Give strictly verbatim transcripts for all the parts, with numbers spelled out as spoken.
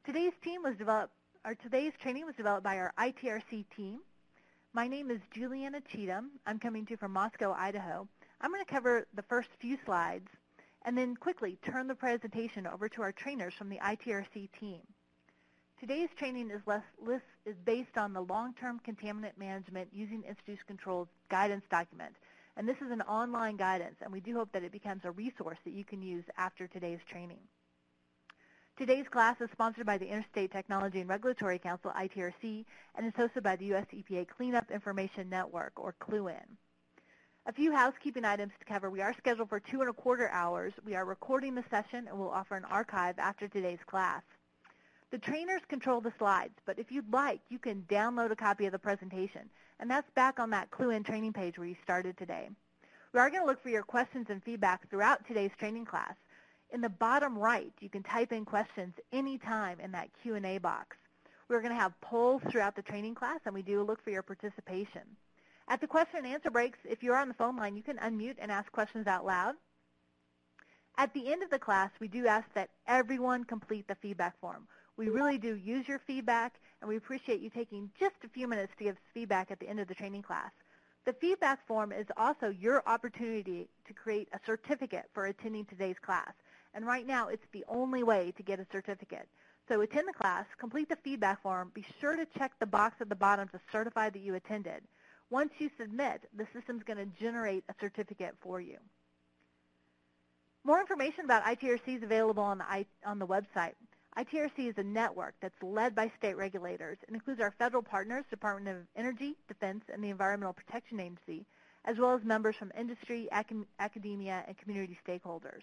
Today's team was developed, or today's training was developed by our I T R C team. My name is Juliana Cheatham. I'm coming to you from Moscow, Idaho. I'm going to cover the first few slides and then quickly turn the presentation over to our trainers from the I T R C team. Today's training is, less, list, is based on the Long-Term Contaminant Management Using Institution Controls guidance document. And this is an online guidance, and we do hope that it becomes a resource that you can use after today's training. Today's class is sponsored by the Interstate Technology and Regulatory Council, I T R C, and is hosted by the U S E P A Cleanup Information Network, or C L U N. A few housekeeping items to cover. We are scheduled for two and a quarter hours. We are recording the session and will offer an archive after today's class. The trainers control the slides, but if you'd like, you can download a copy of the presentation, and that's back on that C L U N training page where you started today. We are going to look for your questions and feedback throughout today's training class. In the bottom right, you can type in questions anytime in that Q and A box. We're going to have polls throughout the training class, and we do look for your participation. At the question and answer breaks, if you're on the phone line, you can unmute and ask questions out loud. At the end of the class, we do ask that everyone complete the feedback form. We really do use your feedback, and we appreciate you taking just a few minutes to give us feedback at the end of the training class. The feedback form is also your opportunity to create a certificate for attending today's class. And right now, it's the only way to get a certificate. So attend the class, complete the feedback form, be sure to check the box at the bottom to certify that you attended. Once you submit, the system's going to generate a certificate for you. More information about I T R C is available on the, on the website. I T R C is a network that's led by state regulators. It includes our federal partners, Department of Energy, Defense, and the Environmental Protection Agency, as well as members from industry, acad academia, and community stakeholders.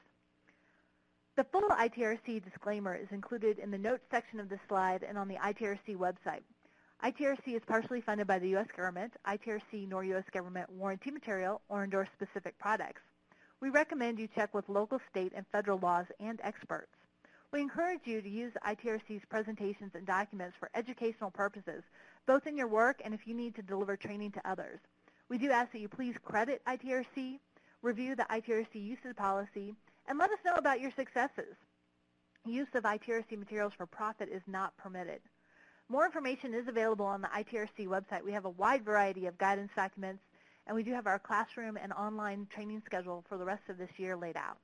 The full I T R C disclaimer is included in the notes section of this slide and on the I T R C website. I T R C is partially funded by the U S government. I T R C nor U S government warranty material or endorse specific products. We recommend you check with local, state, and federal laws and experts. We encourage you to use I T R C's presentations and documents for educational purposes, both in your work and if you need to deliver training to others. We do ask that you please credit I T R C, review the I T R C usage policy, and let us know about your successes. Use of I T R C materials for profit is not permitted. More information is available on the I T R C website. We have a wide variety of guidance documents, and we do have our classroom and online training schedule for the rest of this year laid out.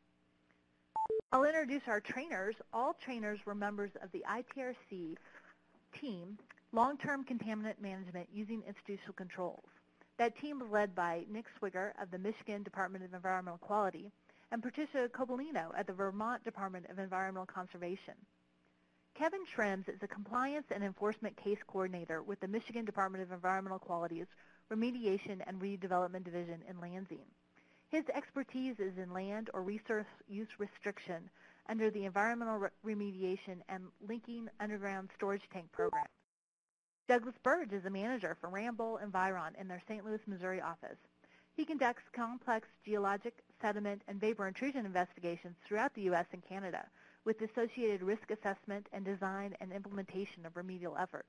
I'll introduce our trainers. All trainers were members of the I T R C team, Long-Term Contaminant Management Using Institutional Controls. That team was led by Nick Swigger of the Michigan Department of Environmental Quality and Patricia Cobolino at the Vermont Department of Environmental Conservation. Kevin Schrems is a Compliance and Enforcement Case Coordinator with the Michigan Department of Environmental Quality's Remediation and Redevelopment Division in Lansing. His expertise is in land or resource use restriction under the Environmental Re Remediation and Linking Underground Storage Tank Program. Douglas Burge is a manager for Ramboll Environ in their Saint Louis, Missouri office. He conducts complex geologic, sediment, and vapor intrusion investigations throughout the U S and Canada with associated risk assessment and design and implementation of remedial efforts.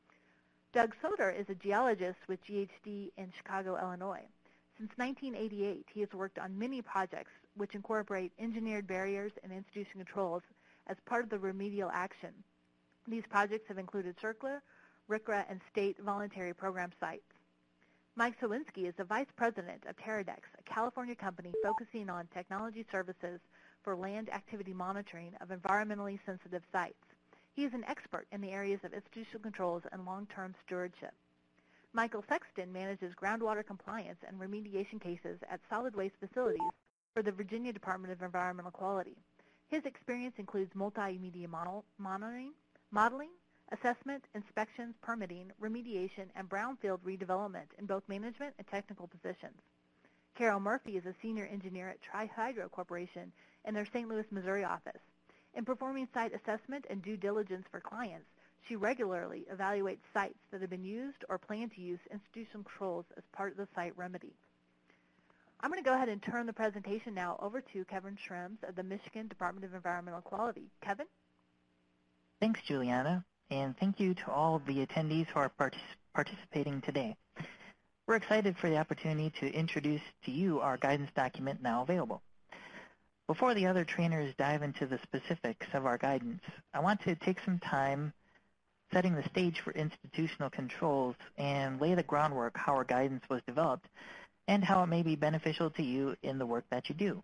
Doug Soder is a geologist with G H D in Chicago, Illinois. Since nineteen eighty-eight, he has worked on many projects which incorporate engineered barriers and institution controls as part of the remedial action. These projects have included CERCLA, R C R A, and state voluntary program sites. Mike Sawinski is the Vice President of Terradex, a California company focusing on technology services for land activity monitoring of environmentally sensitive sites. He is an expert in the areas of institutional controls and long-term stewardship. Michael Sexton manages groundwater compliance and remediation cases at solid waste facilities for the Virginia Department of Environmental Quality. His experience includes multimedia model, monitoring, modeling, assessment, inspections, permitting, remediation, and brownfield redevelopment in both management and technical positions. Carol Murphy is a senior engineer at Tri-Hydro Corporation in their Saint Louis, Missouri office. In performing site assessment and due diligence for clients, she regularly evaluates sites that have been used or plan to use institutional controls as part of the site remedy. I'm going to go ahead and turn the presentation now over to Kevin Schrems of the Michigan Department of Environmental Quality. Kevin? Thanks, Juliana, and thank you to all of the attendees who are partic participating today. We're excited for the opportunity to introduce to you our guidance document now available. Before the other trainers dive into the specifics of our guidance, I want to take some time setting the stage for institutional controls and lay the groundwork how our guidance was developed and how it may be beneficial to you in the work that you do.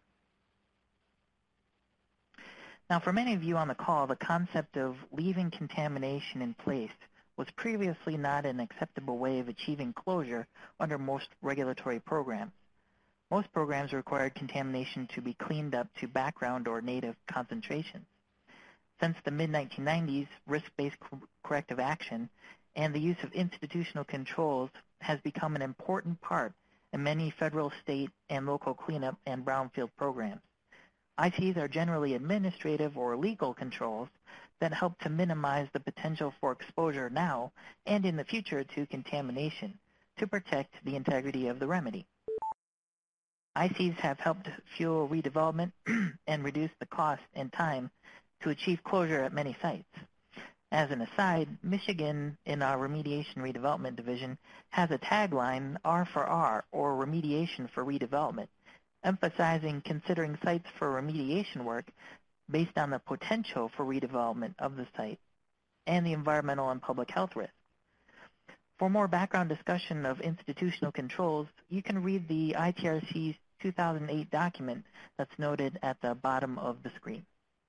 Now, for many of you on the call, the concept of leaving contamination in place was previously not an acceptable way of achieving closure under most regulatory programs. Most programs required contamination to be cleaned up to background or native concentrations. Since the mid nineteen nineties, risk-based corrective action and the use of institutional controls has become an important part in many federal, state, and local cleanup and brownfield programs. I Cs are generally administrative or legal controls that help to minimize the potential for exposure now and in the future to contamination to protect the integrity of the remedy. I Cs have helped fuel redevelopment and reduce the cost and time to achieve closure at many sites. As an aside, Michigan, in our Remediation Redevelopment Division, has a tagline, R for R, or Remediation for Redevelopment, emphasizing considering sites for remediation work based on the potential for redevelopment of the site and the environmental and public health risks. For more background discussion of institutional controls, you can read the I T R C's two thousand eight document that's noted at the bottom of the screen.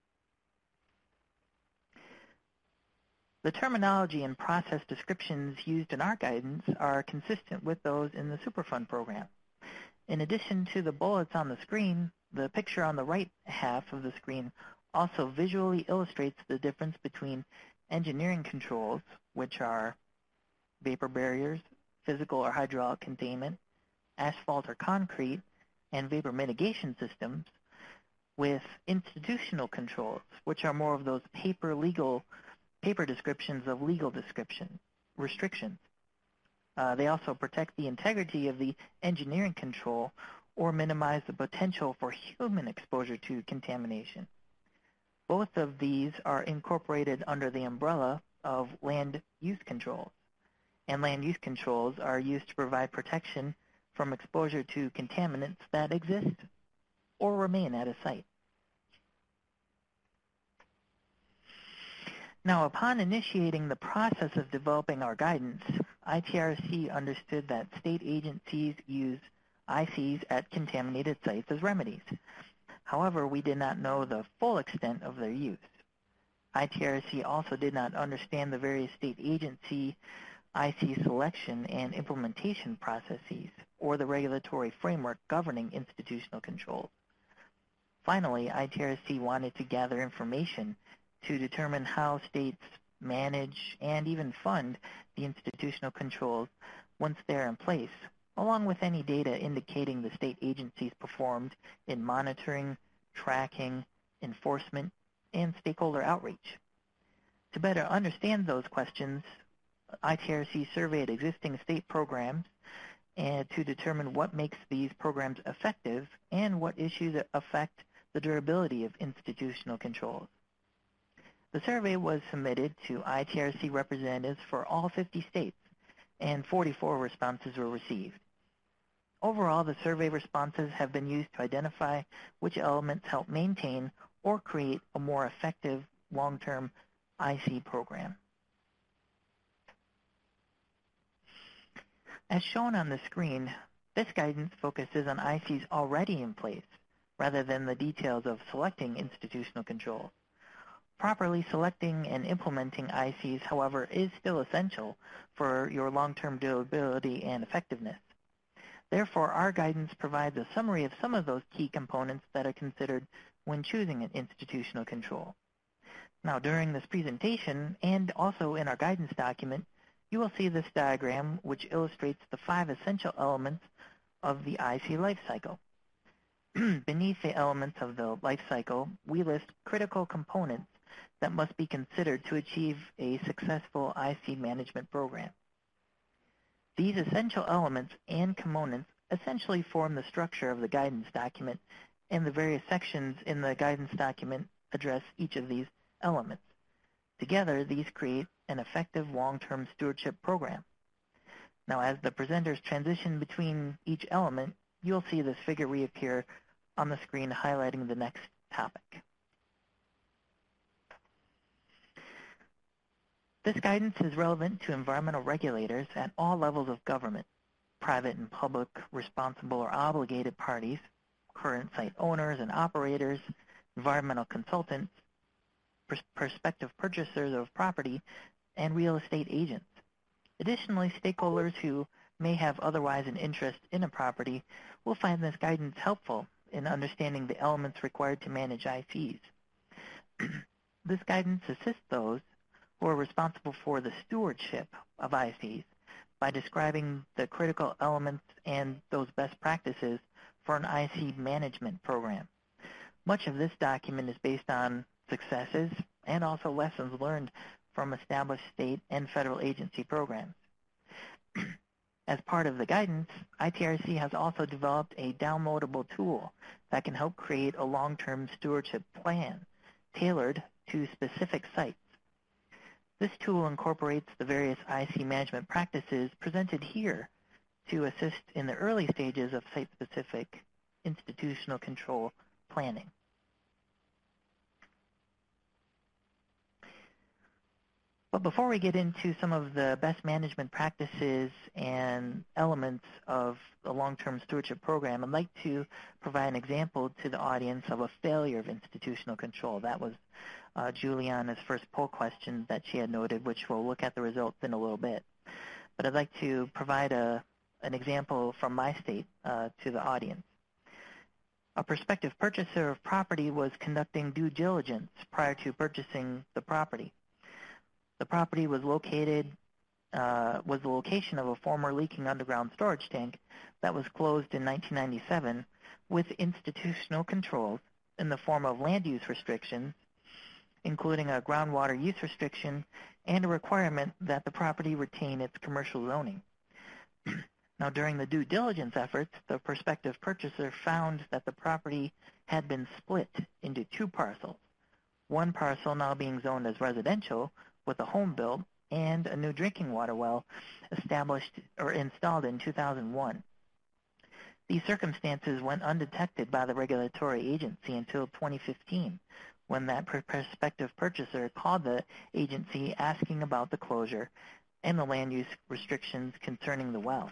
The terminology and process descriptions used in our guidance are consistent with those in the Superfund program. In addition to the bullets on the screen, the picture on the right half of the screen also visually illustrates the difference between engineering controls, which are vapor barriers, physical or hydraulic containment, asphalt or concrete, and vapor mitigation systems, with institutional controls, which are more of those paper legal paper descriptions of legal description restrictions. Uh, they also protect the integrity of the engineering control or minimize the potential for human exposure to contamination. Both of these are incorporated under the umbrella of land use controls, and land use controls are used to provide protection from exposure to contaminants that exist or remain at a site. Now, upon initiating the process of developing our guidance, I T R C understood that state agencies use I Cs at contaminated sites as remedies. However, we did not know the full extent of their use. I T R C also did not understand the various state agency I C selection and implementation processes or the regulatory framework governing institutional controls. Finally, I T R C wanted to gather information to determine how states manage and even fund the institutional controls once they're in place, along with any data indicating the state agencies performed in monitoring, tracking, enforcement, and stakeholder outreach. To better understand those questions, I T R C surveyed existing state programs and to determine what makes these programs effective and what issues affect the durability of institutional controls. The survey was submitted to I T R C representatives for all fifty states, and forty-four responses were received. Overall, the survey responses have been used to identify which elements help maintain or create a more effective long-term I C program. As shown on the screen, this guidance focuses on I Cs already in place, rather than the details of selecting institutional controls. Properly selecting and implementing I Cs, however, is still essential for your long-term durability and effectiveness. Therefore, our guidance provides a summary of some of those key components that are considered when choosing an institutional control. Now, during this presentation, and also in our guidance document, you will see this diagram which illustrates the five essential elements of the I C life cycle. Beneath the elements of the life cycle, we list critical components that must be considered to achieve a successful I C management program. These essential elements and components essentially form the structure of the guidance document, and the various sections in the guidance document address each of these elements. Together, these create an effective long-term stewardship program. Now, as the presenters transition between each element, you'll see this figure reappear on the screen highlighting the next topic. This guidance is relevant to environmental regulators at all levels of government, private and public responsible or obligated parties, current site owners and operators, environmental consultants, pers prospective purchasers of property, and real estate agents. Additionally, stakeholders who may have otherwise an interest in a property will find this guidance helpful in understanding the elements required to manage I Cs. This guidance assists those who are responsible for the stewardship of I Cs by describing the critical elements and those best practices for an I C management program. Much of this document is based on successes and also lessons learned from established state and federal agency programs. As part of the guidance, I T R C has also developed a downloadable tool that can help create a long-term stewardship plan tailored to specific sites. This tool incorporates the various I C management practices presented here to assist in the early stages of site-specific institutional control planning. But before we get into some of the best management practices and elements of the long-term stewardship program, I'd like to provide an example to the audience of a failure of institutional control. That was uh, Juliana's first poll question that she had noted, which we'll look at the results in a little bit. But I'd like to provide a, an example from my state uh, to the audience. A prospective purchaser of property was conducting due diligence prior to purchasing the property. The property was located, uh, was the location of a former leaking underground storage tank that was closed in nineteen ninety-seven with institutional controls in the form of land use restrictions, including a groundwater use restriction and a requirement that the property retain its commercial zoning. Now, during the due diligence efforts, the prospective purchaser found that the property had been split into two parcels, one parcel now being zoned as residential with a home built and a new drinking water well established or installed in two thousand one. These circumstances went undetected by the regulatory agency until twenty fifteen, when that prospective purchaser called the agency asking about the closure and the land use restrictions concerning the well.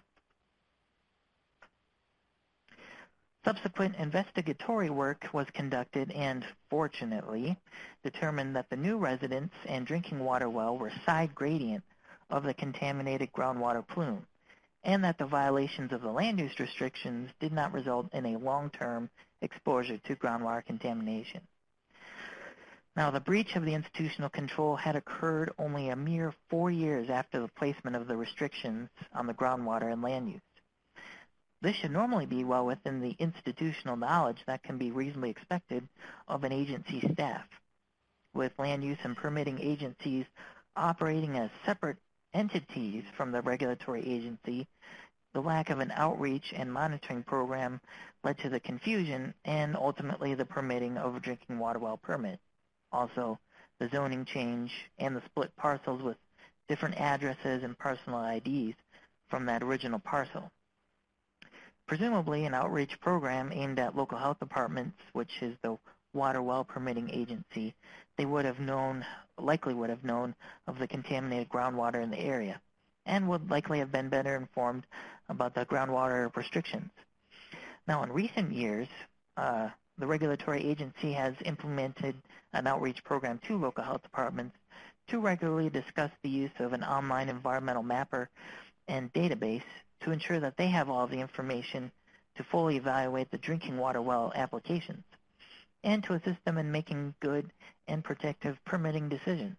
Subsequent investigatory work was conducted and, fortunately, determined that the new residence and drinking water well were side gradient of the contaminated groundwater plume, and that the violations of the land use restrictions did not result in a long-term exposure to groundwater contamination. Now, the breach of the institutional control had occurred only a mere four years after the placement of the restrictions on the groundwater and land use. This should normally be well within the institutional knowledge that can be reasonably expected of an agency staff. With land use and permitting agencies operating as separate entities from the regulatory agency, the lack of an outreach and monitoring program led to the confusion and ultimately the permitting of a drinking water well permit. Also, the zoning change and the split parcels with different addresses and personal I Ds from that original parcel. Presumably, an outreach program aimed at local health departments, which is the water well permitting agency, they would have known, likely would have known of the contaminated groundwater in the area, and would likely have been better informed about the groundwater restrictions. Now, in recent years, uh, the regulatory agency has implemented an outreach program to local health departments to regularly discuss the use of an online environmental mapper and database to ensure that they have all the information to fully evaluate the drinking water well applications and to assist them in making good and protective permitting decisions.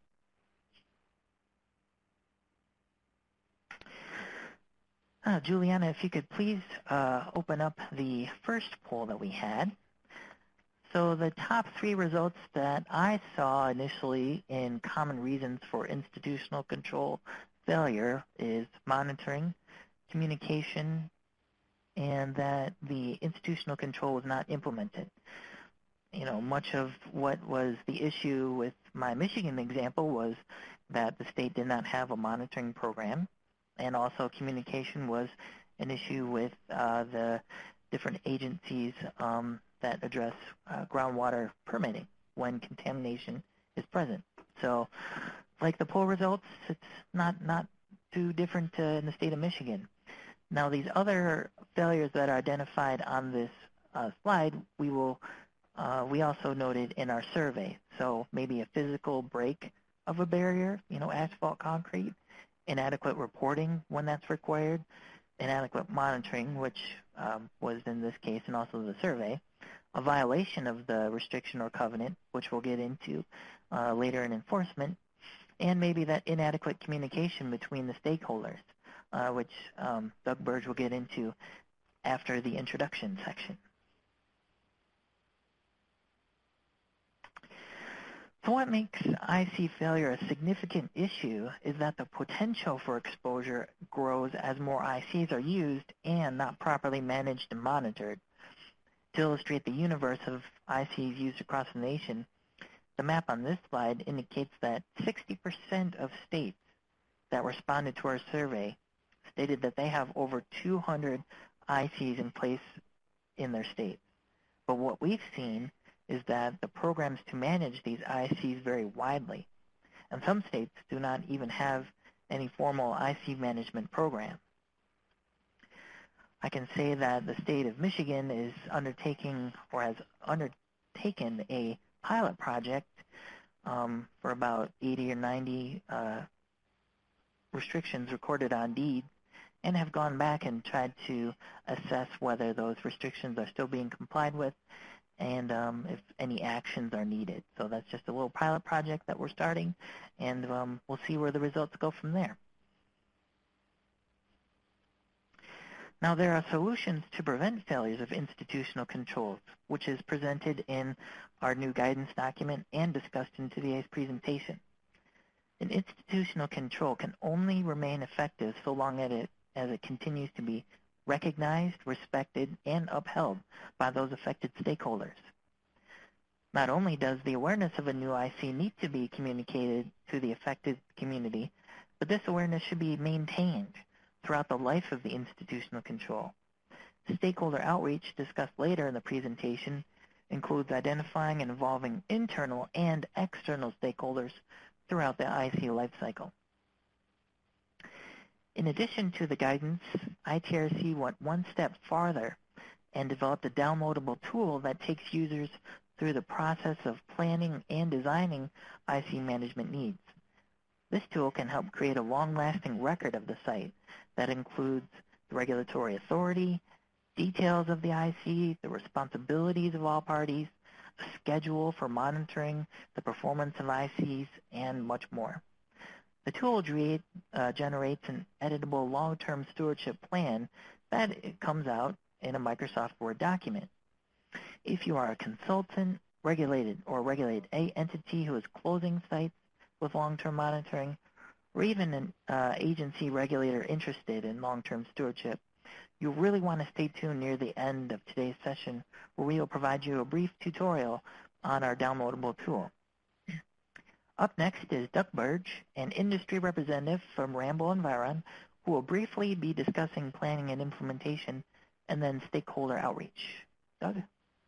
Uh, Juliana, if you could please uh, open up the first poll that we had. So the top three results that I saw initially in common reasons for institutional control failure is monitoring, communication, and that the institutional control was not implemented. You know, much of what was the issue with my Michigan example was that the state did not have a monitoring program, and also communication was an issue with uh, the different agencies um, that address uh, groundwater permitting when contamination is present. So like the poll results, it's not, not too different uh, in the state of Michigan. Now, these other failures that are identified on this uh, slide, we will uh, we also noted in our survey. So maybe a physical break of a barrier, you know, asphalt, concrete, inadequate reporting when that's required, inadequate monitoring, which um, was in this case and also the survey, a violation of the restriction or covenant, which we'll get into uh, later in enforcement, and maybe that inadequate communication between the stakeholders, uh, which um, Doug Burge will get into after the introduction section. So what makes I C failure a significant issue is that the potential for exposure grows as more I Cs are used and not properly managed and monitored. To illustrate the universe of I Cs used across the nation, the map on this slide indicates that sixty percent of states that responded to our survey stated that they have over two hundred I Cs in place in their state. But what we've seen is that the programs to manage these I Cs vary widely, and some states do not even have any formal I C management program. I can say that the state of Michigan is undertaking or has undertaken a pilot project um, for about eighty or ninety uh, restrictions recorded on deeds, and have gone back and tried to assess whether those restrictions are still being complied with and um, if any actions are needed. So that's just a little pilot project that we're starting, and um, we'll see where the results go from there. Now, there are solutions to prevent failures of institutional controls, which is presented in our new guidance document and discussed in today's presentation. An institutional control can only remain effective so long as it, as it continues to be recognized, respected, and upheld by those affected stakeholders. Not only does the awareness of a new I C need to be communicated to the affected community, but this awareness should be maintained throughout the life of the institutional control. Stakeholder outreach, discussed later in the presentation, includes identifying and involving internal and external stakeholders throughout the I C lifecycle. In addition to the guidance, I T R C went one step farther and developed a downloadable tool that takes users through the process of planning and designing I C management needs. This tool can help create a long-lasting record of the site that includes the regulatory authority, details of the I C, the responsibilities of all parties, a schedule for monitoring the performance of I Cs, and much more. The tool uh, generates an editable long-term stewardship plan that it comes out in a Microsoft Word document. If you are a consultant, regulated or regulated a entity who is closing sites with long-term monitoring, or even an uh, agency regulator interested in long-term stewardship, you'll really want to stay tuned near the end of today's session, where we will provide you a brief tutorial on our downloadable tool. Up next is Doug Burge, an industry representative from Ramboll Environ, who will briefly be discussing planning and implementation and then stakeholder outreach. Doug?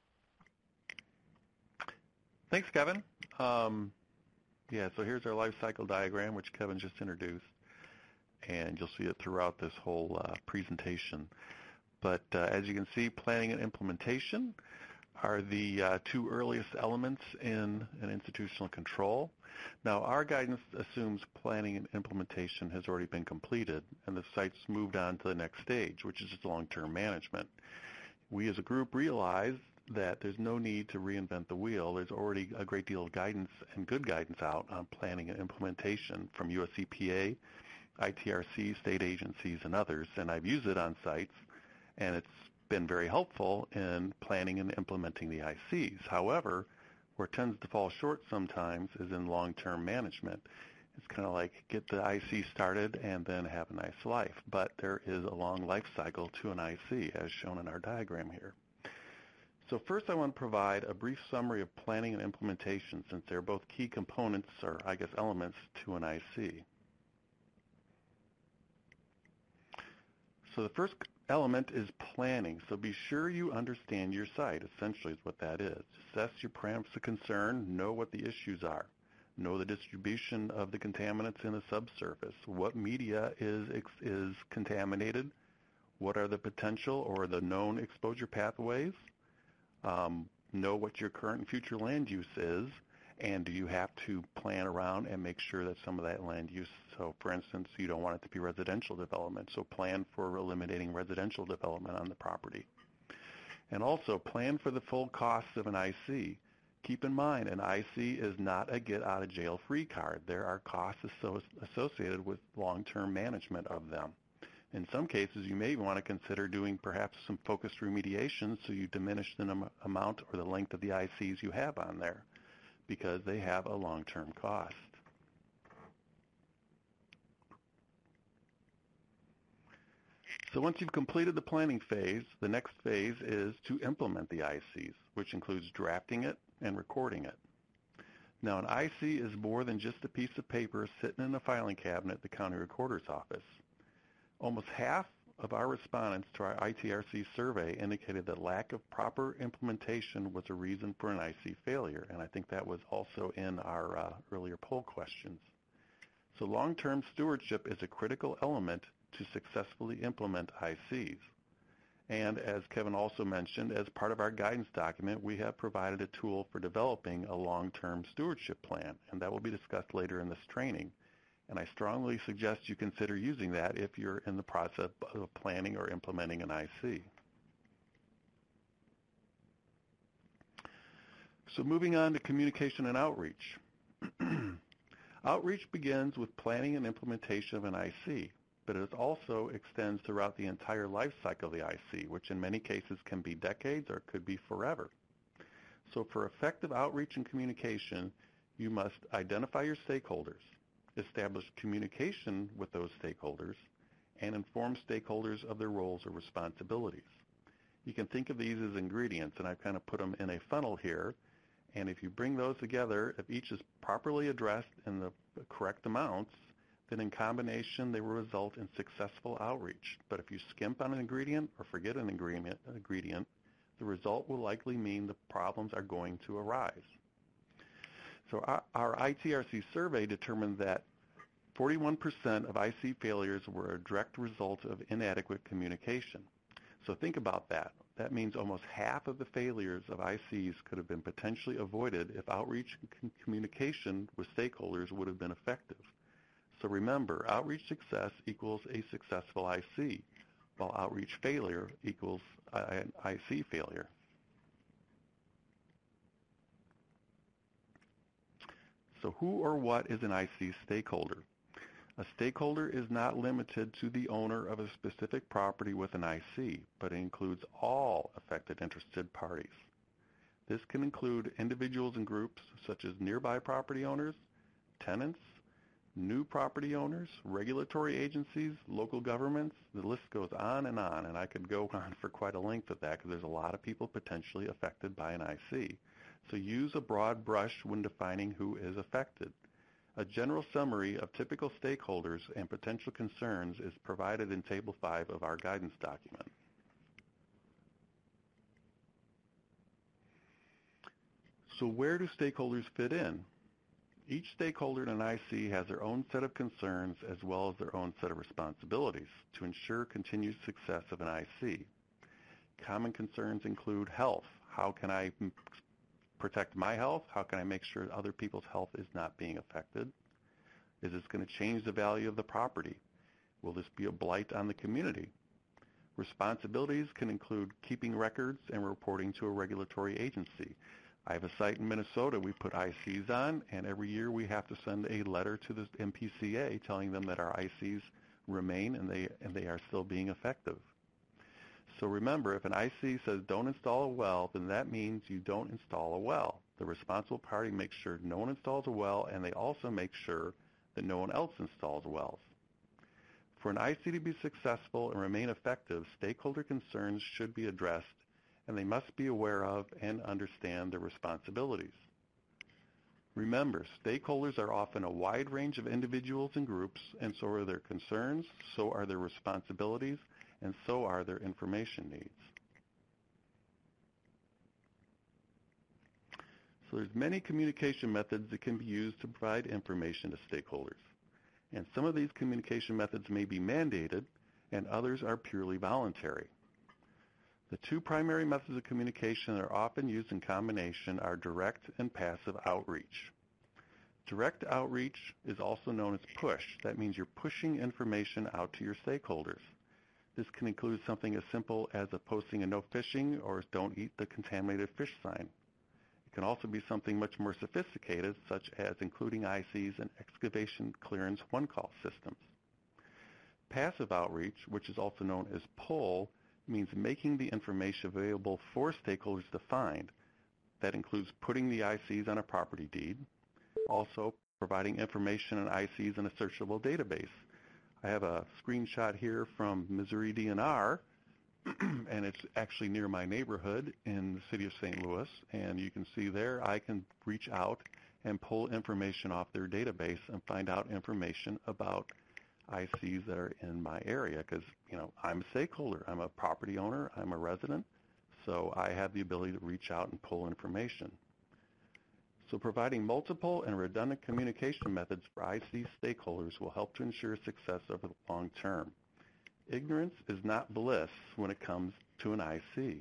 Thanks, Kevin. Um, yeah, so here's our life cycle diagram, which Kevin just introduced, and you'll see it throughout this whole uh, presentation. But uh, as you can see, planning and implementation are the uh, two earliest elements in an institutional control. Now, our guidance assumes planning and implementation has already been completed and the site's moved on to the next stage, which is long-term management. We as a group realize that there's no need to reinvent the wheel. There's already a great deal of guidance and good guidance out on planning and implementation from U S E P A, I T R C, state agencies, and others, and I've used it on sites, and it's been very helpful in planning and implementing the I Cs. However, where it tends to fall short sometimes is in long-term management. It's kind of like get the I C started and then have a nice life, but there is a long life cycle to an I C, as shown in our diagram here. So first I want to provide a brief summary of planning and implementation, since they're both key components, or I guess elements, to an I C. So the first element is planning. So be sure you understand your site, essentially is what that is. Assess your parameters of concern, know what the issues are. Know the distribution of the contaminants in the subsurface. What media is, is contaminated? What are the potential or the known exposure pathways? Um, know what your current and future land use is, and do you have to plan around and make sure that some of that land use, so for instance, you don't want it to be residential development, so plan for eliminating residential development on the property. And also plan for the full costs of an I C. Keep in mind, an I C is not a get-out-of-jail-free card. There are costs associated with long-term management of them. In some cases, you may want to consider doing perhaps some focused remediation so you diminish the num- amount or the length of the I Cs you have on there because they have a long-term cost. So once you've completed the planning phase, the next phase is to implement the I Cs, which includes drafting it and recording it. Now, an I C is more than just a piece of paper sitting in a filing cabinet at the county recorder's office. Almost half of our respondents to our I T R C survey indicated that lack of proper implementation was a reason for an I C failure, and I think that was also in our uh, earlier poll questions. So long-term stewardship is a critical element to successfully implement I Cs. And as Kevin also mentioned, as part of our guidance document, we have provided a tool for developing a long-term stewardship plan, and that will be discussed later in this training. And I strongly suggest you consider using that if you're in the process of planning or implementing an I C. So moving on to communication and outreach. Outreach begins with planning and implementation of an I C, but it also extends throughout the entire life cycle of the I C, which in many cases can be decades or could be forever. So for effective outreach and communication, you must identify your stakeholders, establish communication with those stakeholders, and inform stakeholders of their roles or responsibilities. You can think of these as ingredients, and I've kind of put them in a funnel here. And if you bring those together, if each is properly addressed in the correct amounts, then in combination they will result in successful outreach. But if you skimp on an ingredient or forget an ingredient, ingredient, the result will likely mean the problems are going to arise. So our, our I T R C survey determined that forty-one percent of I C failures were a direct result of inadequate communication. So think about that. That means almost half of the failures of I Cs could have been potentially avoided if outreach and communication with stakeholders would have been effective. So remember, outreach success equals a successful I C, while outreach failure equals an I C failure. So who or what is an I C stakeholder? A stakeholder is not limited to the owner of a specific property with an I C, but it includes all affected interested parties. This can include individuals and groups such as nearby property owners, tenants, new property owners, regulatory agencies, local governments. The list goes on and on, and I could go on for quite a length of that because there's a lot of people potentially affected by an I C. So use a broad brush when defining who is affected. A general summary of typical stakeholders and potential concerns is provided in Table five of our guidance document. So where do stakeholders fit in? Each stakeholder in an I C has their own set of concerns as well as their own set of responsibilities to ensure continued success of an I C. Common concerns include health. How can I protect my health? How can I make sure other people's health is not being affected? Is this going to change the value of the property? Will this be a blight on the community? Responsibilities can include keeping records and reporting to a regulatory agency. I have a site in Minnesota we put I Cs on, and every year we have to send a letter to the M P C A telling them that our I Cs remain and they, and they are still being effective. So remember, if an I C says don't install a well, then that means you don't install a well. The responsible party makes sure no one installs a well, and they also make sure that no one else installs wells. For an I C to be successful and remain effective, stakeholder concerns should be addressed, and they must be aware of and understand their responsibilities. Remember, stakeholders are often a wide range of individuals and groups, and so are their concerns, so are their responsibilities, and so are their information needs. So there's many communication methods that can be used to provide information to stakeholders. And some of these communication methods may be mandated, and others are purely voluntary. The two primary methods of communication that are often used in combination are direct and passive outreach. Direct outreach is also known as push. That means you're pushing information out to your stakeholders. This can include something as simple as a posting a no fishing or don't eat the contaminated fish sign. It can also be something much more sophisticated, such as including I Cs and excavation clearance one-call systems. Passive outreach, which is also known as pull, means making the information available for stakeholders to find. That includes putting the I Cs on a property deed, also providing information on I Cs in a searchable database. I have a screenshot here from Missouri D N R, and it's actually near my neighborhood in the city of Saint Louis, and you can see there I can reach out and pull information off their database and find out information about I Cs that are in my area because, you know, I'm a stakeholder. I'm a property owner. I'm a resident, so I have the ability to reach out and pull information. So providing multiple and redundant communication methods for I C stakeholders will help to ensure success over the long term. Ignorance is not bliss when it comes to an I C.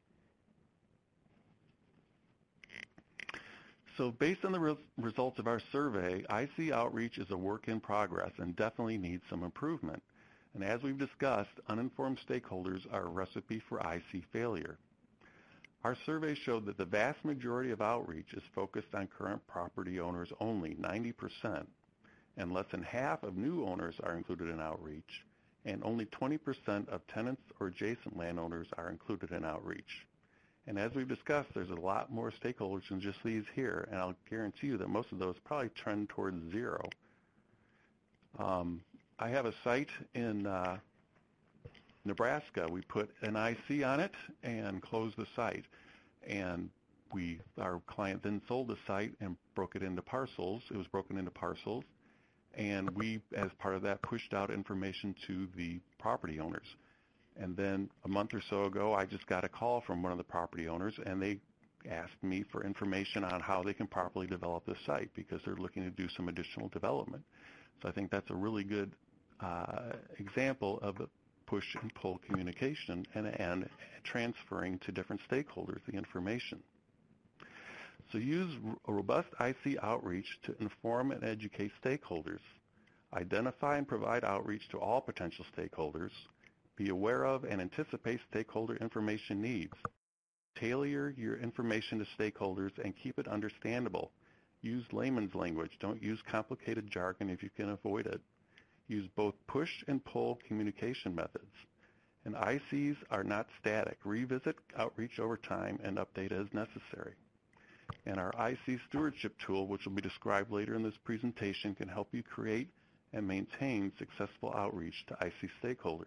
So based on the re results of our survey, I C outreach is a work in progress and definitely needs some improvement. And as we've discussed, uninformed stakeholders are a recipe for I C failure. Our survey showed that the vast majority of outreach is focused on current property owners only, ninety percent, and less than half of new owners are included in outreach, and only twenty percent of tenants or adjacent landowners are included in outreach. And as we've discussed, there's a lot more stakeholders than just these here, and I'll guarantee you that most of those probably trend towards zero. Um, I have a site in uh, Nebraska. We put an I C on it and closed the site. And we, our client then sold the site and broke it into parcels. It was broken into parcels. And we, as part of that, pushed out information to the property owners. And then a month or so ago, I just got a call from one of the property owners, and they asked me for information on how they can properly develop the site because they're looking to do some additional development. So I think that's a really good uh, example of the push and pull communication and, and transferring to different stakeholders the information. So use a robust I C outreach to inform and educate stakeholders. Identify and provide outreach to all potential stakeholders. Be aware of and anticipate stakeholder information needs. Tailor your information to stakeholders and keep it understandable. Use layman's language. Don't use complicated jargon if you can avoid it. Use both push and pull communication methods. And I Cs are not static. Revisit outreach over time and update as necessary. And our I C stewardship tool, which will be described later in this presentation, can help you create and maintain successful outreach to I C stakeholders.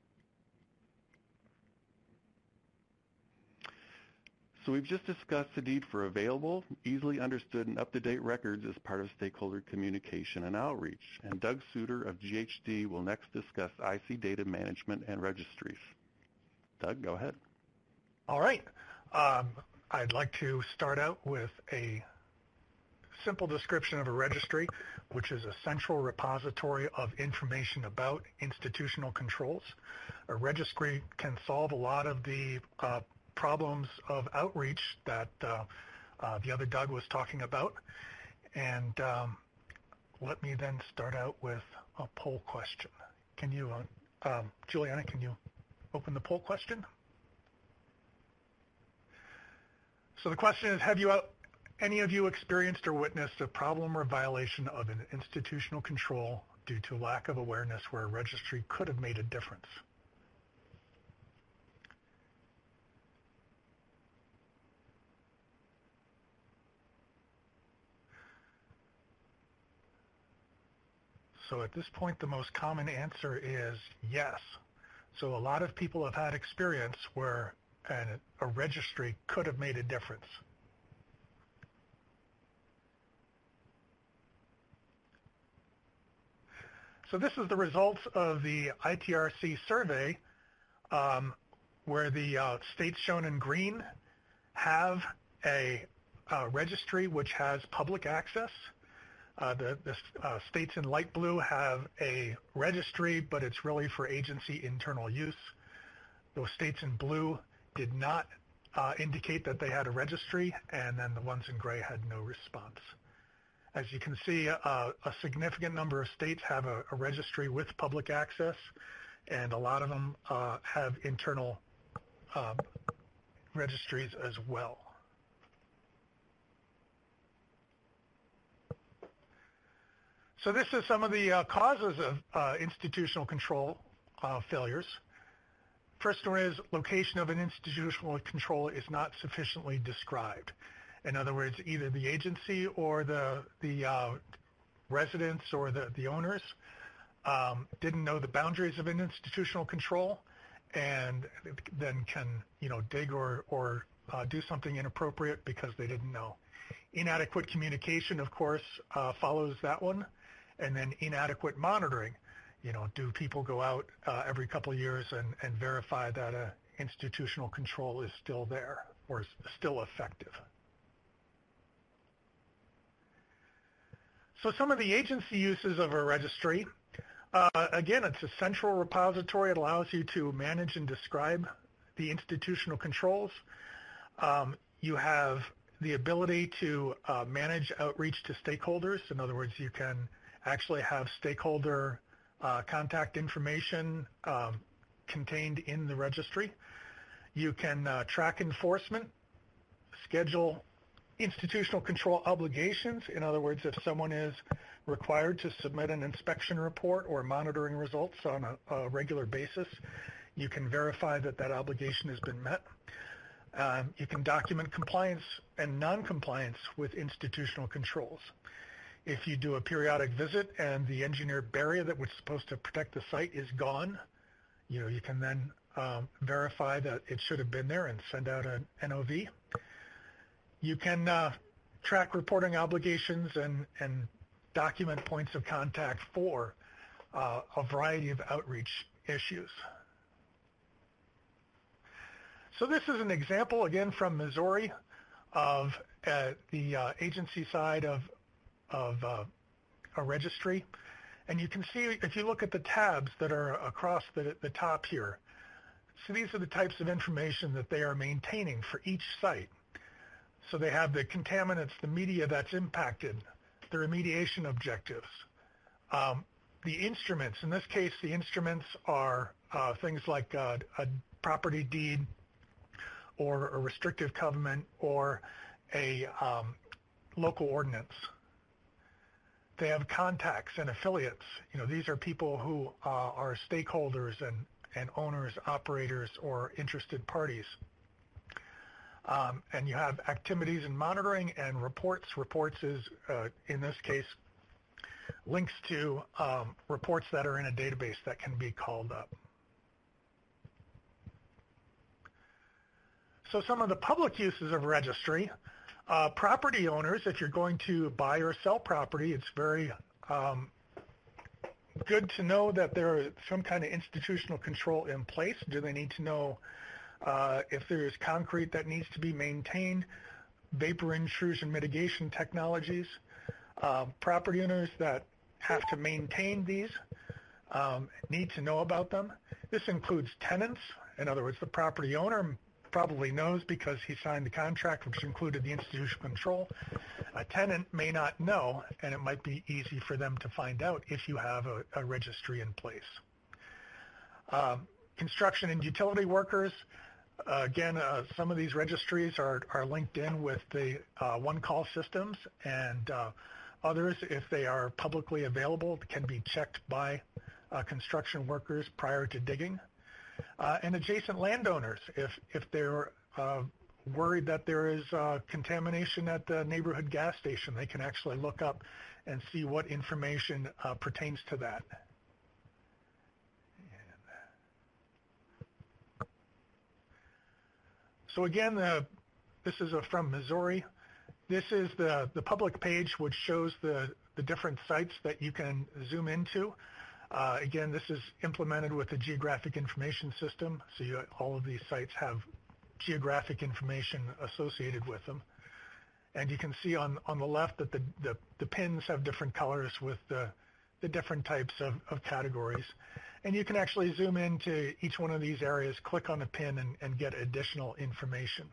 So we've just discussed the need for available, easily understood, and up-to-date records as part of stakeholder communication and outreach. And Doug Suter of G H D will next discuss I C data management and registries. Doug, go ahead. All right. Um, I'd like to start out with a simple description of a registry, which is a central repository of information about institutional controls. A registry can solve a lot of the uh, problems of outreach that uh, uh, the other Doug was talking about. And um, let me then start out with a poll question. Can you, uh, um, Juliana, can you open the poll question? So the question is, have you, uh, any of you experienced or witnessed a problem or violation of an institutional control due to lack of awareness where a registry could have made a difference? So at this point, the most common answer is yes. So a lot of people have had experience where an, a registry could have made a difference. So this is the results of the I T R C survey Um, where the uh, states shown in green have a, a registry which has public access. Uh, the the uh, states in light blue have a registry, but it's really for agency internal use. Those states in blue did not uh, indicate that they had a registry, and then the ones in gray had no response. As you can see, uh, a significant number of states have a, a registry with public access, and a lot of them uh, have internal um, registries as well. So this is some of the uh, causes of uh, institutional control uh, failures. First one is location of an institutional control is not sufficiently described. In other words, either the agency or the, the uh, residents or the, the owners um, didn't know the boundaries of an institutional control, and then can, you know, dig or, or uh, do something inappropriate because they didn't know. Inadequate communication, of course, uh, follows that one. And then inadequate monitoring. You know, do people go out uh, every couple of years and, and verify that uh, institutional control is still there or is still effective? So some of the agency uses of a registry. Uh, again, it's a central repository. It allows you to manage and describe the institutional controls. Um, you have the ability to uh, manage outreach to stakeholders. In other words, you can actually have stakeholder uh, contact information um, contained in the registry. You can uh, track enforcement, schedule institutional control obligations. In other words, if someone is required to submit an inspection report or monitoring results on a, a regular basis, you can verify that that obligation has been met. Um, you can document compliance and non-compliance with institutional controls. If you do a periodic visit and the engineered barrier that was supposed to protect the site is gone, you know, you can then um, verify that it should have been there and send out an N O V. You can uh, track reporting obligations and, and document points of contact for uh, a variety of outreach issues. So this is an example, again, from Missouri of uh, the uh, agency side of, of uh, a registry. And you can see, if you look at the tabs that are across the, the top here, so these are the types of information that they are maintaining for each site. So they have the contaminants, the media that's impacted, the remediation objectives, um, the instruments. In this case, the instruments are uh, things like uh, a property deed or a restrictive covenant or a um, local ordinance. They have contacts and affiliates. You know, these are people who uh, are stakeholders and, and owners, operators, or interested parties. Um, and you have activities and monitoring and reports. Reports is, uh, in this case, links to um, reports that are in a database that can be called up. So some of the public uses of registry. Uh, property owners, if you're going to buy or sell property, it's very um, good to know that there is some kind of institutional control in place. Do they need to know uh, if there's concrete that needs to be maintained, vapor intrusion mitigation technologies? Uh, property owners that have to maintain these um, need to know about them. This includes tenants. In other words, the property owner probably knows because he signed the contract, which included the institutional control. A tenant may not know, and it might be easy for them to find out if you have a, a registry in place. Um, construction and utility workers, uh, again, uh, some of these registries are, are linked in with the uh, one-call systems, and uh, others, if they are publicly available, can be checked by uh, construction workers prior to digging. Uh, and adjacent landowners, if, if they're uh, worried that there is uh, contamination at the neighborhood gas station, they can actually look up and see what information uh, pertains to that. And so again, uh, this is uh, from Missouri. This is the, the public page which shows the, the different sites that you can zoom into. Uh, again, this is implemented with the geographic information system, so you, all of these sites have geographic information associated with them. And you can see on, on the left that the, the, the pins have different colors with the, the different types of, of categories. And you can actually zoom into each one of these areas, click on a pin, and, and get additional information.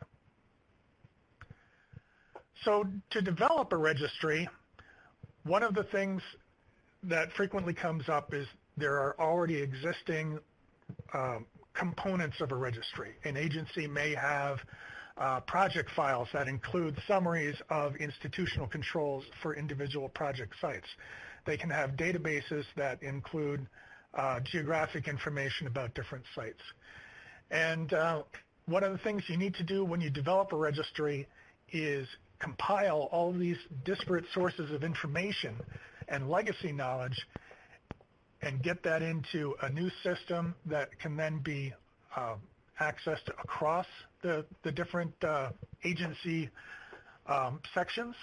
So to develop a registry, one of the things that frequently comes up is there are already existing um, components of a registry. An agency may have uh, project files that include summaries of institutional controls for individual project sites. They can have databases that include uh, geographic information about different sites. And uh, one of the things you need to do when you develop a registry is compile all of these disparate sources of information and legacy knowledge and get that into a new system that can then be uh, accessed across the, the different uh, agency um, sections.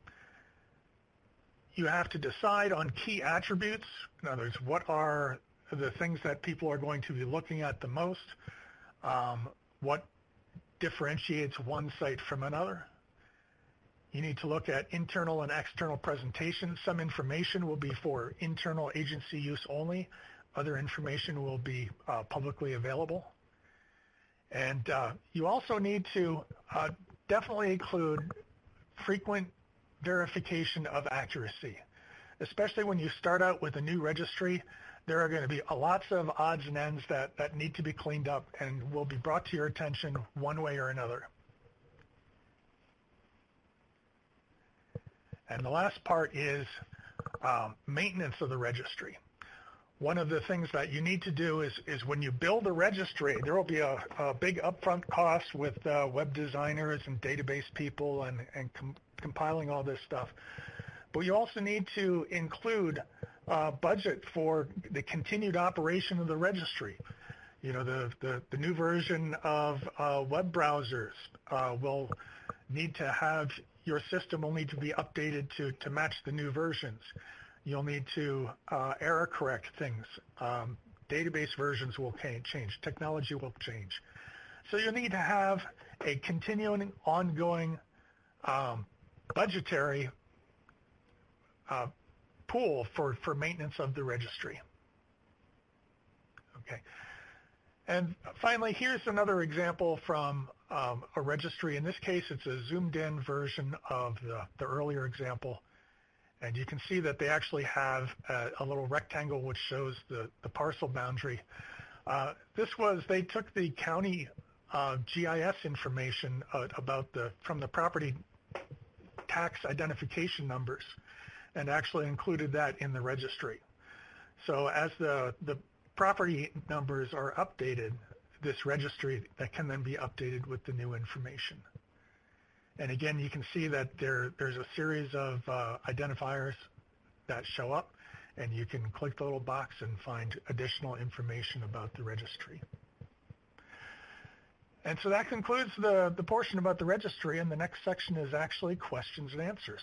You have to decide on key attributes. In other words, what are the things that people are going to be looking at the most? Um, what differentiates one site from another? You need to look at internal and external presentations. Some information will be for internal agency use only. Other information will be uh, publicly available. And uh, you also need to uh, definitely include frequent verification of accuracy. Especially when you start out with a new registry, there are going to be lots of odds and ends that, that need to be cleaned up and will be brought to your attention one way or another. And the last part is um, maintenance of the registry. One of the things that you need to do is, is when you build a registry, there will be a, a big upfront cost with uh, web designers and database people and, and com compiling all this stuff. But you also need to include uh, budget for the continued operation of the registry. You know, the, the, the new version of uh, web browsers uh, will need to have your system will need to be updated to, to match the new versions. You'll need to uh, error correct things. Um, database versions will change. Technology will change. So you need to have a continuing, ongoing um, budgetary uh, pool for, for maintenance of the registry. Okay. And finally, here's another example from um, a registry. In this case, it's a zoomed-in version of the, the earlier example. And you can see that they actually have a, a little rectangle which shows the, the parcel boundary. Uh, this was, they took the county uh, G I S information uh, about the, from the property tax identification numbers and actually included that in the registry. So as the, the property numbers are updated, this registry that can then be updated with the new information. And again, you can see that there, there's a series of uh, identifiers that show up, and you can click the little box and find additional information about the registry. And so that concludes the, the portion about the registry, and the next section is actually questions and answers.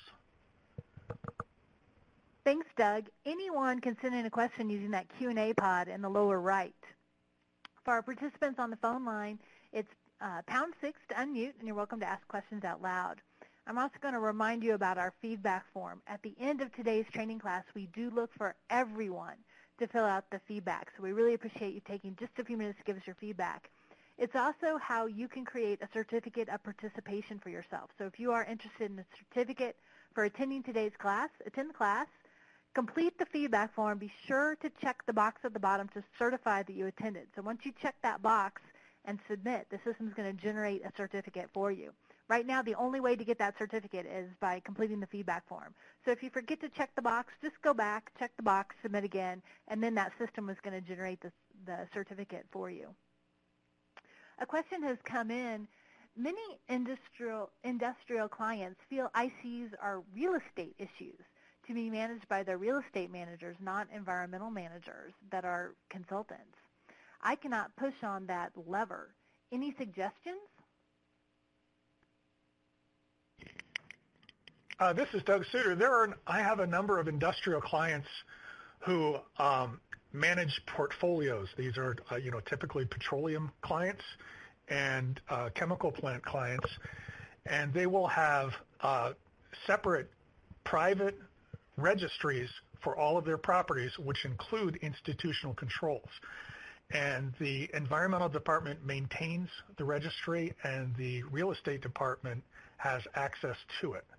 Thanks, Doug. Anyone can send in a question using that Q and A pod in the lower right. For our participants on the phone line, it's uh, pound six to unmute, and you're welcome to ask questions out loud. I'm also going to remind you about our feedback form. At the end of today's training class, we do look for everyone to fill out the feedback, so we really appreciate you taking just a few minutes to give us your feedback. It's also how you can create a certificate of participation for yourself. So if you are interested in a certificate for attending today's class, attend the class, complete the feedback form. Be sure to check the box at the bottom to certify that you attended. So once you check that box and submit, the system is going to generate a certificate for you. Right now, the only way to get that certificate is by completing the feedback form. So if you forget to check the box, just go back, check the box, submit again, and then that system is going to generate the, the certificate for you. A question has come in. Many industrial, industrial clients feel I Cs are real estate issues to be managed by their real estate managers, not environmental managers that are consultants. I cannot push on that lever. Any suggestions? Uh, this is Doug Suter. There are, I have a number of industrial clients who um, manage portfolios. These are, uh, you know, typically petroleum clients and uh, chemical plant clients, and they will have uh, separate private registries for all of their properties, which include institutional controls. And the environmental department maintains the registry, and the real estate department has access to it.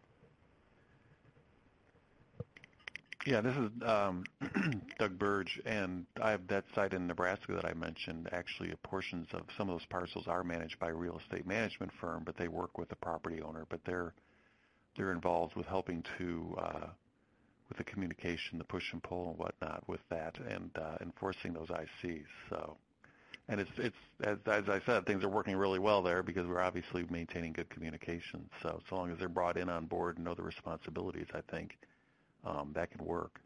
Yeah, this is um, Doug Burge, and I have that site in Nebraska that I mentioned. Actually, portions of some of those parcels are managed by a real estate management firm, but they work with the property owner. But they're they're involved with helping to uh, with the communication, the push and pull and whatnot with that, and uh, enforcing those I Cs. So, and it's it's as as I said, things are working really well there because we're obviously maintaining good communication. So, so long as they're brought in on board and know the responsibilities, I think. Um, that can work.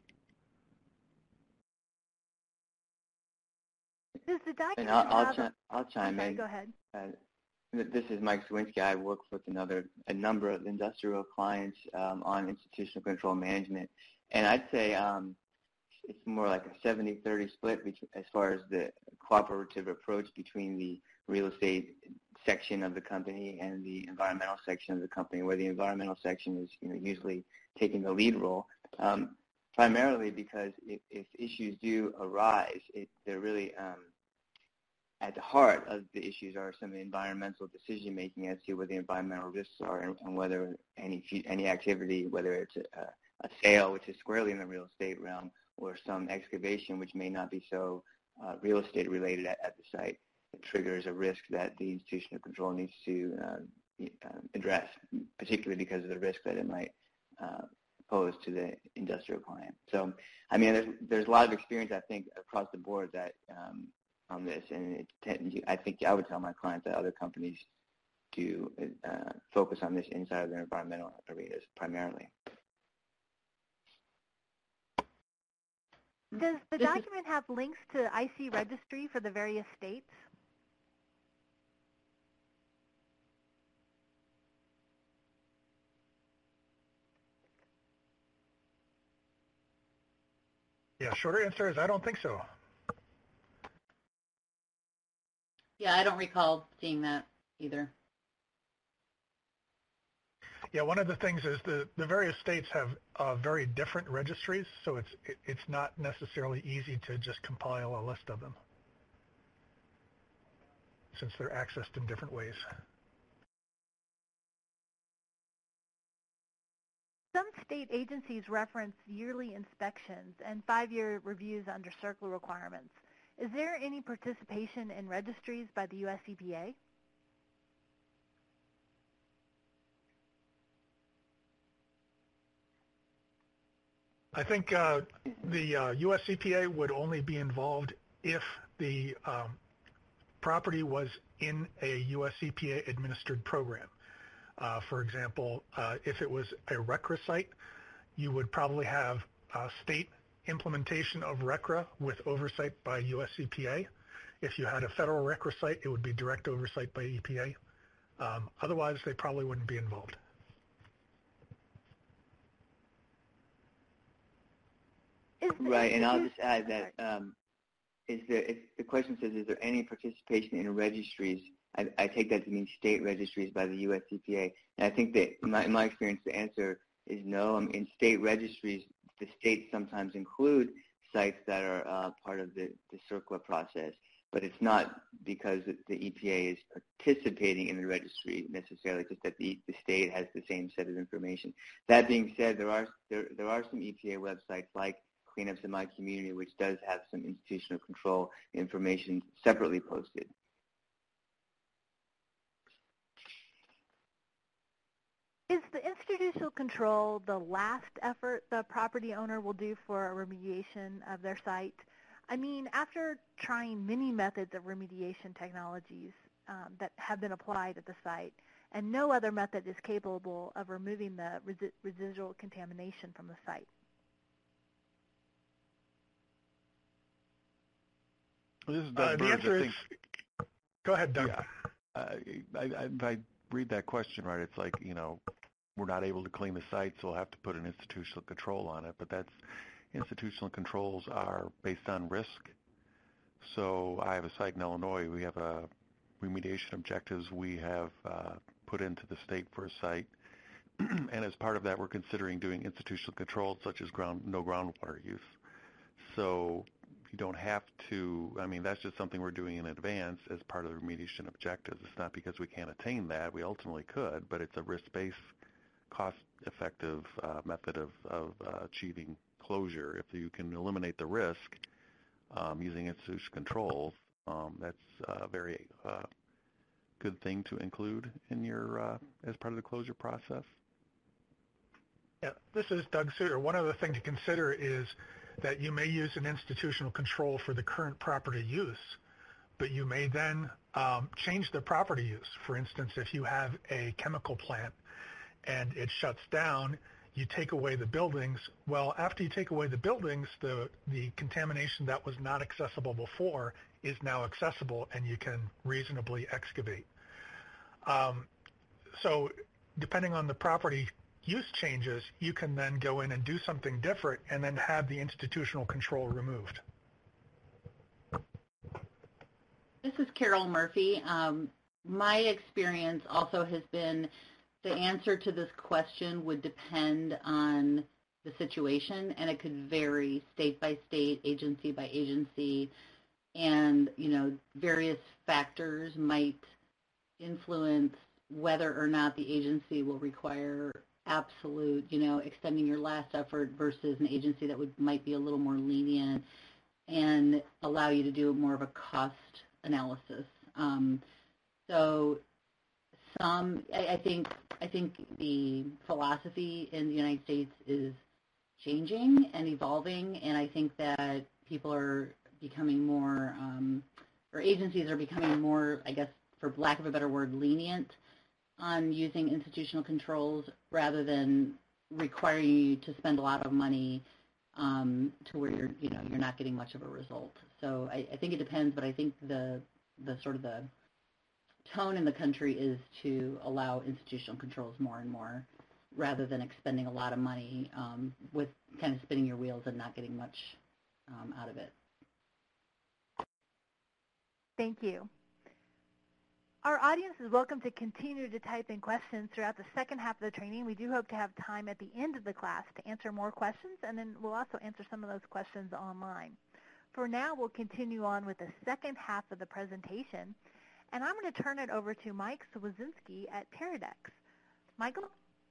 Does the document and I'll, I'll, have... chi- I'll chime sorry, in. Go ahead. Uh, this is Mike Sawinski. I work with another a number of industrial clients um, on institutional control management, and I'd say um, it's more like a seventy thirty split between, as far as the cooperative approach between the real estate section of the company and the environmental section of the company, where the environmental section is, you know, usually taking the lead role, um, primarily because if, if issues do arise, it, they're really um, at the heart of the issues are some environmental decision making as to what the environmental risks are and, and whether any any activity, whether it's a, a sale, which is squarely in the real estate realm, or some excavation, which may not be so uh, real estate related at, at the site, it triggers a risk that the institutional control needs to uh, uh, address, particularly because of the risk that it might uh, pose to the industrial client. So, I mean, there's, there's a lot of experience, I think, across the board that um, on this, and it, I think I would tell my clients that other companies do uh, focus on this inside of their environmental arenas primarily. Does the document have links to I C registry for the various states? Yeah, shorter answer is I don't think so. Yeah, I don't recall seeing that either. Yeah, one of the things is the, the various states have uh, very different registries, so it's it, it's not necessarily easy to just compile a list of them, since they're accessed in different ways. Some state agencies reference yearly inspections and five-year reviews under CERCLA requirements. Is there any participation in registries by the U S E P A? I think uh, the uh, U S E P A would only be involved if the um, property was in a U S E P A administered program. Uh, for example, uh, if it was a RCRA site, you would probably have uh, state implementation of RCRA with oversight by U S E P A. If you had a federal RCRA site, it would be direct oversight by E P A. Um, otherwise, they probably wouldn't be involved. Right, and I'll just add that um, is there, if the question says, is there any participation in registries, I, I take that to mean state registries by the U S E P A. And I think that, in my, in my experience, the answer is no. I mean, in state registries, the states sometimes include sites that are uh, part of the, the CERCLA process, but it's not because the E P A is participating in the registry necessarily, just that the, the state has the same set of information. That being said, there are there, there are some E P A websites like Cleanups in My Community, which does have some institutional control information separately posted. Is the institutional control the last effort the property owner will do for a remediation of their site? I mean, after trying many methods of remediation technologies um, that have been applied at the site, and no other method is capable of removing the resi residual contamination from the site. This is Doug Uh, the Burge. answer I is, think, go ahead, Doug. yeah, uh, I, I, if I read that question right, it's like, you know, we're not able to clean the site, so we'll have to put an institutional control on it. But that's, institutional controls are based on risk. So I have a site in Illinois. We have a remediation objectives we have uh, put into the state for a site. And as part of that, we're considering doing institutional controls such as ground, no groundwater use. So you don't have to, I mean, that's just something we're doing in advance as part of the remediation objectives. It's not because we can't attain that. We ultimately could, but it's a risk-based, cost-effective uh, method of, of uh, achieving closure. If you can eliminate the risk um, using institutional controls, um, that's a very uh, good thing to include in your, uh, as part of the closure process. Yeah, this is Doug Suter. One other thing to consider is that you may use an institutional control for the current property use, but you may then um, change the property use. For instance, if you have a chemical plant and it shuts down, you take away the buildings. Well, after you take away the buildings, the, the contamination that was not accessible before is now accessible, and you can reasonably excavate. Um, so depending on the property use changes, you can then go in and do something different and then have the institutional control removed. This is Carol Murphy. Um, my experience also has been the answer to this question would depend on the situation, and it could vary state by state, agency by agency, and, you know, various factors might influence whether or not the agency will require absolute, you know, extending your last effort versus an agency that would might be a little more lenient and allow you to do more of a cost analysis. Um, so some, I, I think, I think the philosophy in the United States is changing and evolving, and I think that people are becoming more, um, or agencies are becoming more, I guess, for lack of a better word, lenient on using institutional controls rather than requiring you to spend a lot of money um, to where you're, you know, you're not getting much of a result. So I, I think it depends, but I think the the sort of the tone in the country is to allow institutional controls more and more, rather than expending a lot of money um, with kind of spinning your wheels and not getting much um, out of it. Thank you. Our audience is welcome to continue to type in questions throughout the second half of the training. We do hope to have time at the end of the class to answer more questions, and then we'll also answer some of those questions online. For now, we'll continue on with the second half of the presentation, and I'm going to turn it over to Mike Swazinski at Teradex. Michael?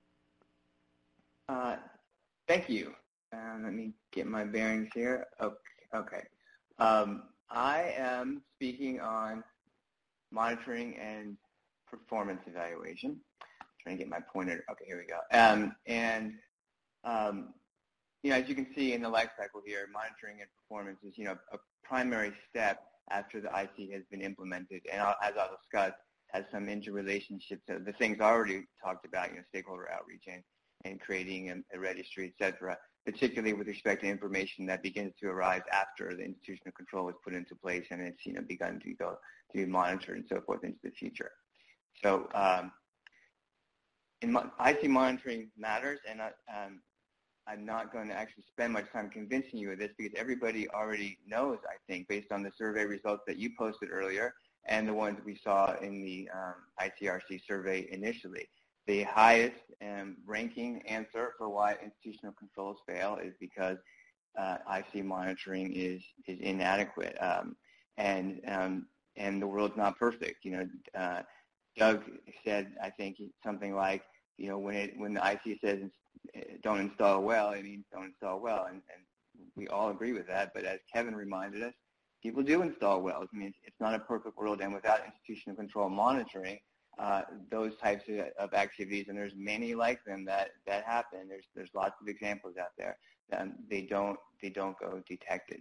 Uh, thank you. Uh, let me get my bearings here. Okay. okay. Um, I am speaking on monitoring and performance evaluation. I'm trying to get my pointer. Okay, here we go. Um, and, um, you know, as you can see in the life cycle here, monitoring and performance is, you know, a primary step after the I C has been implemented. And I'll, as I'll discuss, has some interrelationships to the things I already talked about, you know, stakeholder outreach and, and creating a, a registry, et cetera, particularly with respect to information that begins to arise after the institutional control is put into place and it's, you know, begun to go to be monitored and so forth into the future. So um, in my, I C monitoring matters, and I, um, I'm not going to actually spend much time convincing you of this because everybody already knows, I think, based on the survey results that you posted earlier and the ones we saw in the um, I T R C survey initially. The highest um, ranking answer for why institutional controls fail is because uh, I C monitoring is is inadequate, um, and um, and the world's not perfect. You know, uh, Doug said, I think something like, you know, when it when the I C says don't install well, it means don't install well, and, and we all agree with that. But as Kevin reminded us, people do install wells. I mean, it's not a perfect world, and without institutional control monitoring, Uh, those types of, of activities, and there's many like them that, that happen. There's there's lots of examples out there. Um, they don't they don't go detected.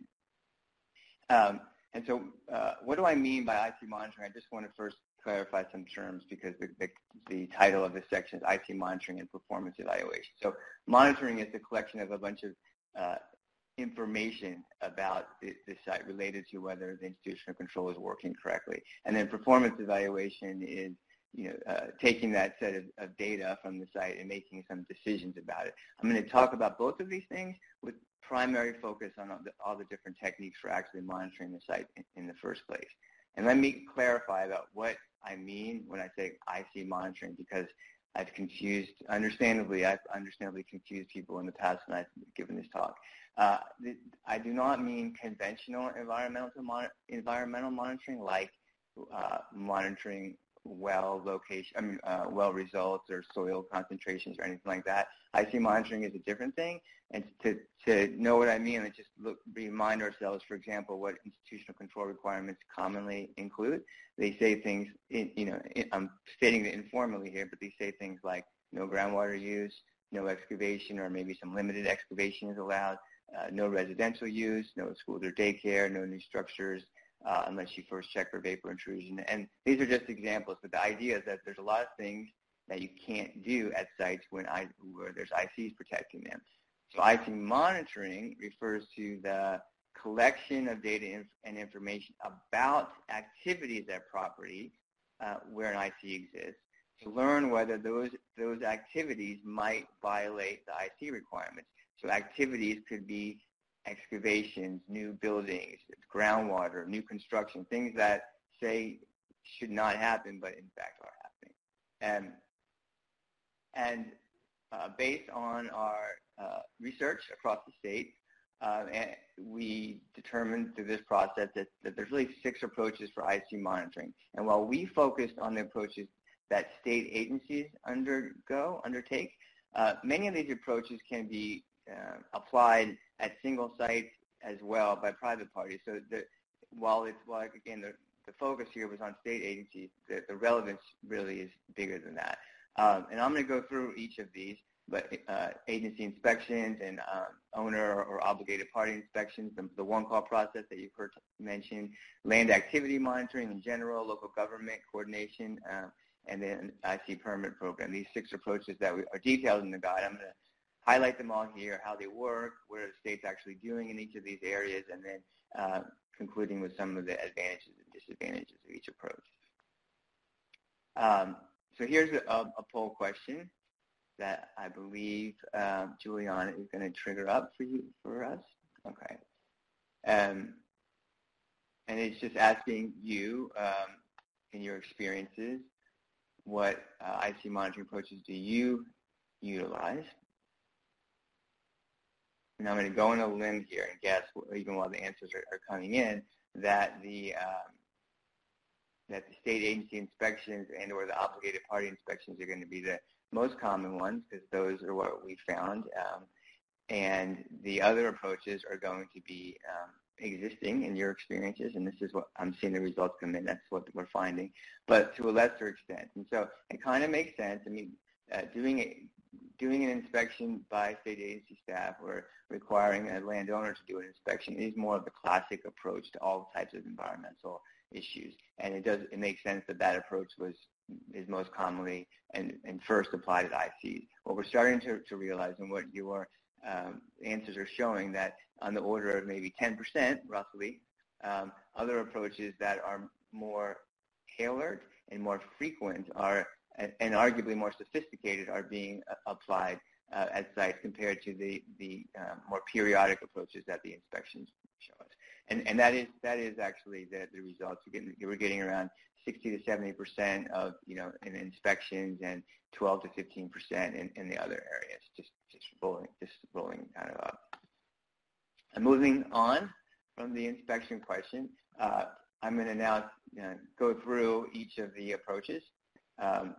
Um, and so, uh, what do I mean by I T monitoring? I just want to first clarify some terms because the, the the title of this section is I T monitoring and performance evaluation. So, monitoring is the collection of a bunch of uh, information about the, the site related to whether the institutional control is working correctly, and then performance evaluation is you know, uh, taking that set of, of data from the site and making some decisions about it. I'm going to talk about both of these things with primary focus on all the, all the different techniques for actually monitoring the site in, in the first place. And let me clarify about what I mean when I say I C monitoring, because I've confused, understandably, I've understandably confused people in the past when I've given this talk. Uh, I do not mean conventional environmental, mon environmental monitoring like uh, monitoring well location, I mean, uh, well results or soil concentrations or anything like that. I C monitoring is a different thing, and to, to know what I mean, let's just look, remind ourselves, for example, what institutional control requirements commonly include. They say things, in, you know, in, I'm stating it informally here, but they say things like no groundwater use, no excavation, or maybe some limited excavation is allowed, uh, no residential use, no schools or daycare, no new structures, Uh, unless you first check for vapor intrusion. And these are just examples, but the idea is that there's a lot of things that you can't do at sites when I, where there's I Cs protecting them. So I C monitoring refers to the collection of data and information about activities at property uh, where an I C exists to learn whether those, those activities might violate the I C requirements. So activities could be excavations, new buildings, groundwater, new construction, things that say should not happen but in fact are happening. And, and uh, based on our uh, research across the state, uh, and we determined through this process that, that there's really six approaches for I C monitoring. And while we focused on the approaches that state agencies undergo, undertake, uh, many of these approaches can be uh, applied at single sites as well by private parties. So the, while it's, while again, the, the focus here was on state agencies, the, the relevance really is bigger than that. Um, and I'm going to go through each of these, but uh, agency inspections and um, owner or obligated party inspections, the, the one-call process that you've heard mentioned, land activity monitoring in general, local government coordination, uh, and then I C permit program. These six approaches that we are detailed in the guide. I'm going to highlight them all here, how they work, what are the states actually doing in each of these areas, and then uh, concluding with some of the advantages and disadvantages of each approach. Um, so here's a, a poll question that I believe uh, Juliana is going to trigger up for you, for us. Okay. Um, and it's just asking you, um, in your experiences, what uh, I C monitoring approaches do you utilize? And I'm going to go on a limb here and guess, even while the answers are, are coming in, that the um, that the state agency inspections and or the obligated party inspections are going to be the most common ones, because those are what we found. Um, and the other approaches are going to be um, existing in your experiences, and this is what I'm seeing the results come in. That's what we're finding, but to a lesser extent. And so it kind of makes sense. I mean, uh, doing it. Doing an inspection by state agency staff or requiring a landowner to do an inspection is more of the classic approach to all types of environmental issues. And it does, it makes sense that that approach was, is most commonly and, and first applied at I Cs. What we're starting to, to realize, and what your um, answers are showing, that on the order of maybe ten percent roughly, um, other approaches that are more tailored and more frequent are and arguably more sophisticated are being applied uh, at sites compared to the, the uh, more periodic approaches that the inspections show us. And, and that is that is actually the, the results. We're getting, we're getting around sixty to seventy percent of, you know, in inspections and twelve to fifteen percent in, in the other areas, just, just, rolling, just rolling kind of up. And moving on from the inspection question, uh, I'm going to now you know, go through each of the approaches. Um,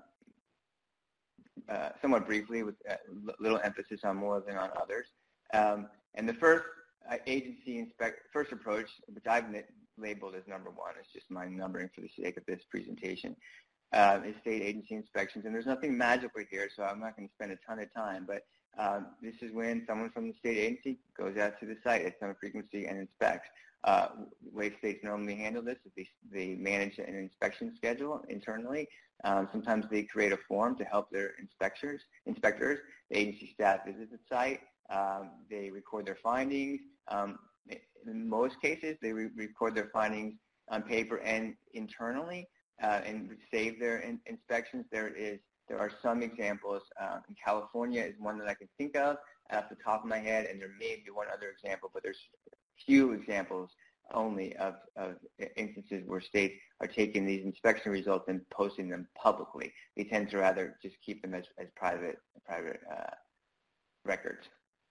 uh, somewhat briefly, with a little emphasis on more than on others. Um, and the first uh, agency inspect, first approach, which I've labeled as number one, it's just my numbering for the sake of this presentation, uh, is state agency inspections. And there's nothing magical here, so I'm not going to spend a ton of time, but um, this is when someone from the state agency goes out to the site at some frequency and inspects. Uh, the way states normally handle this is they, they manage an inspection schedule internally. Um, sometimes they create a form to help their inspectors. Inspectors, the agency staff visits the site. Um, they record their findings. Um, in most cases, they re record their findings on paper and internally, uh, and save their in inspections. There is there are some examples. Uh, in California is one that I can think of. off the top of my head, and there may be one other example, but there's few examples only of, of instances where states are taking these inspection results and posting them publicly. They tend to rather just keep them as, as private private uh, records.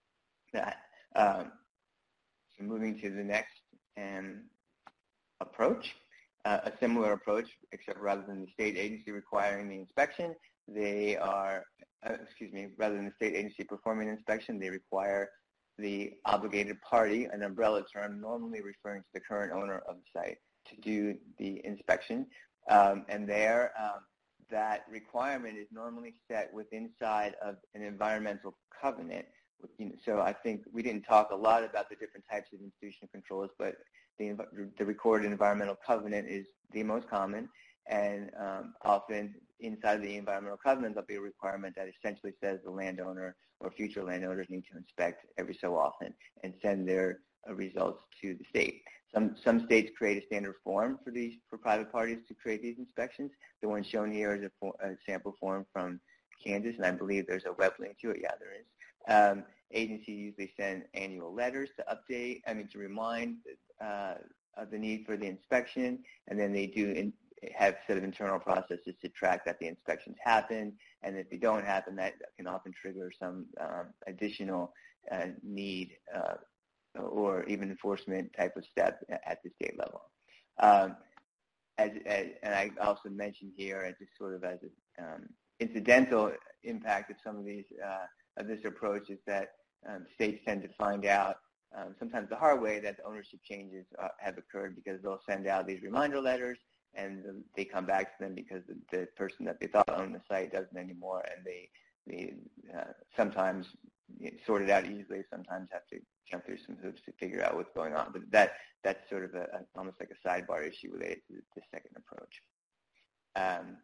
That um, so moving to the next um, approach, uh, a similar approach, except rather than the state agency requiring the inspection, they are, uh, excuse me, rather than the state agency performing the inspection, they require the obligated party, an umbrella term normally referring to the current owner of the site, to do the inspection. Um, and there, um, that requirement is normally set with inside of an environmental covenant. You know, so I think we didn't talk a lot about the different types of institutional controls, but the, the recorded environmental covenant is the most common. And um, often inside of the environmental covenant, there'll be a requirement that essentially says the landowner or future landowners need to inspect every so often and send their uh, results to the state. Some some states create a standard form for these for private parties to create these inspections. The one shown here is a, for, a sample form from Kansas, and I believe there's a web link to it. Yeah, there is. Um, agencies usually send annual letters to update, I mean, to remind uh, of the need for the inspection, and then they do in, have set of internal processes to track that the inspections happen, and if they don't happen, that can often trigger some um, additional uh, need uh, or even enforcement type of step at the state level. Um, as, as, and I also mentioned here, as just sort of as an um, incidental impact of some of these uh, of this approach is that um, states tend to find out um, sometimes the hard way that the ownership changes uh, have occurred because they'll send out these reminder letters and the, they come back to them because the, the person that they thought owned the site doesn't anymore, and they they uh, sometimes sort it out easily, sometimes have to jump through some hoops to figure out what's going on. But that that's sort of a, a almost like a sidebar issue related to the, the second approach. Um,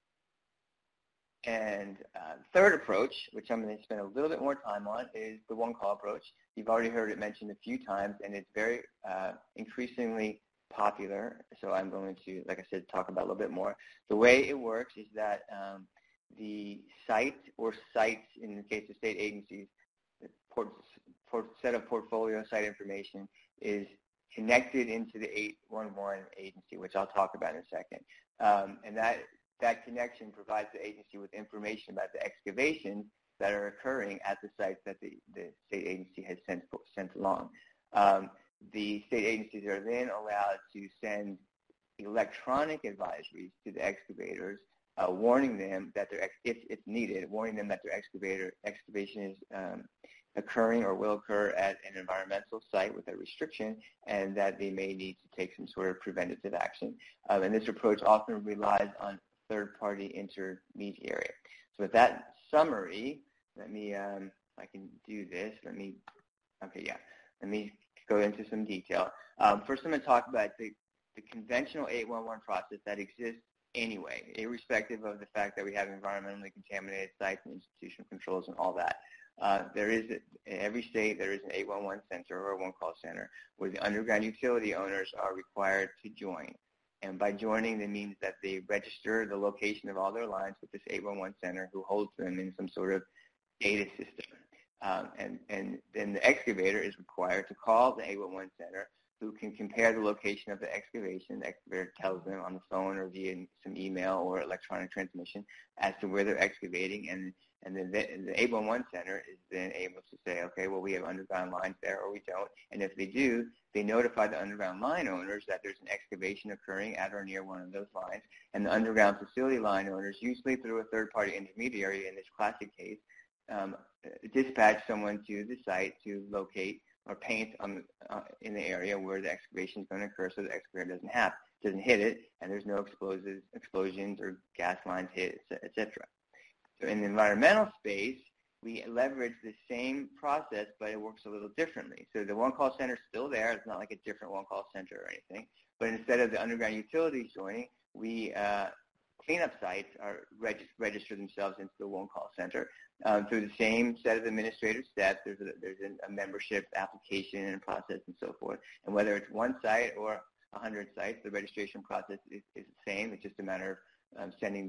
And uh, third approach, which I'm going to spend a little bit more time on, is the one-call approach. You've already heard it mentioned a few times, and it's very uh, increasingly popular. So I'm going to, like I said, talk about a little bit more. The way it works is that um, the site or sites, in the case of state agencies, the port, port, set of portfolio site information is connected into the eight one one agency, which I'll talk about in a second. Um, and that That connection provides the agency with information about the excavations that are occurring at the sites that the, the state agency has sent, sent along. Um, the state agencies are then allowed to send electronic advisories to the excavators, uh, warning them that their, if it's needed, warning them that their excavator excavation is um, occurring or will occur at an environmental site with a restriction, and that they may need to take some sort of preventative action. Um, and this approach often relies on third-party intermediary. So with that summary, let me, um, if I can do this, let me, okay, yeah, let me go into some detail. Um, first, I'm going to talk about the, the conventional eight one one process that exists anyway, irrespective of the fact that we have environmentally contaminated sites and institutional controls and all that. Uh, there is, in every state, there is an eight one one center or a one-call center where the underground utility owners are required to join. And by joining, that means that they register the location of all their lines with this eight one one center, who holds them in some sort of data system. Um, and, and then the excavator is required to call the eight one one center, who can compare the location of the excavation. The excavator tells them on the phone or via some email or electronic transmission as to where they're excavating. And, and then the, the eight one one center is then able to say, okay, well, we have underground lines there or we don't. And if they do, they notify the underground line owners that there's an excavation occurring at or near one of those lines. And the underground facility line owners, usually through a third-party intermediary in this classic case, um, dispatch someone to the site to locate or paint on, uh, in the area where the excavation is going to occur, so the excavator doesn't have, doesn't hit it, and there's no explosives, explosions or gas lines hit, et cetera. So in the environmental space, we leverage the same process, but it works a little differently. So the one-call center is still there. It's not like a different one-call center or anything. But instead of the underground utilities joining, we uh, cleanup sites are reg register themselves into the one-call center um, through the same set of administrative steps. There's a, there's a membership application and process and so forth. And whether it's one site or one hundred sites, the registration process is, is the same. It's just a matter of um, sending the,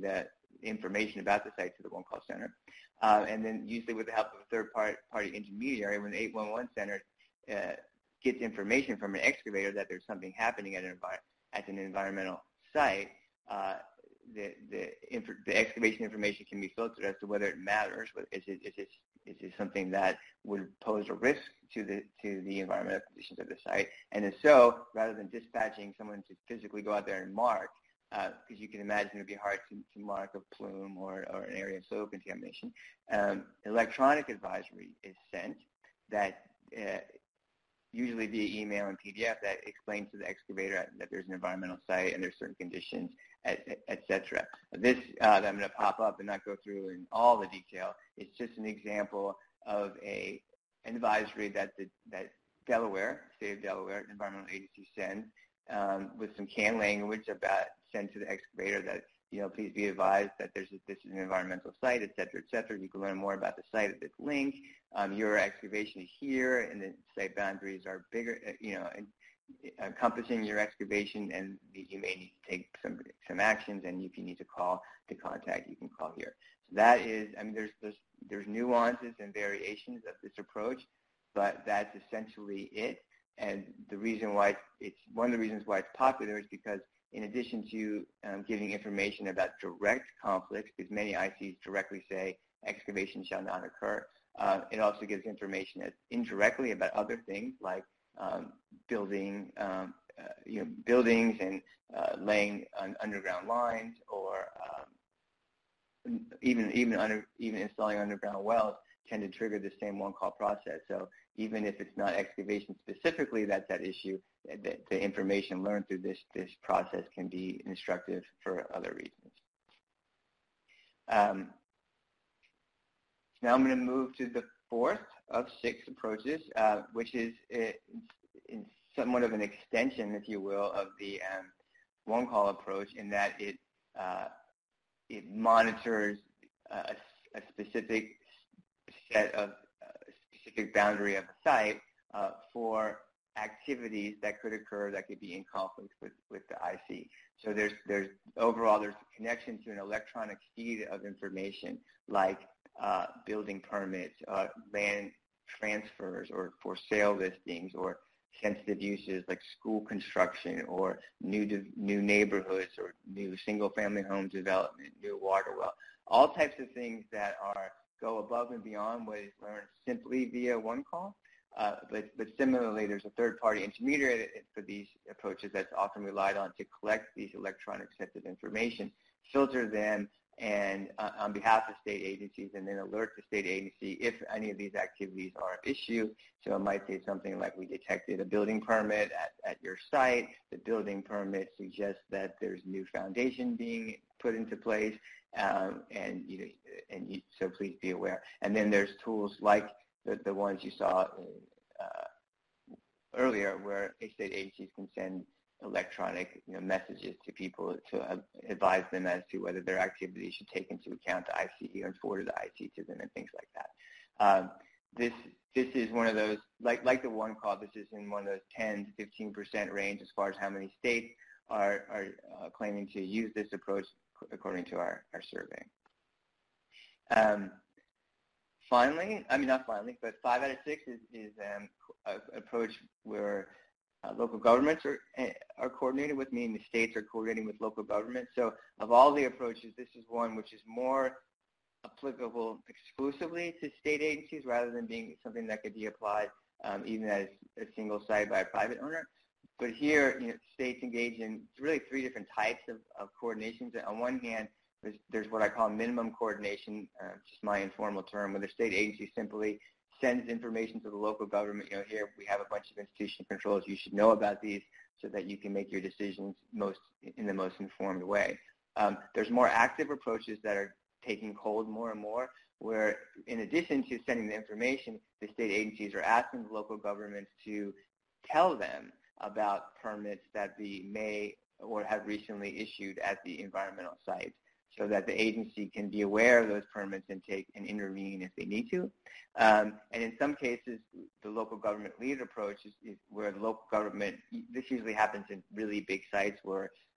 information about the site to the one-call center. Uh, and then usually with the help of a third-party intermediary, when the eight one one center uh, gets information from an excavator that there's something happening at an, envi- at an environmental site, uh, the, the, inf- the excavation information can be filtered as to whether it matters. Is it, is it, is it something that would pose a risk to the, to the environmental conditions of the site? And if so, rather than dispatching someone to physically go out there and mark, because uh, you can imagine it would be hard to, to mark a plume or, or an area of soil contamination, um, electronic advisory is sent that uh, usually via email and P D F that explains to the excavator that there's an environmental site and there's certain conditions, et cetera. This uh, that I'm going to pop up and not go through in all the detail. It's just an example of a advisory that the, that Delaware, State of Delaware Environmental Agency sends um, with some canned language about sent to the excavator that, you know, please be advised that there's a, this is an environmental site, et cetera, et cetera. You can learn more about the site at this link. Um, your excavation is here, and the site boundaries are bigger, you know, encompassing your excavation, and you may need to take some some actions, and if you need to call to contact, you can call here. So that is, I mean, there's there's, there's nuances and variations of this approach, but that's essentially it. And the reason why it's, one of the reasons why it's popular is because in addition to um, giving information about direct conflicts, because many I Cs directly say excavation shall not occur, uh, it also gives information that's indirectly about other things like um, building, um, uh, you know, buildings and uh, laying on underground lines, or um, even even under, even installing underground wells tend to trigger the same one-call process. So even if it's not excavation specifically that's at issue, the, the information learned through this, this process can be instructive for other reasons. Um, now I'm going to move to the fourth of six approaches, uh, which is in, in somewhat of an extension, if you will, of the um, one-call approach, in that it, uh, it monitors a, a specific set of uh, specific boundary of a site uh, for activities that could occur that could be in conflict with, with the I C. So there's, there's overall, there's a connection to an electronic feed of information like uh, building permits, uh, land transfers, or for sale listings, or sensitive uses like school construction, or new new neighborhoods, or new single-family home development, new water well, all types of things that are go above and beyond what is learned simply via one call. Uh, but, but similarly, there's a third-party intermediary for these approaches that's often relied on to collect these electronic sets of information, filter them, and uh, on behalf of state agencies, and then alert the state agency if any of these activities are an issue. So it might say something like, we detected a building permit at, at your site. The building permit suggests that there's new foundation being put into place, um, and, you know, and you, so please be aware. And then there's tools like the, the ones you saw uh, earlier, where state agencies can send electronic, you know, messages to people to uh, advise them as to whether their activities should take into account the I C or forward the I C to them, and things like that. Um, this this is one of those, like like the one call, this is in one of those ten to fifteen percent range as far as how many states are, are uh, claiming to use this approach according to our, our survey. Um, finally, I mean not finally, but five out of six is, is um, an approach where Uh, local governments are, are coordinated with, meaning the states are coordinating with local governments. So of all the approaches, this is one which is more applicable exclusively to state agencies rather than being something that could be applied um, even as a single site by a private owner. But here, you know, states engage in really three different types of, of coordinations. On one hand, there's, there's what I call minimum coordination, uh, just my informal term, where the state agency simply sends information to the local government. You know, here we have a bunch of institutional controls. You should know about these so that you can make your decisions most in the most informed way. Um, there's more active approaches that are taking hold more and more, where in addition to sending the information, the state agencies are asking the local governments to tell them about permits that the may or have recently issued at the environmental sites, so that the agency can be aware of those permits and take and intervene if they need to. Um, and in some cases, the local government lead approach is, is where the local government, this usually happens in really big sites where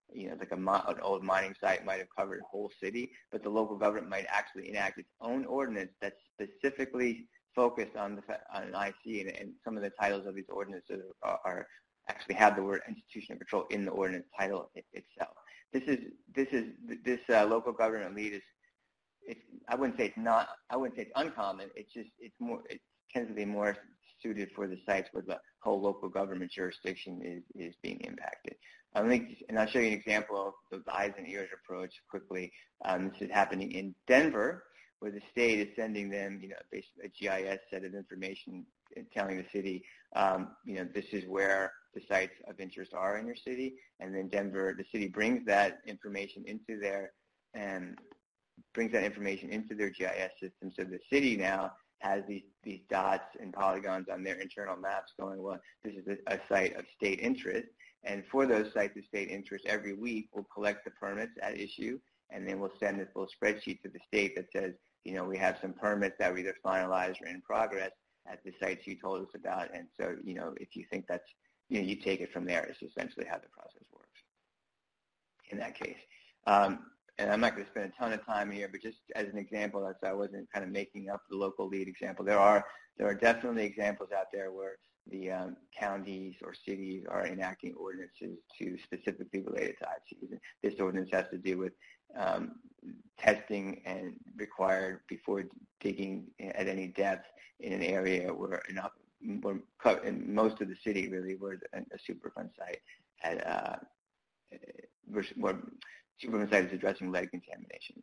you know, like a mo- an old mining site might have covered a whole city, but the local government might actually enact its own ordinance that's specifically focused on the on an I C, and, and some of the titles of these ordinances are, are actually have the word institutional control in the ordinance title it, itself. This is this is this uh, local government lead is. It's, I wouldn't say it's not. I wouldn't say it's uncommon. It's just it's more. It tends to be more suited for the sites where the whole local government jurisdiction is is being impacted. I think, and I'll show you an example of the eyes and ears approach quickly. Um, this is happening in Denver, where the state is sending them, you know, basically a G I S set of information telling the city, um, you know, this is where the sites of interest are in your city, and then Denver, the city brings that information into their and brings that information into their G I S system. So the city now has these, these dots and polygons on their internal maps going, well, this is a, a site of state interest. And for those sites of state interest, every week we'll collect the permits at issue, and then we'll send this little spreadsheet to the state that says, you know, we have some permits that are either finalized or in progress at the sites you told us about. And so, you know, if you think that's, you know, you take it from there. It's essentially how the process works in that case. Um, And I'm not going to spend a ton of time here, but just as an example, that's I wasn't kind of making up the local lead example. There are there are definitely examples out there where the um, counties or cities are enacting ordinances to specifically related to I Cs. And this ordinance has to do with um, testing and required before digging at any depth in an area where enough, where in most of the city really, where a, a Superfund site had uh, where Superfund site is addressing lead contamination.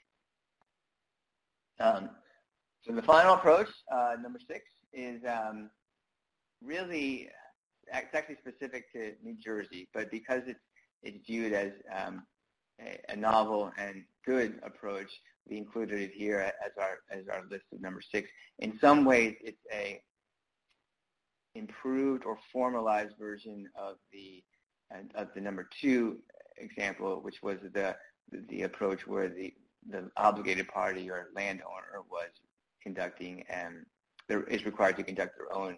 Um, so the final approach, uh, number six, is um, really, it's actually specific to New Jersey, but because it's, it's viewed as um, a, a novel and good approach, we included it here as our, as our list of number six. In some ways, it's a improved or formalized version of the, of the number two example, which was the the approach where the the obligated party or landowner was conducting and there is required to conduct their own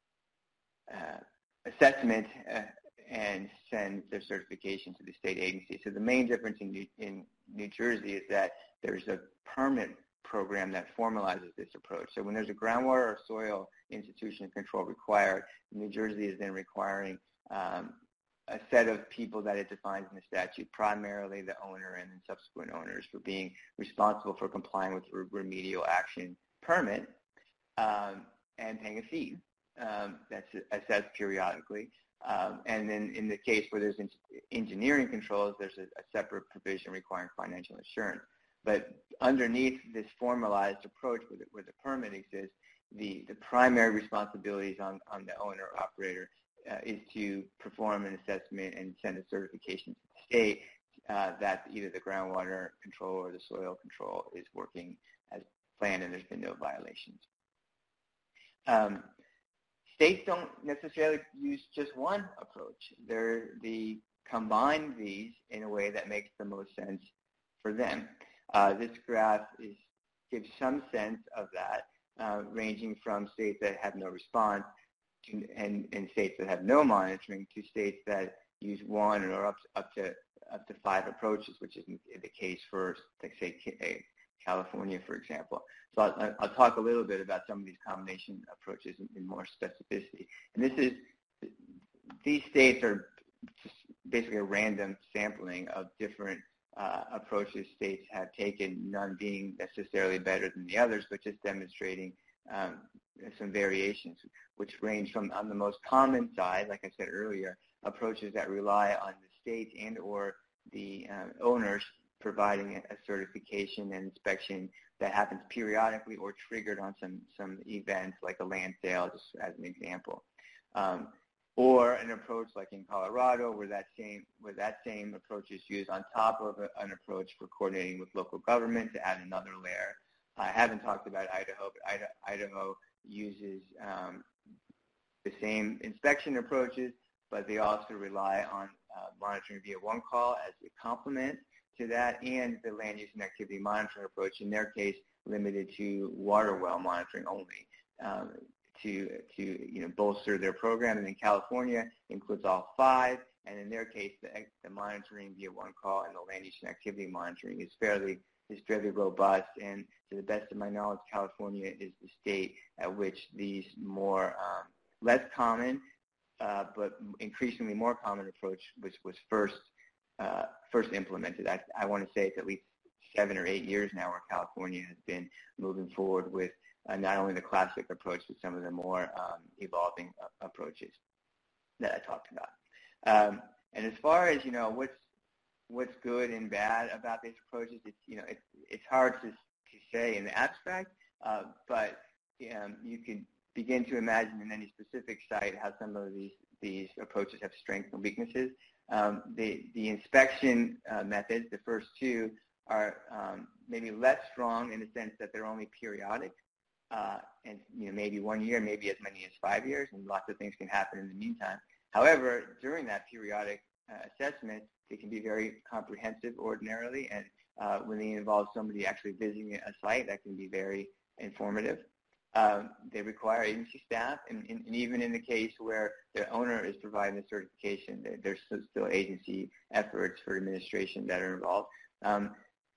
uh, assessment uh, and send their certification to the state agency. So the main difference in New, in New Jersey is that there's a permit program that formalizes this approach. So when there's a groundwater or soil institution control required, New Jersey is then requiring um, a set of people that it defines in the statute, primarily the owner and then subsequent owners, for being responsible for complying with the remedial action permit um, and paying a fee um, that's assessed periodically. Um, and then in the case where there's engineering controls, there's a, a separate provision requiring financial assurance. But underneath this formalized approach where the, where the permit exists, the, the primary responsibilities on, on the owner or operator Uh, is to perform an assessment and send a certification to the state uh, that either the groundwater control or the soil control is working as planned and there's been no violations. Um, states don't necessarily use just one approach. They're, they combine these in a way that makes the most sense for them. Uh, this graph is, gives some sense of that, uh, ranging from states that have no response And, and states that have no monitoring to states that use one or up to, up to up to five approaches, which is the case for, like, say, California, for example. So I'll, I'll talk a little bit about some of these combination approaches in, in more specificity. And this is, these states are just basically a random sampling of different uh, approaches states have taken, none being necessarily better than the others, but just demonstrating um, some variations, which range from, on the most common side, like I said earlier, approaches that rely on the state and or the uh, owners providing a certification and inspection that happens periodically or triggered on some, some events like a land sale, just as an example. Um, or an approach like in Colorado where that same, where that same approach is used on top of a, an approach for coordinating with local government to add another layer. I haven't talked about Idaho, but Idaho uses um, the same inspection approaches, but they also rely on uh, monitoring via one call as a complement to that, and the land use and activity monitoring approach, in their case, limited to water well monitoring only. Um, to to you know bolster their program. And in California, it includes all five. And in their case, the, the monitoring via one call and the land use and activity monitoring is fairly is fairly robust. And to the best of my knowledge, California is the state at which these more um, less common uh, but increasingly more common approach was was first uh, first implemented. I, I want to say it's at least seven or eight years now where California has been moving forward with uh, not only the classic approach but some of the more um, evolving uh, approaches that I talked about. Um, and as far as, you know, what's what's good and bad about these approaches, it's, you know, it's, it's hard to, to say in the abstract, uh, but um, you can begin to imagine in any specific site how some of these, these approaches have strengths and weaknesses. Um, the, the inspection uh, methods, the first two, are um, maybe less strong in the sense that they're only periodic, uh, and you know, maybe one year, maybe as many as five years, and lots of things can happen in the meantime. However, during that periodic uh, assessment, they can be very comprehensive ordinarily, and uh, when they involve somebody actually visiting a site, that can be very informative. Um, they require agency staff, and, and, and even in the case where their owner is providing the certification, there, there's still agency efforts for administration that are involved. Um,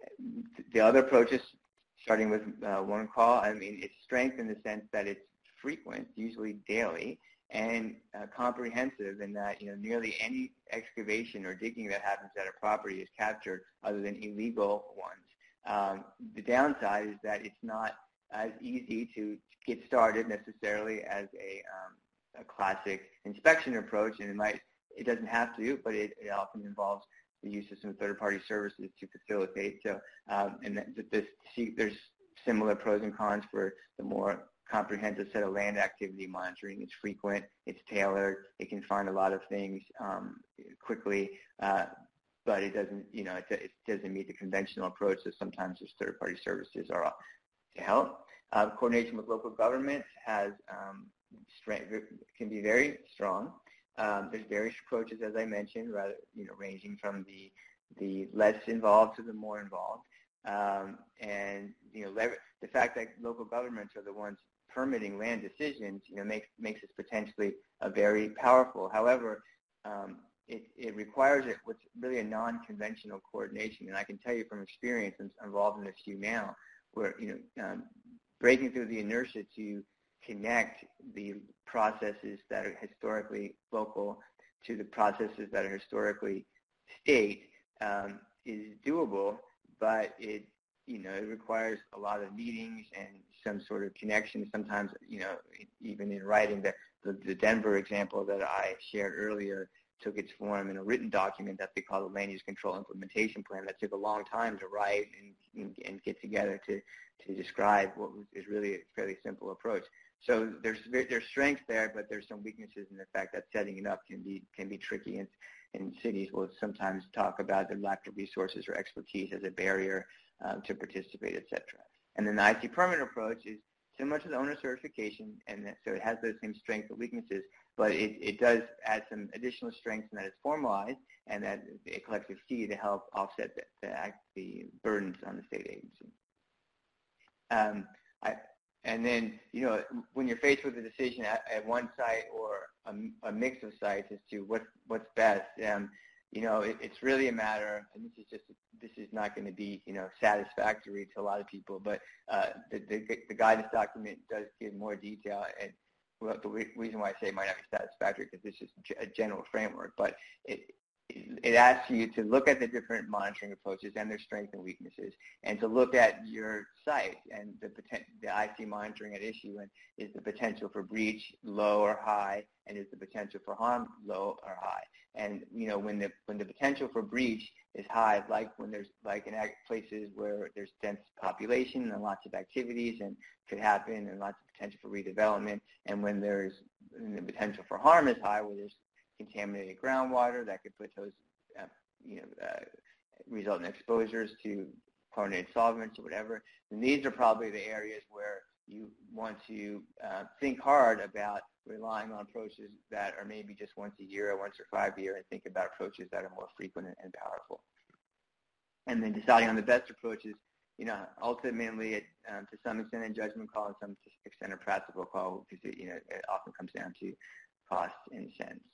the other approaches, starting with uh, one call, I mean, it's strength in the sense that it's frequent, usually daily, and uh, comprehensive in that, you know, nearly any excavation or digging that happens at a property is captured other than illegal ones. Um, the downside is that it's not as easy to get started necessarily as a, um, a classic inspection approach, and it might, it doesn't have to, but it, it often involves the use of some third-party services to facilitate. So, um, and this, there's similar pros and cons for the more comprehensive set of land activity monitoring. It's frequent, it's tailored, it can find a lot of things um, quickly, uh, but it doesn't, you know, it, it doesn't meet the conventional approach, so sometimes there's third-party services are to help. Uh, coordination with local governments has um, strength, can be very strong. Um, there's various approaches, as I mentioned, rather, you know, ranging from the the less involved to the more involved. Um, and you know, the fact that local governments are the ones permitting land decisions, you know, makes makes this potentially a very powerful. However, um, it, it requires it what's really a non-conventional coordination. And I can tell you from experience, I'm involved in a few now, where you know, um, breaking through the inertia to connect the processes that are historically local to the processes that are historically state um, is doable, but it, you know, it requires a lot of meetings and some sort of connection. Sometimes, you know, even in writing, the, the, the Denver example that I shared earlier took its form in a written document that they call the Land Use Control Implementation Plan that took a long time to write and, and, and get together to, to describe what was, is really a fairly simple approach. So there's there's strengths there, but there's some weaknesses in the fact that setting it up can be can be tricky, and, and cities will sometimes talk about their lack of resources or expertise as a barrier um, to participate, et cetera. And then the I C permit approach is similar to the owner certification, and that, so it has those same strengths and weaknesses, but it, it does add some additional strengths in that it's formalized and that it collects a fee to help offset the, the, the burdens on the state agency. Um, I, And then, you know, when you're faced with a decision at, at one site or a, a mix of sites as to what, what's best, um, you know, it, it's really a matter, and this is just, this is not going to be, you know, satisfactory to a lot of people, but uh, the, the, the guidance document does give more detail, and well, the re reason why I say it might not be satisfactory because this is a general framework, but it, it asks you to look at the different monitoring approaches and their strengths and weaknesses, and to look at your site and the potential, the I C monitoring at issue, and is the potential for breach low or high, and is the potential for harm low or high. And you know, when the when the potential for breach is high, like when there's like in places where there's dense population and lots of activities and could happen, and lots of potential for redevelopment, and when there's when the potential for harm is high, where there's contaminated groundwater that could put those, uh, you know, uh, result in exposures to chlorinated solvents or whatever. And these are probably the areas where you want to uh, think hard about relying on approaches that are maybe just once a year or once or five year, and think about approaches that are more frequent and powerful. And then deciding on the best approaches you know, ultimately, it, um, to some extent, a judgment call and some extent a practical call, because it, you know, it often comes down to cost in a sense.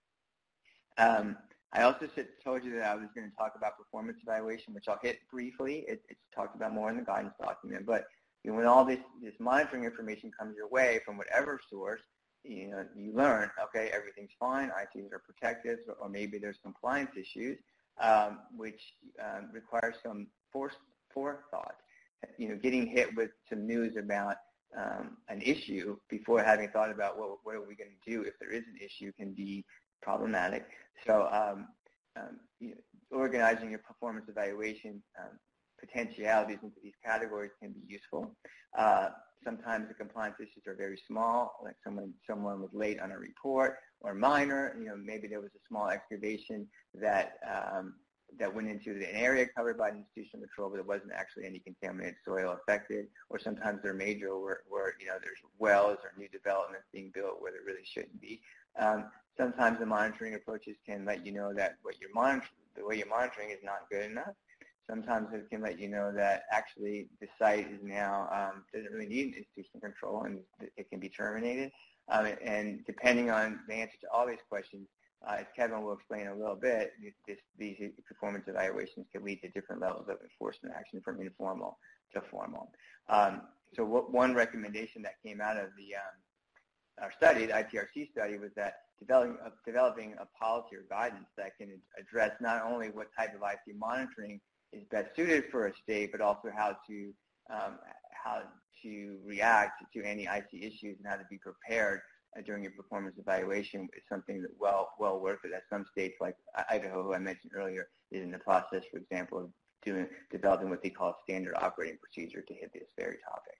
Um, I also said, told you that I was going to talk about performance evaluation, which I'll hit briefly. It, it's talked about more in the guidance document. But you know, when all this, this monitoring information comes your way from whatever source, you know, you learn, okay, everything's fine, I Cs are protected, or, or maybe there's compliance issues, um, which um, requires some force, forethought. You know, getting hit with some news about um, an issue before having thought about what, what are we going to do if there is an issue can be problematic. So um, um, you know, organizing your performance evaluation um, potentialities into these categories can be useful. Uh, sometimes the compliance issues are very small, like someone someone was late on a report, or minor. You know, maybe there was a small excavation that um, that went into an area covered by institutional control, but there wasn't actually any contaminated soil affected. Or sometimes they're major, where, where you know there's wells or new developments being built where there really shouldn't be. Um, sometimes the monitoring approaches can let you know that what you're monitoring, the way you're monitoring is not good enough. Sometimes it can let you know that actually the site is now um, doesn't really need institutional control and it can be terminated. Um, and depending on the answer to all these questions, uh, as Kevin will explain in a little bit, this, these performance evaluations can lead to different levels of enforcement action, from informal to formal. Um, so what, one recommendation that came out of the um, our study, the I T R C study, was that developing, uh, developing a policy or guidance that can address not only what type of I C monitoring is best suited for a state, but also how to um, how to react to any I C issues and how to be prepared uh, during your performance evaluation is something that well well worth it. As some states like Idaho, who I mentioned earlier, is in the process, for example, of doing developing what they call standard operating procedure to hit this very topic.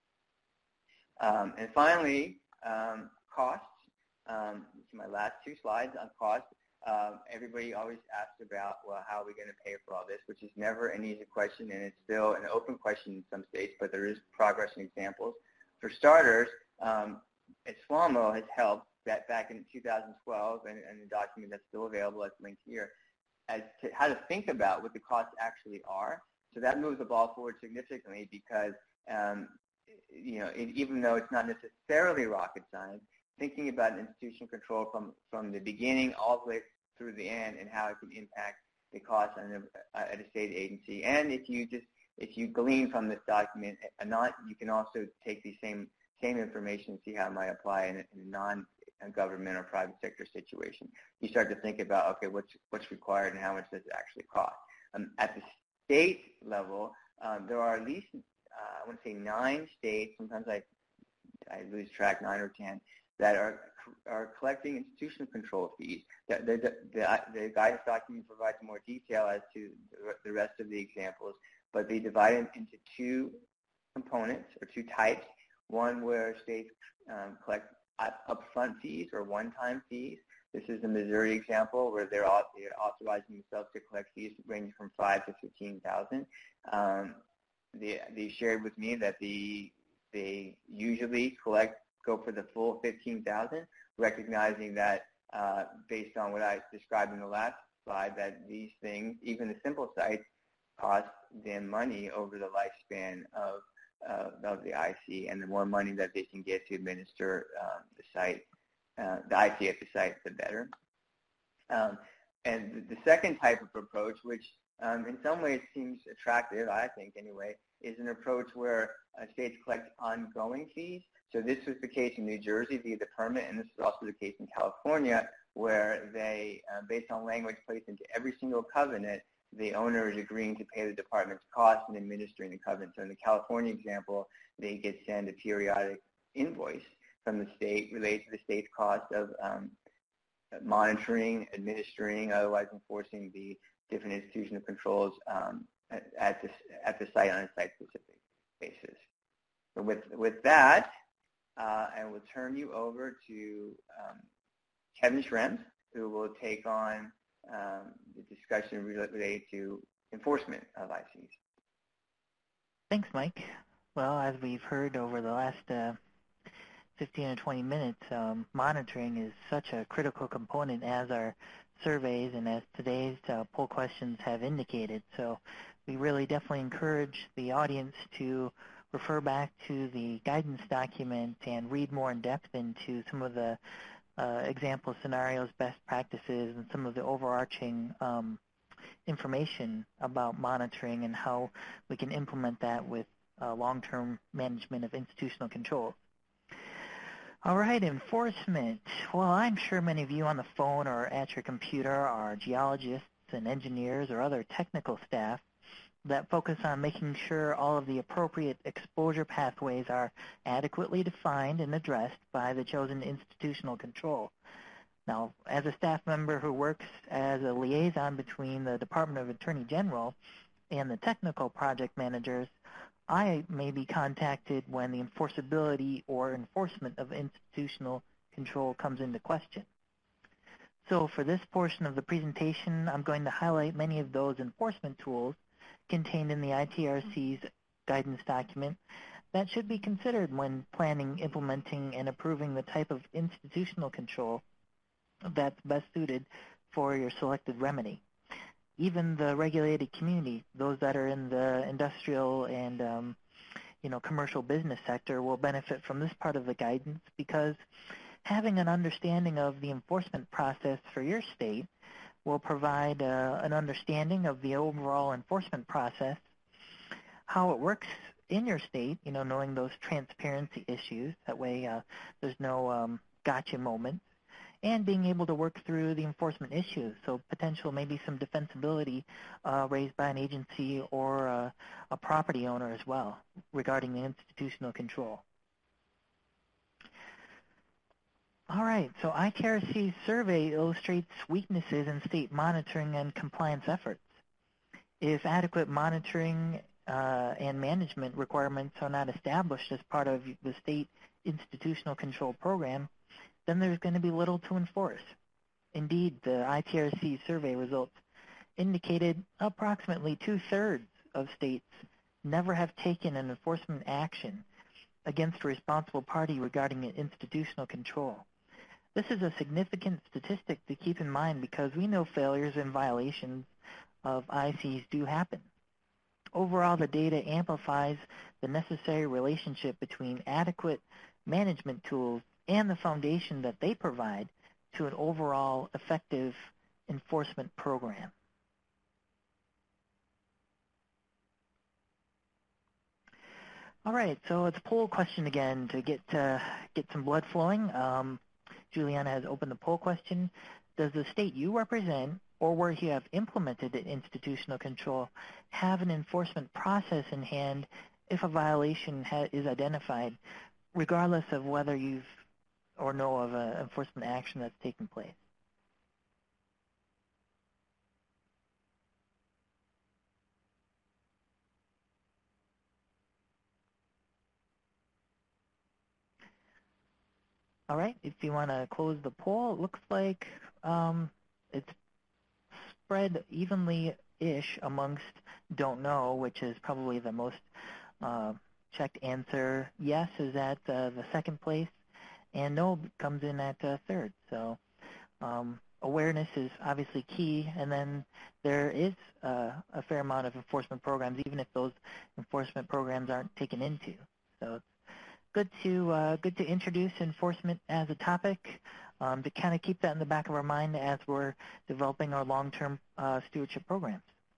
Um, and finally, um, costs. Um, this is my last two slides on costs. Um, everybody always asks about, well, how are we going to pay for all this, which is never an easy question, and it's still an open question in some states, but there is progress and examples. For starters, um, SWAMO has helped that back in two thousand twelve, and, and the document that's still available, that's linked here, as to how to think about what the costs actually are. So that moves the ball forward significantly because, um, you know, it, even though it's not necessarily rocket science, thinking about institutional control from, from the beginning all the way through the end and how it can impact the costs on a, at a state agency. And if you just if you glean from this document, not you can also take the same same information and see how it might apply in a, in a non-government or private sector situation. You start to think about, okay, what's what's required and how much does it actually cost? Um, at the state level, um, there are at least uh, I want to say nine states. Sometimes I I lose track, nine or ten, that are are collecting institutional control fees. The, the, the, the guidance document provides more detail as to the rest of the examples, but they divide it into two components or two types. One where states um, collect upfront fees or one-time fees. This is the Missouri example where they're, they're authorizing themselves to collect fees ranging from five to fifteen thousand. Um, they they shared with me that the they usually collect go for the full fifteen thousand, recognizing that uh, based on what I described in the last slide, that these things, even the simple sites, cost them money over the lifespan of uh, of the I C, and the more money that they can get to administer um, the site, uh, the I C at the site, the better. Um, and the second type of approach, which um, in some ways seems attractive, I think anyway, is an approach where uh, states collect ongoing fees. So this was the case in New Jersey via the permit, and this is also the case in California, where they, uh, based on language placed into every single covenant, the owner is agreeing to pay the department's costs in administering the covenant. So in the California example, they get sent a periodic invoice from the state related to the state's cost of um, monitoring, administering, otherwise enforcing the different institutional controls um, at, at, the, at the site on a site-specific basis. So with, with that, uh, I will turn you over to um, Kevin Schrems, who will take on um, the discussion related to enforcement of I Cs. Thanks, Mike. Well, as we've heard over the last uh, fifteen or twenty minutes, um, monitoring is such a critical component as our surveys and as today's uh, poll questions have indicated. So we really definitely encourage the audience to refer back to the guidance document and read more in depth into some of the uh, example scenarios, best practices, and some of the overarching um, information about monitoring and how we can implement that with uh, long-term management of institutional controls. All right, enforcement. Well, I'm sure many of you on the phone or at your computer are geologists and engineers or other technical staff that focus on making sure all of the appropriate exposure pathways are adequately defined and addressed by the chosen institutional control. Now, as a staff member who works as a liaison between the Department of Attorney General and the technical project managers, I may be contacted when the enforceability or enforcement of institutional control comes into question. So for this portion of the presentation, I'm going to highlight many of those enforcement tools contained in the I T R C's guidance document that should be considered when planning, implementing, and approving the type of institutional control that's best suited for your selected remedy. Even the regulated community, those that are in the industrial and um, you know, commercial business sector, will benefit from this part of the guidance because having an understanding of the enforcement process for your state will provide uh, an understanding of the overall enforcement process, how it works in your state, you know, knowing those transparency issues. That way uh, there's no um, gotcha moments, and being able to work through the enforcement issues, so potential maybe some defensibility uh, raised by an agency or uh, a property owner as well regarding the institutional control. All right, so I T R C's survey illustrates weaknesses in state monitoring and compliance efforts. If adequate monitoring uh, and management requirements are not established as part of the state institutional control program, then there's going to be little to enforce. Indeed, the I T R C survey results indicated approximately two-thirds of states never have taken an enforcement action against a responsible party regarding institutional control. This is a significant statistic to keep in mind because we know failures and violations of I Cs do happen. Overall, the data amplifies the necessary relationship between adequate management tools and the foundation that they provide to an overall effective enforcement program. All right, so it's a poll question again to get uh, get some blood flowing. Um, Juliana has opened the poll question. Does the state you represent or where you have implemented institutional control have an enforcement process in hand if a violation ha is identified, regardless of whether you've or know of an enforcement action that's taken place? All right, if you want to close the poll, it looks like um, it's spread evenly-ish amongst don't know, which is probably the most uh, checked answer. Yes is at uh, the second place, and no comes in at uh, third. So um, awareness is obviously key, and then there is uh, a fair amount of enforcement programs, even if those enforcement programs aren't taken into. So it's good to uh, good to introduce enforcement as a topic, um, to kind of keep that in the back of our mind as we're developing our long-term uh, stewardship programs.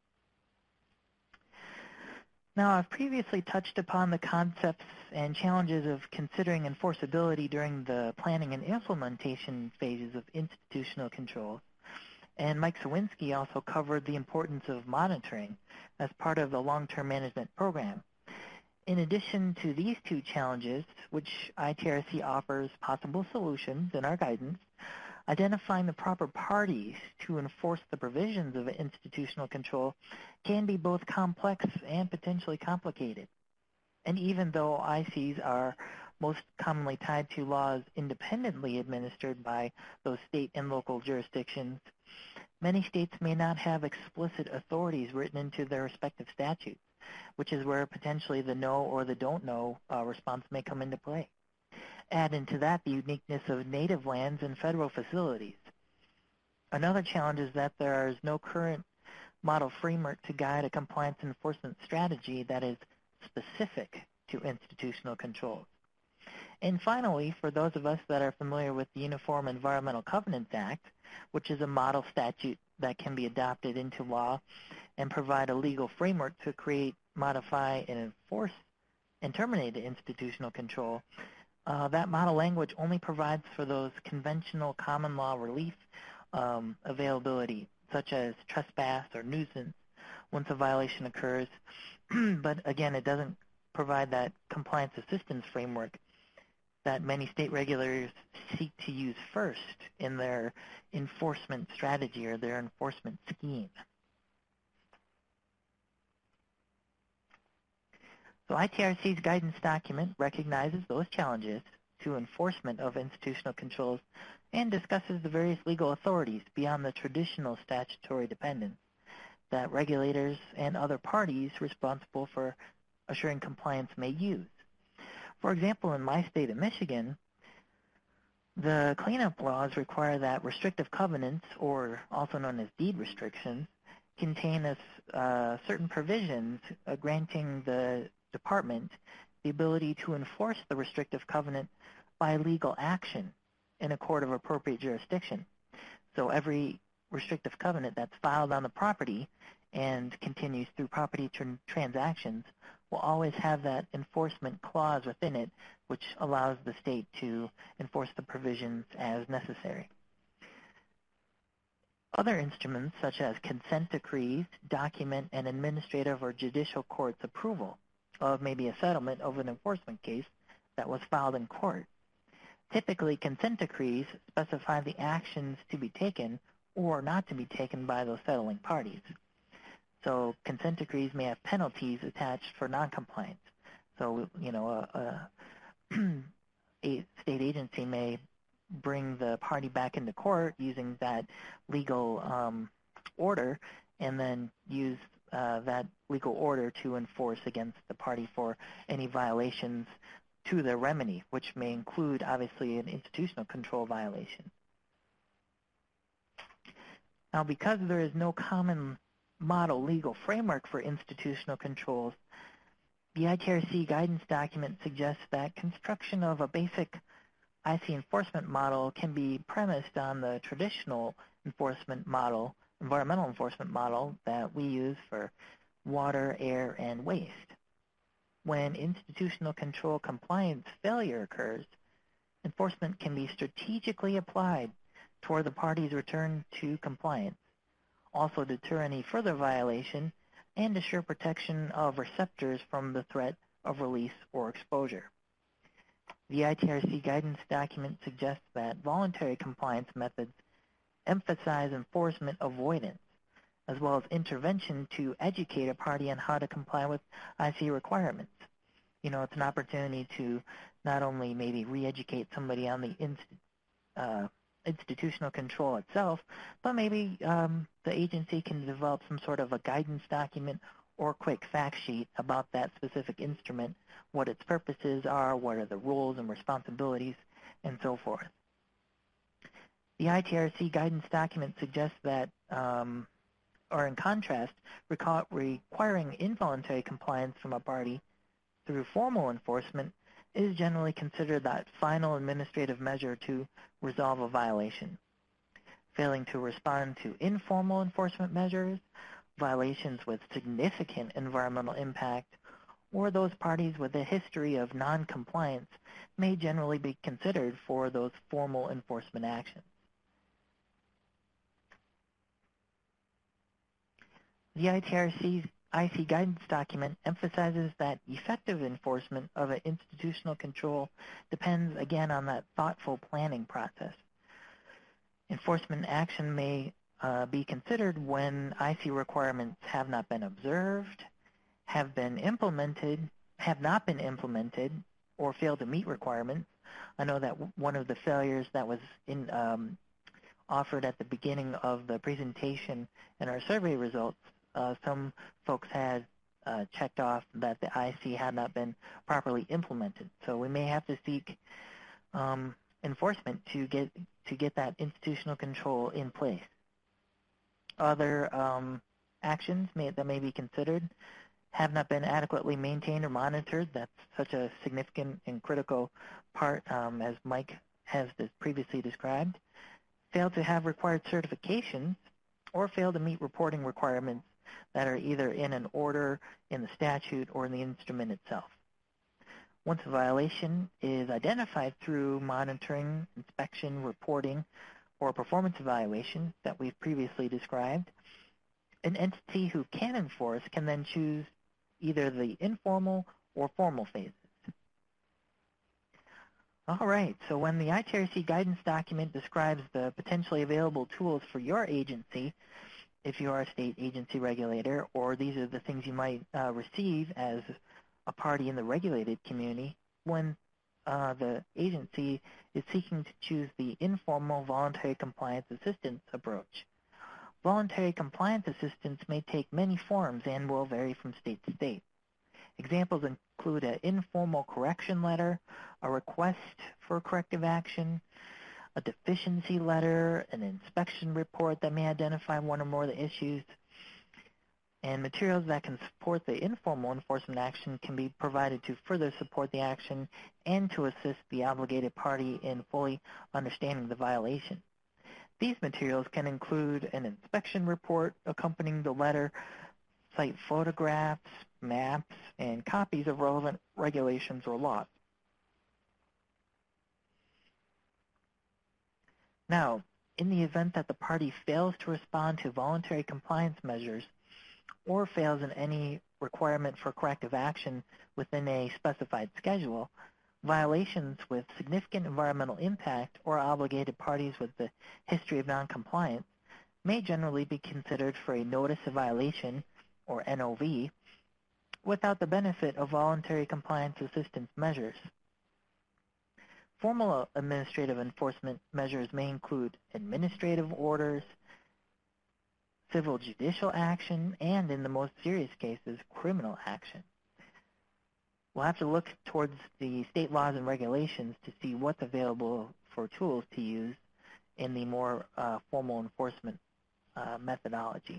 Now, I've previously touched upon the concepts and challenges of considering enforceability during the planning and implementation phases of institutional controls. And Mike Sawinski also covered the importance of monitoring as part of the long-term management program. In addition to these two challenges, which I T R C offers possible solutions in our guidance, identifying the proper parties to enforce the provisions of institutional control can be both complex and potentially complicated. And even though I Cs are most commonly tied to laws independently administered by those state and local jurisdictions, many states may not have explicit authorities written into their respective statutes, which is where potentially the no or the don't know uh, response may come into play. Add into that the uniqueness of native lands and federal facilities. Another challenge is that there is no current model framework to guide a compliance enforcement strategy that is specific to institutional controls. And finally, for those of us that are familiar with the Uniform Environmental Covenants Act, which is a model statute that can be adopted into law and provide a legal framework to create, modify, and enforce and terminate institutional control, uh, that model language only provides for those conventional common law relief um, availability, such as trespass or nuisance once a violation occurs. But again, it doesn't provide that compliance assistance framework that many state regulators seek to use first in their enforcement strategy or their enforcement scheme. So I T R C's guidance document recognizes those challenges to enforcement of institutional controls and discusses the various legal authorities beyond the traditional statutory dependence that regulators and other parties responsible for assuring compliance may use. For example, in my state of Michigan, the cleanup laws require that restrictive covenants, or also known as deed restrictions, contain a, uh, certain provisions uh, granting the department the ability to enforce the restrictive covenant by legal action in a court of appropriate jurisdiction. So every restrictive covenant that's filed on the property and continues through property tr transactions will always have that enforcement clause within it, which allows the state to enforce the provisions as necessary. Other instruments, such as consent decrees, document an administrative or judicial court's approval of maybe a settlement of an enforcement case that was filed in court. Typically, consent decrees specify the actions to be taken or not to be taken by those settling parties. So consent decrees may have penalties attached for noncompliance. So, you know, a, a, a state agency may bring the party back into court using that legal um, order and then use uh, that legal order to enforce against the party for any violations to their remedy, which may include, obviously, an institutional control violation. Now, because there is no common model legal framework for institutional controls, the I T R C guidance document suggests that construction of a basic I C enforcement model can be premised on the traditional enforcement model, environmental enforcement model that we use for water, air, and waste. When institutional control compliance failure occurs, enforcement can be strategically applied toward the party's return to compliance, also deter any further violation, and assure protection of receptors from the threat of release or exposure. The I T R C guidance document suggests that voluntary compliance methods emphasize enforcement avoidance, as well as intervention to educate a party on how to comply with I C requirements. You know, it's an opportunity to not only maybe re-educate somebody on the inst uh, institutional control itself, but maybe um, the agency can develop some sort of a guidance document or quick fact sheet about that specific instrument, what its purposes are, what are the roles and responsibilities, and so forth. The I T R C guidance document suggests that, um, or in contrast, requiring involuntary compliance from a party through formal enforcement is generally considered that final administrative measure to resolve a violation. Failing to respond to informal enforcement measures, violations with significant environmental impact, or those parties with a history of non-compliance may generally be considered for those formal enforcement actions. The I T R C's I C guidance document emphasizes that effective enforcement of an institutional control depends, again, on that thoughtful planning process. Enforcement action may uh, be considered when I C requirements have not been observed, have been implemented, have not been implemented, or fail to meet requirements. I know that one of the failures that was in, um, offered at the beginning of the presentation in our survey results, Uh, some folks had uh, checked off that the I C had not been properly implemented. So we may have to seek um, enforcement to get to get that institutional control in place. Other um, actions may, that may be considered have not been adequately maintained or monitored. That's such a significant and critical part, um, as Mike has previously described. Fail to have required certifications, or fail to meet reporting requirements that are either in an order, in the statute, or in the instrument itself. Once a violation is identified through monitoring, inspection, reporting, or performance evaluation that we've previously described, an entity who can enforce can then choose either the informal or formal phases. All right, so when the I T R C guidance document describes the potentially available tools for your agency, if you are a state agency regulator, or these are the things you might uh, receive as a party in the regulated community, when uh, the agency is seeking to choose the informal voluntary compliance assistance approach. Voluntary compliance assistance may take many forms and will vary from state to state. Examples include an informal correction letter, a request for corrective action, a deficiency letter, an inspection report that may identify one or more of the issues, and materials that can support the informal enforcement action can be provided to further support the action and to assist the obligated party in fully understanding the violation. These materials can include an inspection report accompanying the letter, site photographs, maps, and copies of relevant regulations or laws. Now, in the event that the party fails to respond to voluntary compliance measures or fails in any requirement for corrective action within a specified schedule, violations with significant environmental impact or obligated parties with the history of noncompliance may generally be considered for a notice of violation, or N O V, without the benefit of voluntary compliance assistance measures. Formal administrative enforcement measures may include administrative orders, civil judicial action, and in the most serious cases, criminal action. We'll have to look towards the state laws and regulations to see what's available for tools to use in the more uh, formal enforcement uh, methodology.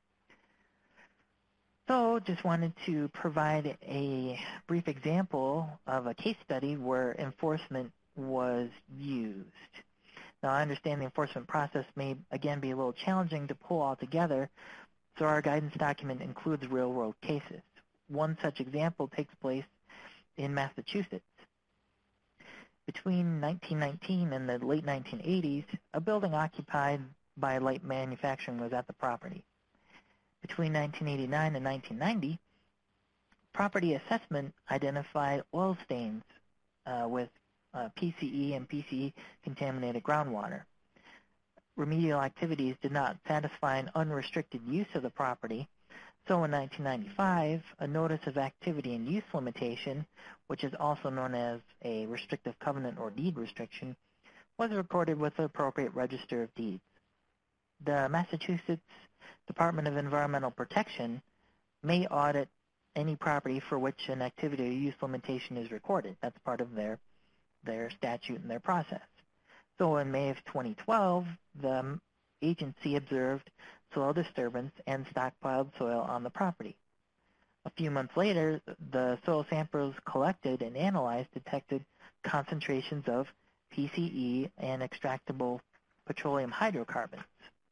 So just wanted to provide a brief example of a case study where enforcement was used. Now, I understand the enforcement process may, again, be a little challenging to pull all together, so our guidance document includes real-world cases. One such example takes place in Massachusetts. Between nineteen nineteen and the late nineteen eighties, a building occupied by light manufacturing was at the property. Between nineteen eighty-nine and nineteen ninety, property assessment identified oil stains uh, with uh, P C E and P C E contaminated groundwater. Remedial activities did not satisfy an unrestricted use of the property, so in nineteen ninety-five, a notice of activity and use limitation, which is also known as a restrictive covenant or deed restriction, was recorded with the appropriate register of deeds. The Massachusetts Department of Environmental Protection may audit any property for which an activity or use limitation is recorded. That's part of their, their statute and their process. So in May of twenty twelve, the agency observed soil disturbance and stockpiled soil on the property. A few months later, the soil samples collected and analyzed detected concentrations of P C E and extractable petroleum hydrocarbons.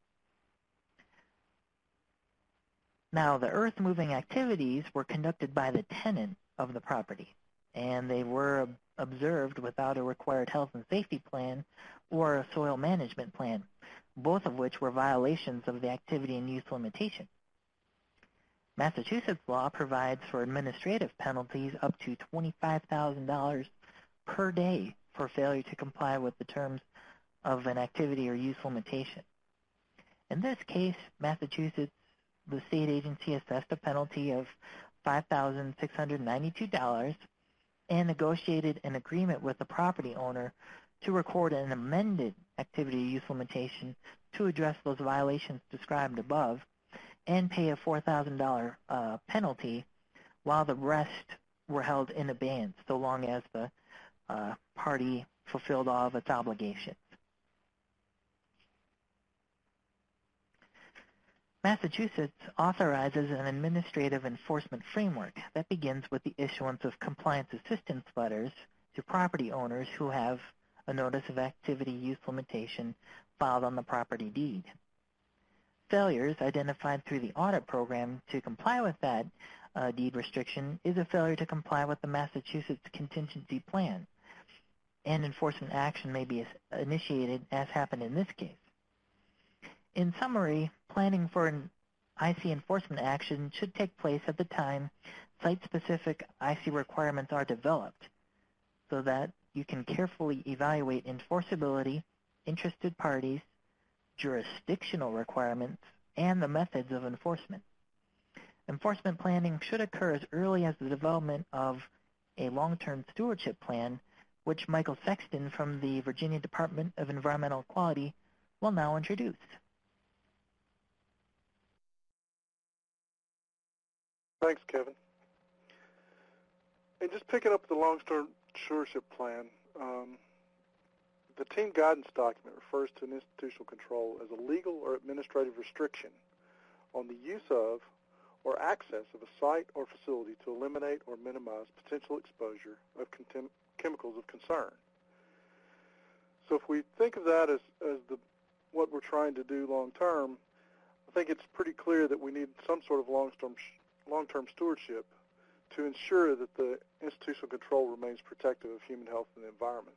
Now, the earth-moving activities were conducted by the tenant of the property, and they were observed without a required health and safety plan or a soil management plan, both of which were violations of the activity and use limitation. Massachusetts law provides for administrative penalties up to twenty-five thousand dollars per day for failure to comply with the terms of an activity or use limitation. In this case, Massachusetts, the state agency assessed a penalty of five thousand six hundred ninety-two dollars and negotiated an agreement with the property owner to record an amended activity or use limitation to address those violations described above and pay a four thousand dollars uh, penalty while the rest were held in abeyance so long as the uh, party fulfilled all of its obligations. Massachusetts authorizes an administrative enforcement framework that begins with the issuance of compliance assistance letters to property owners who have a notice of activity use limitation filed on the property deed. Failures identified through the audit program to comply with that uh, deed restriction is a failure to comply with the Massachusetts contingency plan, and enforcement action may be initiated as happened in this case. In summary, planning for an I C enforcement action should take place at the time site-specific I C requirements are developed so that you can carefully evaluate enforceability, interested parties, jurisdictional requirements, and the methods of enforcement. Enforcement planning should occur as early as the development of a long-term stewardship plan, which Michael Sexton from the Virginia Department of Environmental Quality will now introduce. Thanks, Kevin. And just picking up the long-term stewardship plan, um, the team guidance document refers to an institutional control as a legal or administrative restriction on the use of or access of a site or facility to eliminate or minimize potential exposure of contem- chemicals of concern. So if we think of that as, as the, what we're trying to do long-term, I think it's pretty clear that we need some sort of long-term long-term stewardship to ensure that the institutional control remains protective of human health and the environment.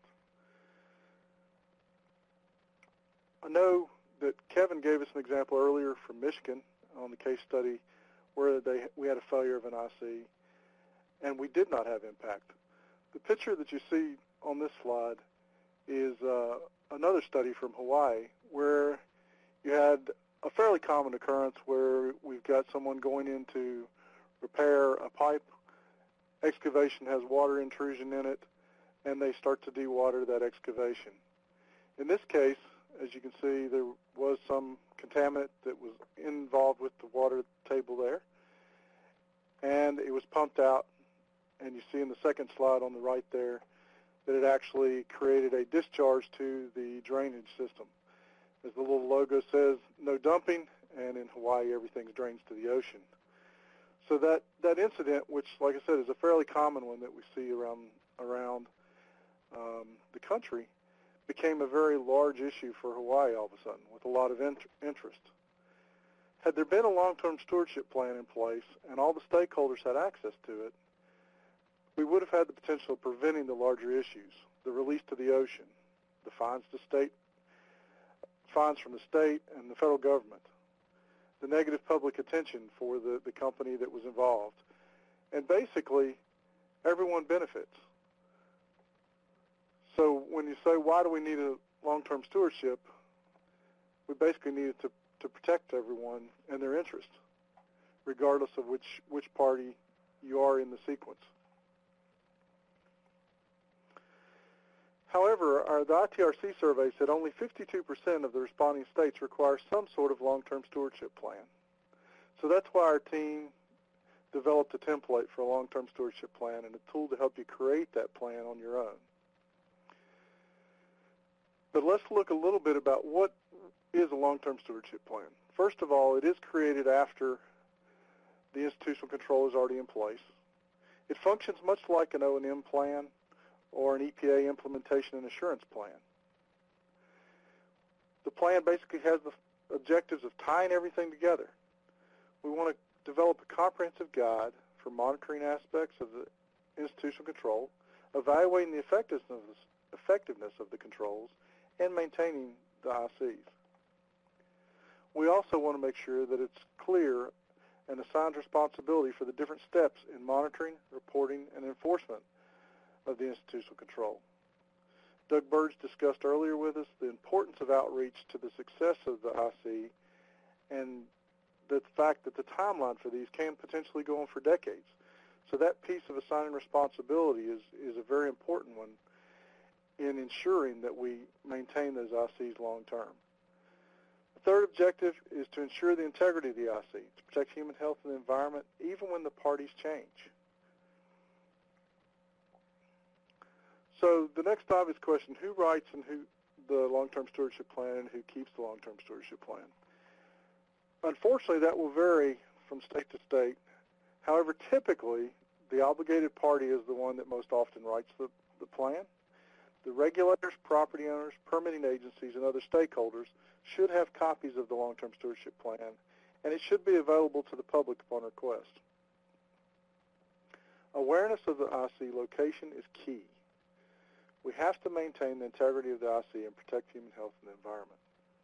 I know that Kevin gave us an example earlier from Michigan on the case study where they, we had a failure of an I C, and we did not have impact. The picture that you see on this slide is uh, another study from Hawaii where you had a fairly common occurrence where we've got someone going in to repair a pipe, excavation has water intrusion in it, and they start to dewater that excavation. In this case, as you can see, there was some contaminant that was involved with the water table there, and it was pumped out, and you see in the second slide on the right there that it actually created a discharge to the drainage system. As the little logo says, no dumping, and in Hawaii everything drains to the ocean. So that, that incident, which, like I said, is a fairly common one that we see around, around um, the country, became a very large issue for Hawaii all of a sudden with a lot of int- interest. Had there been a long-term stewardship plan in place and all the stakeholders had access to it, we would have had the potential of preventing the larger issues, the release to the ocean, the fines to state, fines from the state and the federal government, the negative public attention for the, the company that was involved. And basically, everyone benefits. So when you say, why do we need a long-term stewardship, we basically need it to, to protect everyone and their interests, regardless of which, which party you are in the sequence. However, our, the I T R C survey said only fifty-two percent of the responding states require some sort of long-term stewardship plan. So that's why our team developed a template for a long-term stewardship plan and a tool to help you create that plan on your own. But let's look a little bit about what is a long-term stewardship plan. First of all, it is created after the institutional control is already in place. It functions much like an O and M plan or an E P A implementation and assurance plan. The plan basically has the objectives of tying everything together. We want to develop a comprehensive guide for monitoring aspects of the institutional control, evaluating the effectiveness of the, effectiveness of the controls, and maintaining the I Cs. We also want to make sure that it's clear and assigns responsibility for the different steps in monitoring, reporting, and enforcement of the institutional control. Doug Burge discussed earlier with us the importance of outreach to the success of the I C and the fact that the timeline for these can potentially go on for decades. So that piece of assigning responsibility is, is a very important one in ensuring that we maintain those I Cs long term. The third objective is to ensure the integrity of the I C, to protect human health and the environment even when the parties change. So the next obvious question, who writes and who the long-term stewardship plan and who keeps the long-term stewardship plan? unfortunately, that will vary from state to state. However, typically, the obligated party is the one that most often writes the, the plan. The regulators, property owners, permitting agencies, and other stakeholders should have copies of the long-term stewardship plan, and it should be available to the public upon request. Awareness of the I C location is key. We have to maintain the integrity of the I C and protect human health and the environment.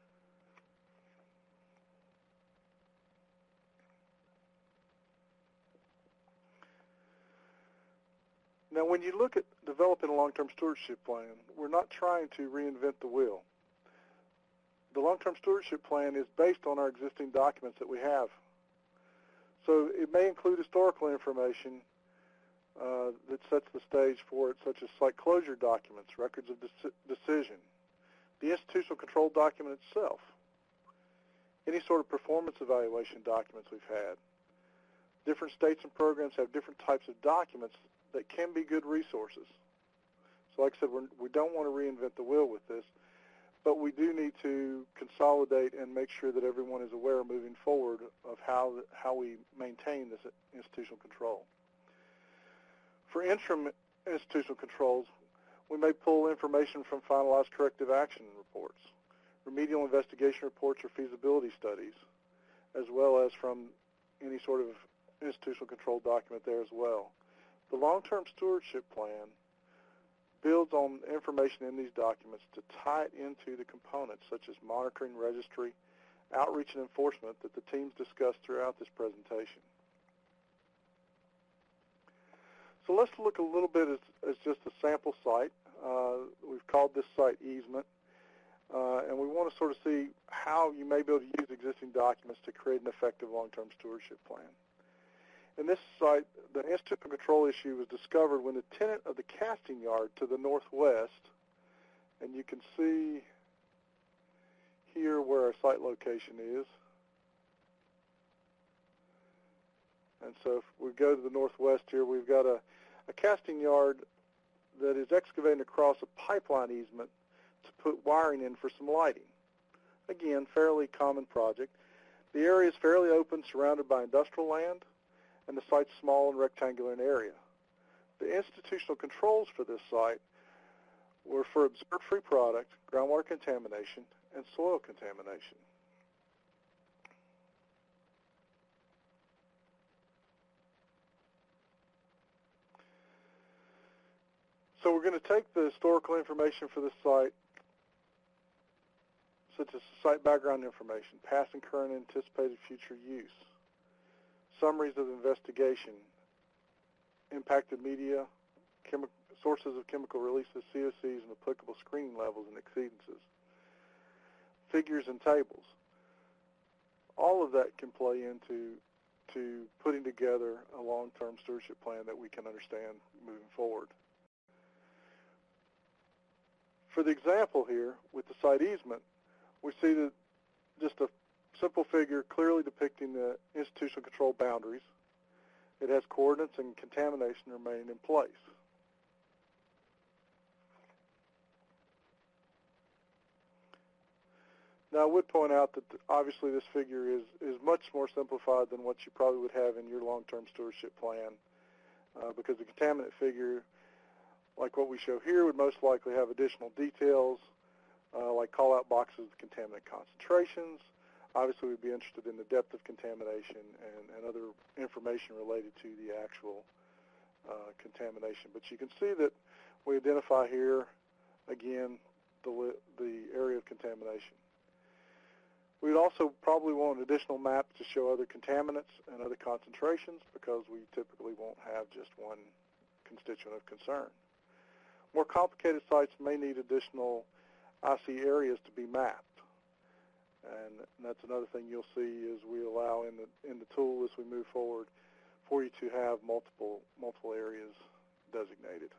Now, when you look at developing a long-term stewardship plan, we're not trying to reinvent the wheel. The long-term stewardship plan is based on our existing documents that we have. So it may include historical information uh, that sets the stage for it, such as site closure documents, records of deci- decision, the institutional control document itself, any sort of performance evaluation documents we've had. Different states and programs have different types of documents that can be good resources. So like I said, we're, we don't want to reinvent the wheel with this, but we do need to consolidate and make sure that everyone is aware moving forward of how, how we maintain this institutional control. For interim institutional controls, we may pull information from finalized corrective action reports, remedial investigation reports or feasibility studies, as well as from any sort of institutional control document there as well. The long-term stewardship plan builds on information in these documents to tie it into the components such as monitoring, registry, outreach, and enforcement that the teams discussed throughout this presentation. So let's look a little bit as, as just a sample site. Uh, we've called this site easement, uh, and we want to sort of see how you may be able to use existing documents to create an effective long-term stewardship plan. In this site, the institutional control issue was discovered when the tenant of the casting yard to the northwest, and you can see here where our site location is. And so if we go to the northwest here, we've got a, a casting yard that is excavating across a pipeline easement to put wiring in for some lighting. Again, fairly common project. The area is fairly open, surrounded by industrial land, and the site's small and rectangular in area. The institutional controls for this site were for observed free product, groundwater contamination, and soil contamination. So we're going to take the historical information for this site, such as site background information, past and current anticipated future use, summaries of investigation, impacted media, chemi- sources of chemical releases, C O Cs, and applicable screening levels and exceedances, figures and tables. All of that can play into to putting together a long-term stewardship plan that we can understand moving forward. For the example here, with the site easement, we see that just a simple figure clearly depicting the institutional control boundaries. It has coordinates and contamination remaining in place. Now, I would point out that obviously this figure is, is much more simplified than what you probably would have in your long-term stewardship plan, uh, because the contaminant figure, like what we show here, would most likely have additional details, uh, like call-out boxes of contaminant concentrations. Obviously, we'd be interested in the depth of contamination and, and other information related to the actual uh, contamination. But you can see that we identify here, again, the, the area of contamination. We'd also probably want additional maps to show other contaminants and other concentrations, because we typically won't have just one constituent of concern. More complicated sites may need additional I C areas to be mapped. And that's another thing you'll see is we allow in the in the tool as we move forward for you to have multiple multiple areas designated.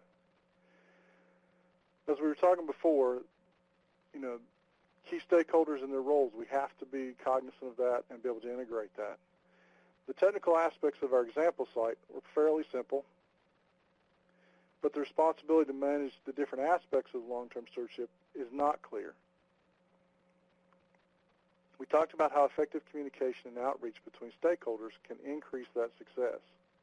As we were talking before, you know, key stakeholders and their roles, we have to be cognizant of that and be able to integrate that. The technical aspects of our example site were fairly simple, but the responsibility to manage the different aspects of long-term stewardship is not clear. We talked about how effective communication and outreach between stakeholders can increase that success.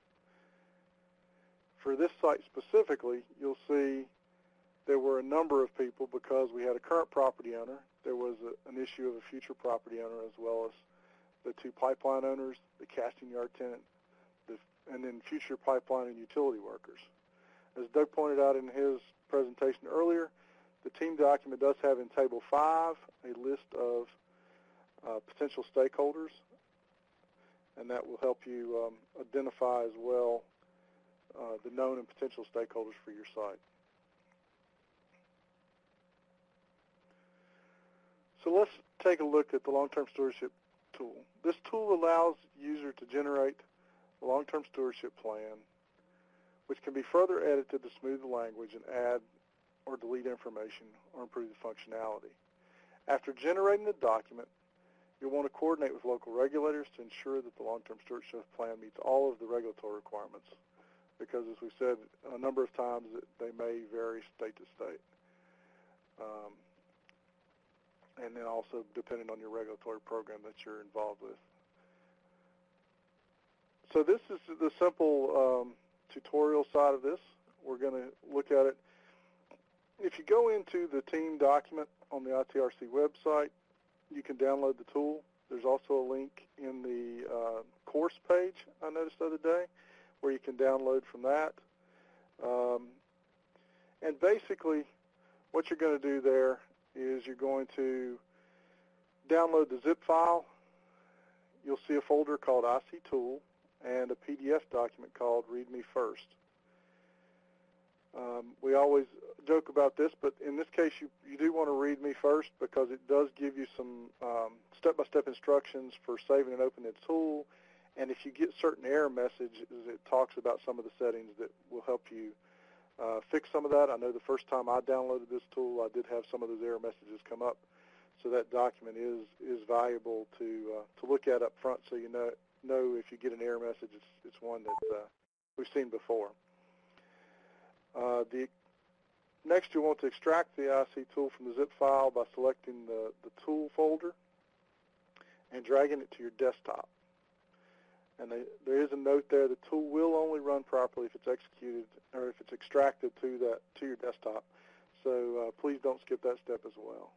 For this site specifically, you'll see there were a number of people because we had a current property owner. There was a, an issue of a future property owner, as well as the two pipeline owners, the casting yard tenant, the, and then future pipeline and utility workers. As Doug pointed out in his presentation earlier, the team document does have in Table five a list of uh, potential stakeholders, and that will help you um, identify as well uh, the known and potential stakeholders for your site. So let's take a look at the long-term stewardship tool. This tool allows users to generate a long-term stewardship plan, which can be further edited to smooth the language and add or delete information or improve the functionality. After generating the document, you'll want to coordinate with local regulators to ensure that the long-term stewardship plan meets all of the regulatory requirements, because as we said a number of times, they may vary state to state. Um, and then also depending on your regulatory program that you're involved with. So this is the simple um, tutorial side of this. We're going to look at it. If you go into the team document on the I T R C website, you can download the tool. There's also a link in the uh, course page I noticed the other day where you can download from that. Um, and basically what you're going to do there is you're going to download the zip file. You'll see a folder called I C Tool and a P D F document called README First. Um, we always joke about this, but in this case you, you do want to read me first because it does give you some um, step-by-step instructions for saving and opening the tool, and if you get certain error messages, it talks about some of the settings that will help you uh, fix some of that. I know the first time I downloaded this tool, I did have some of those error messages come up, so that document is, is valuable to, uh, to look at up front so you know, know if you get an error message, it's, it's one that uh, we've seen before. Uh, the, next, you'll want to extract the I C tool from the zip file by selecting the, the tool folder and dragging it to your desktop. And they, there is a note there, the tool will only run properly if it's executed or if it's extracted to, that, to your desktop. So uh, please don't skip that step as well.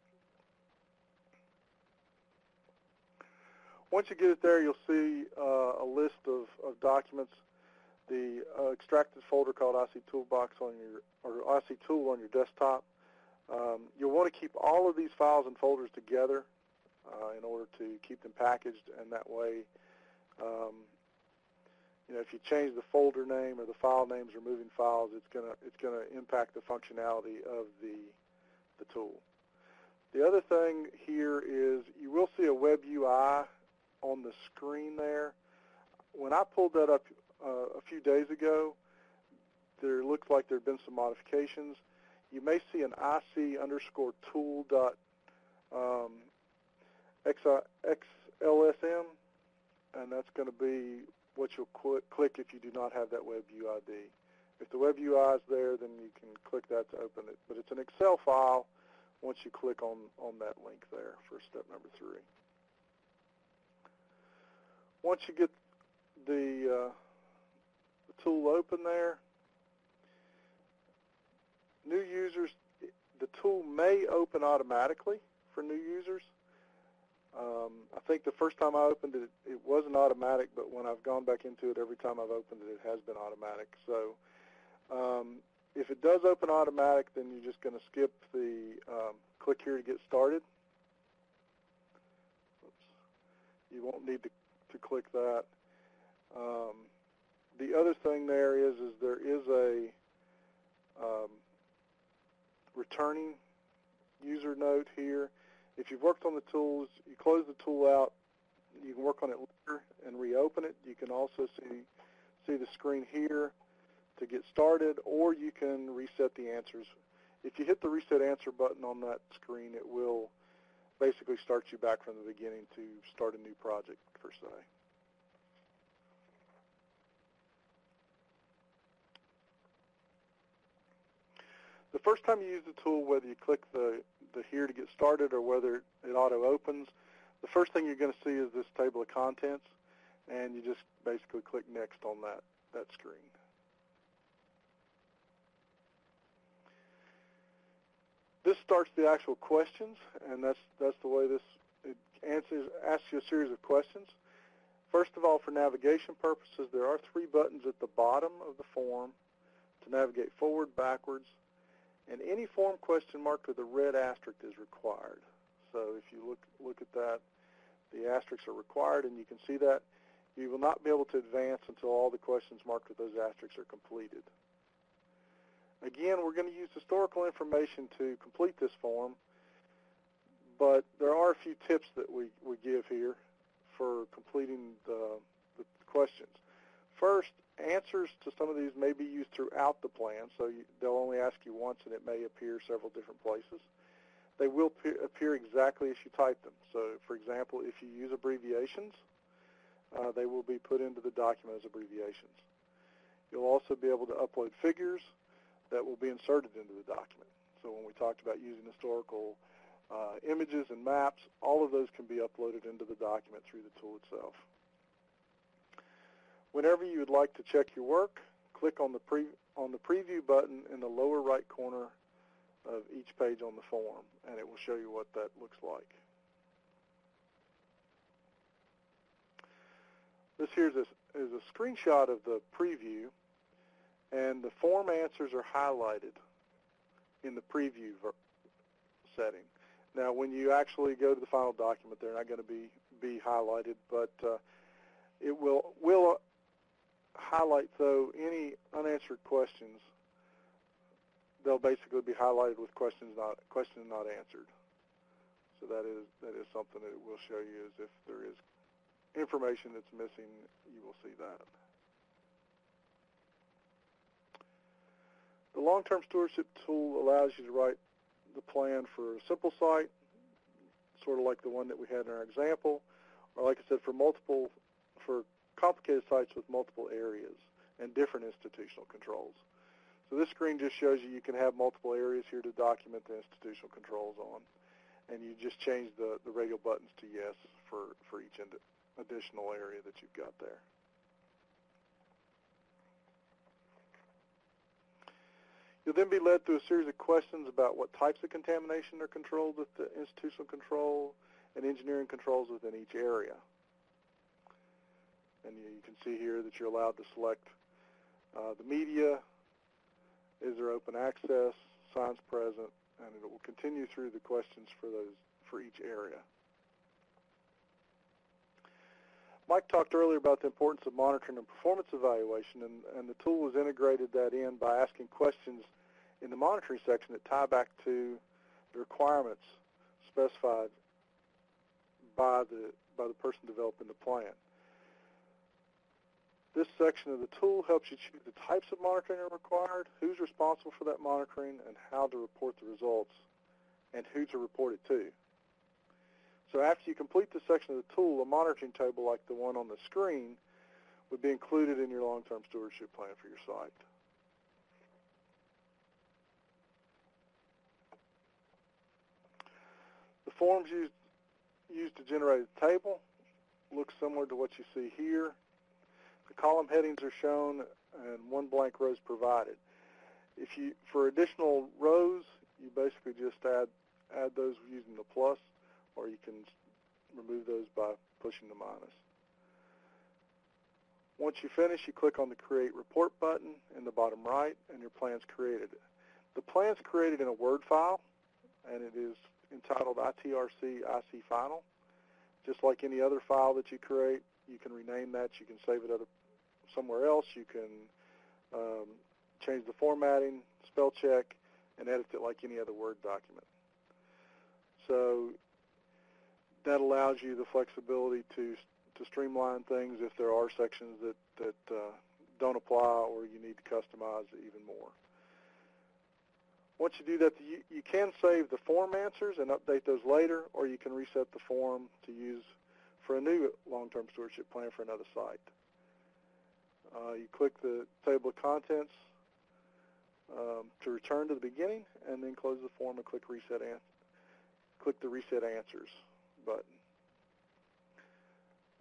Once you get it there, you'll see uh, a list of, of documents. The uh, extracted folder called I C Toolbox on your, or I C Tool on your desktop. Um, you'll want to keep all of these files and folders together uh, in order to keep them packaged, and that way, um, you know, if you change the folder name or the file names or moving files, it's gonna it's gonna impact the functionality of the the tool. The other thing here is you will see a web U I on the screen there. When I pulled that up Uh, a few days ago, there looks like there have been some modifications. You may see an I C underscore tool dot um, X L S M, and that's going to be what you'll cl click if you do not have that web U I D. If the web U I is there, then you can click that to open it. But it's an Excel file once you click on, on that link there for step number three. Once you get the uh, tool open there, new users, the tool may open automatically for new users. Um, I think the first time I opened it, it wasn't automatic, but when I've gone back into it, every time I've opened it, it has been automatic. So um, if it does open automatic, then you're just going to skip the um, click here to get started. Oops. You won't need to, to click that. Um, The other thing there is, is there is a um, returning user note here. If you've worked on the tools, you close the tool out, you can work on it later and reopen it. You can also see, see the screen here to get started, or you can reset the answers. If you hit the reset answer button on that screen, it will basically start you back from the beginning to start a new project, per se. The first time you use the tool, whether you click the, the here to get started or whether it auto opens, the first thing you're going to see is this table of contents, and you just basically click Next on that, that screen. This starts the actual questions, and that's, that's the way this it answers, asks you a series of questions. First of all, for navigation purposes, there are three buttons at the bottom of the form to navigate forward, backwards, and any form question marked with a red asterisk is required. So if you look, look at that, the asterisks are required, and you can see that. You will not be able to advance until all the questions marked with those asterisks are completed. Again, we're going to use historical information to complete this form, but there are a few tips that we, we give here for completing the, the questions. First, answers to some of these may be used throughout the plan, so you, they'll only ask you once and it may appear several different places. They will appear exactly as you type them. So, for example, if you use abbreviations, uh, they will be put into the document as abbreviations. You'll also be able to upload figures that will be inserted into the document. So when we talked about using historical uh, images and maps, all of those can be uploaded into the document through the tool itself. Whenever you would like to check your work, click on the, pre on the preview button in the lower right corner of each page on the form, and it will show you what that looks like. This here is a, is a screenshot of the preview, and the form answers are highlighted in the preview setting. Now, when you actually go to the final document, they're not going to be, be highlighted, but uh, it will, will highlight, though, any unanswered questions. They'll basically be highlighted with questions not, questions not answered. So that is, that is something that it will show you, is if there is information that's missing, you will see that. The long-term stewardship tool allows you to write the plan for a simple site, sort of like the one that we had in our example, or like I said, for multiple, for complicated sites with multiple areas and different institutional controls. So this screen just shows you you can have multiple areas here to document the institutional controls on, and you just change the, the radial buttons to yes for, for each additional area that you've got there. You'll then be led through a series of questions about what types of contamination are controlled with the institutional control and engineering controls within each area. And you can see here that you're allowed to select uh, the media, is there open access, signs present, and it will continue through the questions for those for each area. Mike talked earlier about the importance of monitoring and performance evaluation, and, and the tool has integrated that in by asking questions in the monitoring section that tie back to the requirements specified by the, by the person developing the plan. This section of the tool helps you choose the types of monitoring that are required, who's responsible for that monitoring, and how to report the results, and who to report it to. So after you complete this section of the tool, a monitoring table like the one on the screen would be included in your long-term stewardship plan for your site. The forms used, used to generate a table look similar to what you see here. The column headings are shown and one blank row is provided. If you, for additional rows, you basically just add, add those using the plus, or you can remove those by pushing the minus. Once you finish, you click on the Create Report button in the bottom right, and your plan's created. The plan's created in a Word file, and it is entitled I T R C I C Final. Just like any other file that you create, you can rename that. You can save it other, somewhere else. You can um, change the formatting, spell check, and edit it like any other Word document. So that allows you the flexibility to to streamline things if there are sections that, that uh, don't apply or you need to customize it even more. Once you do that, you, you can save the form answers and update those later, or you can reset the form to use for a new long-term stewardship plan for another site. Uh, you click the table of contents um, to return to the beginning, and then close the form and click reset an click the Reset Answers button.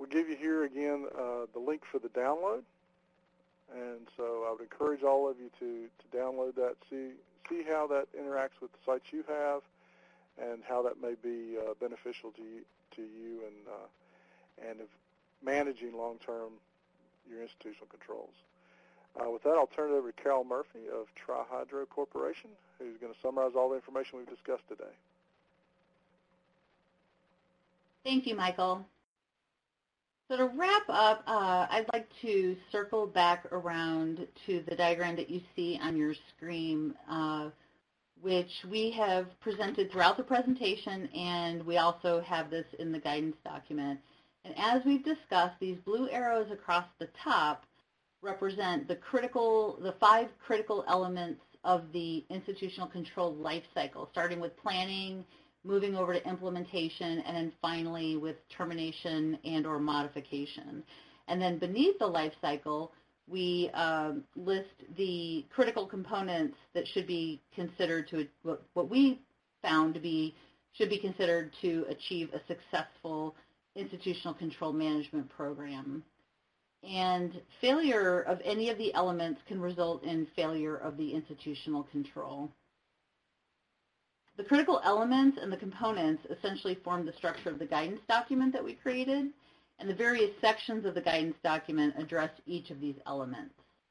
we give you here again uh, the link for the download. And so I would encourage all of you to, to download that, see see how that interacts with the sites you have, and how that may be uh, beneficial to you, to you and uh, and if managing long-term your institutional controls. Uh, with that, I'll turn it over to Carol Murphy of Tri-Hydro Corporation, who's going to summarize all the information we've discussed today. Thank you, Michael. So to wrap up, uh, I'd like to circle back around to the diagram that you see on your screen, uh, which we have presented throughout the presentation, and we also have this in the guidance document. And as we've discussed, these blue arrows across the top represent the critical, the five critical elements of the institutional control life cycle, starting with planning, moving over to implementation, and then finally with termination and or modification. And then beneath the life cycle, we um, list the critical components that should be considered to, what, what we found to be, should be considered to achieve a successful institutional control management program. And failure of any of the elements can result in failure of the institutional control. The critical elements and the components essentially form the structure of the guidance document that we created, and the various sections of the guidance document address each of these elements.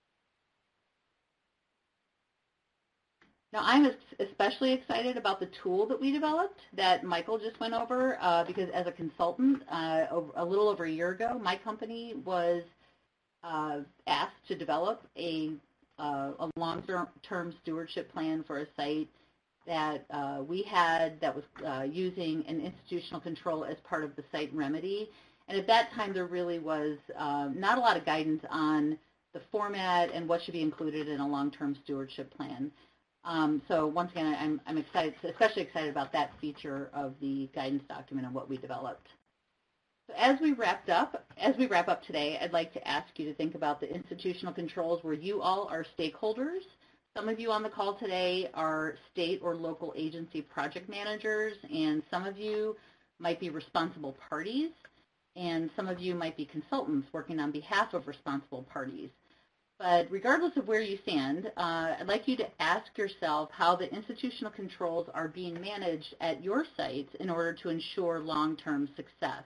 Now, I'm especially excited about the tool that we developed that Michael just went over, uh, because as a consultant, uh, a little over a year ago, my company was uh, asked to develop a, uh, a long-term stewardship plan for a site that uh, we had that was uh, using an institutional control as part of the site remedy. And at that time, there really was uh, not a lot of guidance on the format and what should be included in a long-term stewardship plan. Um, so once again, I'm, I'm excited, especially excited about that feature of the guidance document and what we developed. So as we wrapped up, as we wrap up today, I'd like to ask you to think about the institutional controls where you all are stakeholders. Some of you on the call today are state or local agency project managers, and some of you might be responsible parties, and some of you might be consultants working on behalf of responsible parties. But regardless of where you stand, uh, I'd like you to ask yourself how the institutional controls are being managed at your sites in order to ensure long-term success.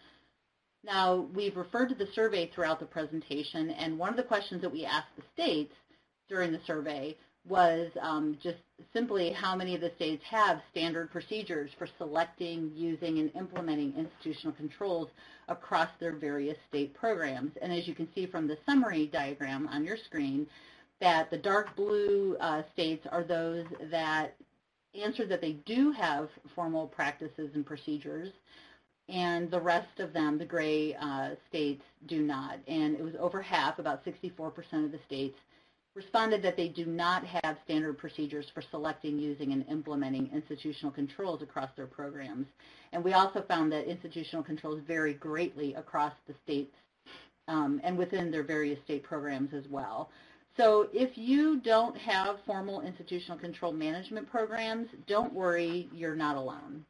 Now, we've referred to the survey throughout the presentation, and one of the questions that we asked the states during the survey was um, just simply how many of the states have standard procedures for selecting, using, and implementing institutional controls across their various state programs. And as you can see from the summary diagram on your screen, that the dark blue uh, states are those that answer that they do have formal practices and procedures, and the rest of them, the gray uh, states, do not. And it was over half, about sixty-four percent of the states, responded that they do not have standard procedures for selecting, using, and implementing institutional controls across their programs. And we also found that institutional controls vary greatly across the states um, and within their various state programs as well. So if you don't have formal institutional control management programs, don't worry, you're not alone.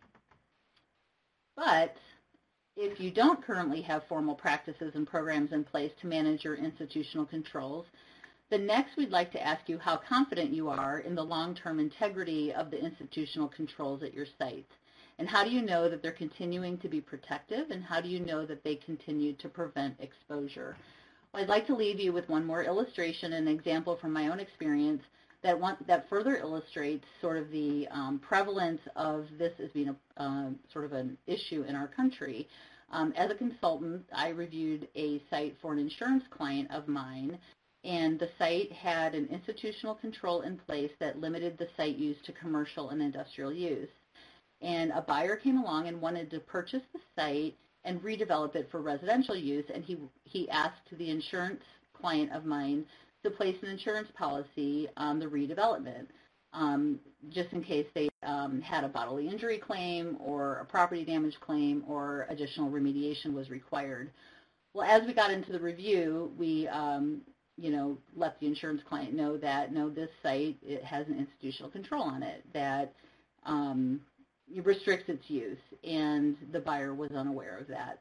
But if you don't currently have formal practices and programs in place to manage your institutional controls, then next we'd like to ask you how confident you are in the long-term integrity of the institutional controls at your sites. And how do you know that they're continuing to be protective, and how do you know that they continue to prevent exposure? Well, I'd like to leave you with one more illustration, an example from my own experience that, one, that further illustrates sort of the um, prevalence of this as being a, uh, sort of an issue in our country. Um, as a consultant, I reviewed a site for an insurance client of mine, and the site had an institutional control in place that limited the site use to commercial and industrial use. And a buyer came along and wanted to purchase the site and redevelop it for residential use, and he, he asked the insurance client of mine to place an insurance policy on the redevelopment, um, just in case they um, had a bodily injury claim or a property damage claim or additional remediation was required. Well, as we got into the review, we um, you know, let the insurance client know that, no, this site, it has an institutional control on it that um, restricts its use, and the buyer was unaware of that.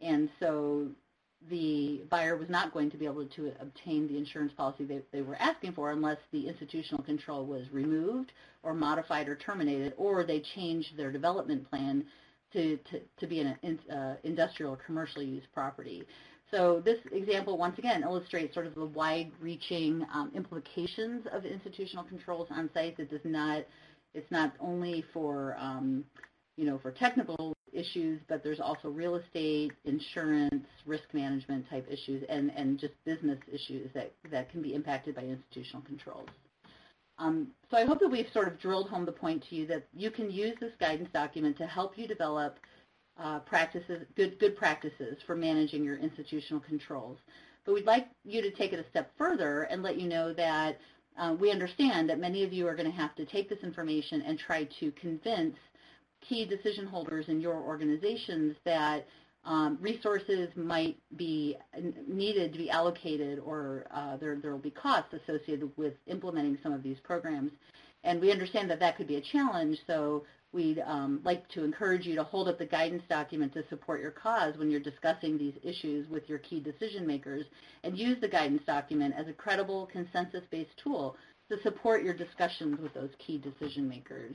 And so the buyer was not going to be able to obtain the insurance policy they, they were asking for unless the institutional control was removed or modified or terminated, or they changed their development plan to, to, to be an uh, industrial or commercial use property. So this example, once again, illustrates sort of the wide-reaching um, implications of institutional controls on sites. It does not, it's not only for, um, you know, for technical issues, but there's also real estate, insurance, risk management type issues, and, and just business issues that, that can be impacted by institutional controls. Um, so I hope that we've sort of drilled home the point to you that you can use this guidance document to help you develop uh, practices, good, good practices for managing your institutional controls. But we'd like you to take it a step further and let you know that uh, we understand that many of you are going to have to take this information and try to convince key decision holders in your organizations that um, resources might be needed to be allocated, or uh, there, there will be costs associated with implementing some of these programs. And we understand that that could be a challenge, so we'd um, like to encourage you to hold up the guidance document to support your cause when you're discussing these issues with your key decision makers, and use the guidance document as a credible, consensus-based tool to support your discussions with those key decision makers.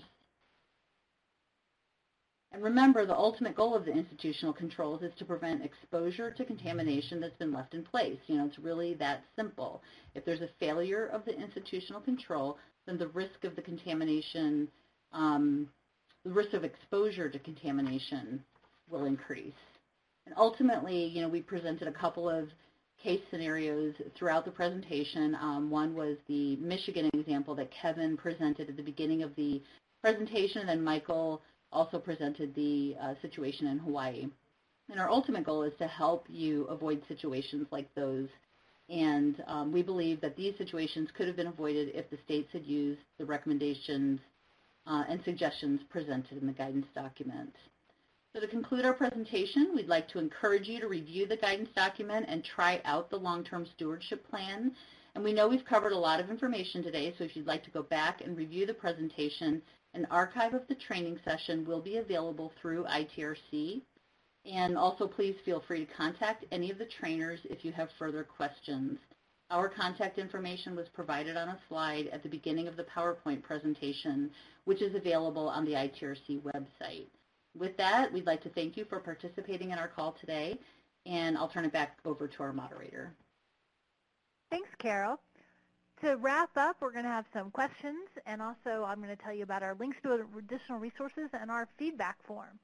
And remember, the ultimate goal of the institutional controls is to prevent exposure to contamination that's been left in place. You know, it's really that simple. If there's a failure of the institutional control, then the risk of the contamination, um, the risk of exposure to contamination will increase. And ultimately, you know, we presented a couple of case scenarios throughout the presentation. Um, one was the Michigan example that Kevin presented at the beginning of the presentation, and then Michael also presented the uh, situation in Hawaii. And our ultimate goal is to help you avoid situations like those. And um, we believe that these situations could have been avoided if the states had used the recommendations uh, and suggestions presented in the guidance document. So to conclude our presentation, we'd like to encourage you to review the guidance document and try out the long-term stewardship plan. And we know we've covered a lot of information today, so if you'd like to go back and review the presentation, an archive of the training session will be available through I T R C. And also, please feel free to contact any of the trainers if you have further questions. Our contact information was provided on a slide at the beginning of the PowerPoint presentation, which is available on the I T R C website. With that, we'd like to thank you for participating in our call today, and I'll turn it back over to our moderator. Thanks, Carol. To wrap up, we're going to have some questions, and also I'm going to tell you about our links to additional resources and our feedback form.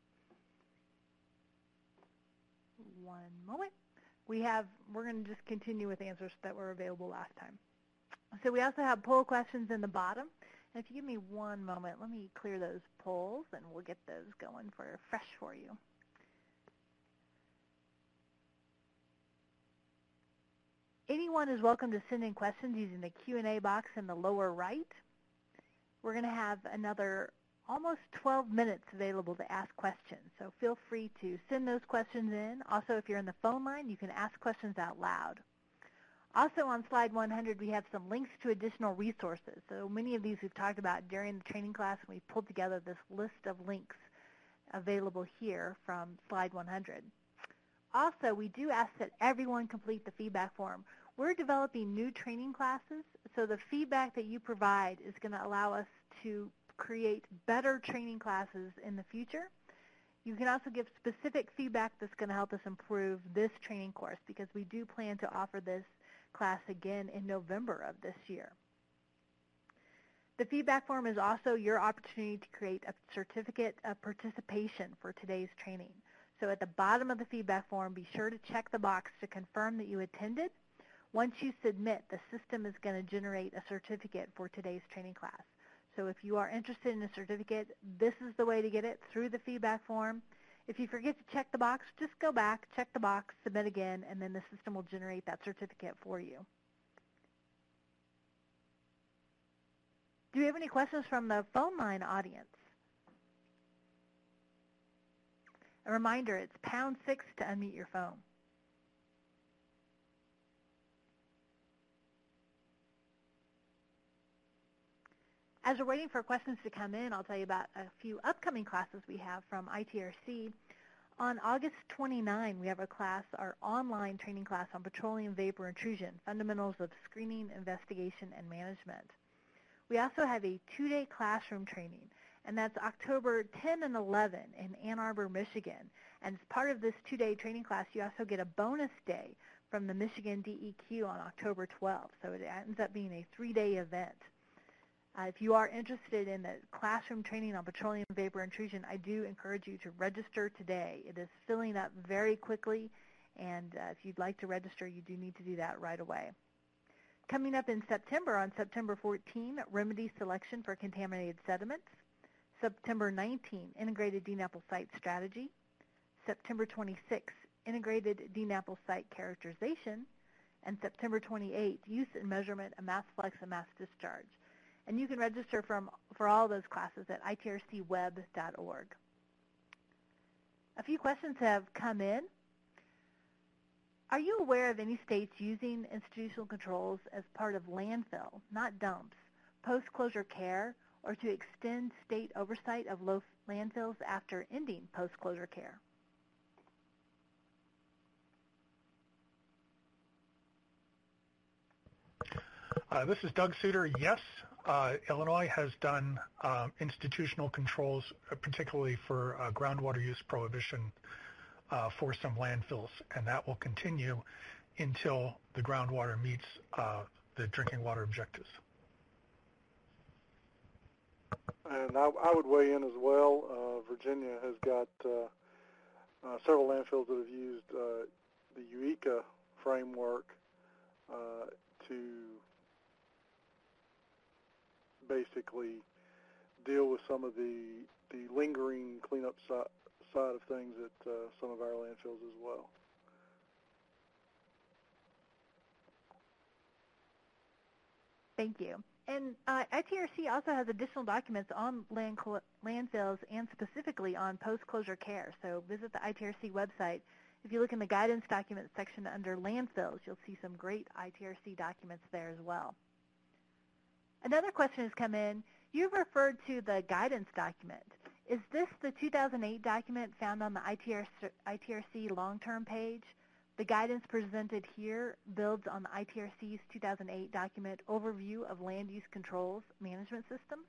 One moment. We have, we're going to just continue with answers that were available last time. So we also have poll questions in the bottom. And if you give me one moment, let me clear those polls, and we'll get those going for fresh for you. Anyone is welcome to send in questions using the Q and A box in the lower right. We're going to have another almost twelve minutes available to ask questions, so feel free to send those questions in. Also, if you're in the phone line, you can ask questions out loud. Also on slide one hundred, we have some links to additional resources. So many of these we've talked about during the training class, and we've pulled together this list of links available here from slide one hundred. Also, we do ask that everyone complete the feedback form. We're developing new training classes, so the feedback that you provide is going to allow us to create better training classes in the future. You can also give specific feedback that's going to help us improve this training course, because we do plan to offer this class again in November of this year. The feedback form is also your opportunity to create a certificate of participation for today's training. So at the bottom of the feedback form, be sure to check the box to confirm that you attended. Once you submit, the system is going to generate a certificate for today's training class. So if you are interested in a certificate, this is the way to get it, through the feedback form. If you forget to check the box, just go back, check the box, submit again, and then the system will generate that certificate for you. Do you have any questions from the phone line audience? A reminder, it's pound six to unmute your phone. As we're waiting for questions to come in, I'll tell you about a few upcoming classes we have from I T R C. On August twenty-ninth, we have a class, our online training class on petroleum vapor intrusion, fundamentals of screening, investigation, and management. We also have a two-day classroom training, and that's October tenth and eleventh in Ann Arbor, Michigan. And as part of this two-day training class, you also get a bonus day from the Michigan D E Q on October twelfth. So it ends up being a three-day event. Uh, if you are interested in the classroom training on petroleum vapor intrusion, I do encourage you to register today. It is filling up very quickly, and uh, if you'd like to register, you do need to do that right away. Coming up in September, on September fourteenth, remedy selection for contaminated sediments. September nineteenth, integrated D NAPL site strategy. September twenty-sixth, integrated D NAPL site characterization. And September twenty-eighth, use and measurement of mass flux and mass discharge. And you can register from, for all those classes at I T R C web dot org. A few questions have come in. Are you aware of any states using institutional controls as part of landfill, not dumps, post-closure care, or to extend state oversight of low landfills after ending post-closure care? Uh, this is Doug Suter. Yes, uh, Illinois has done um, institutional controls, uh, particularly for uh, groundwater use prohibition uh, for some landfills, and that will continue until the groundwater meets uh, the drinking water objectives. And I, I would weigh in as well. Uh, Virginia has got uh, uh, several landfills that have used uh, the Eureka framework uh, to basically deal with some of the the lingering cleanup si side of things at uh, some of our landfills as well. Thank you. And uh, I T R C also has additional documents on land landfills and specifically on post-closure care. So visit the I T R C website. If you look in the guidance documents section under landfills, you'll see some great I T R C documents there as well. Another question has come in. You've referred to the guidance document. Is this the two thousand eight document found on the I T R C long-term page? The guidance presented here builds on the I T R C's two thousand eight document Overview of Land Use Controls Management Systems.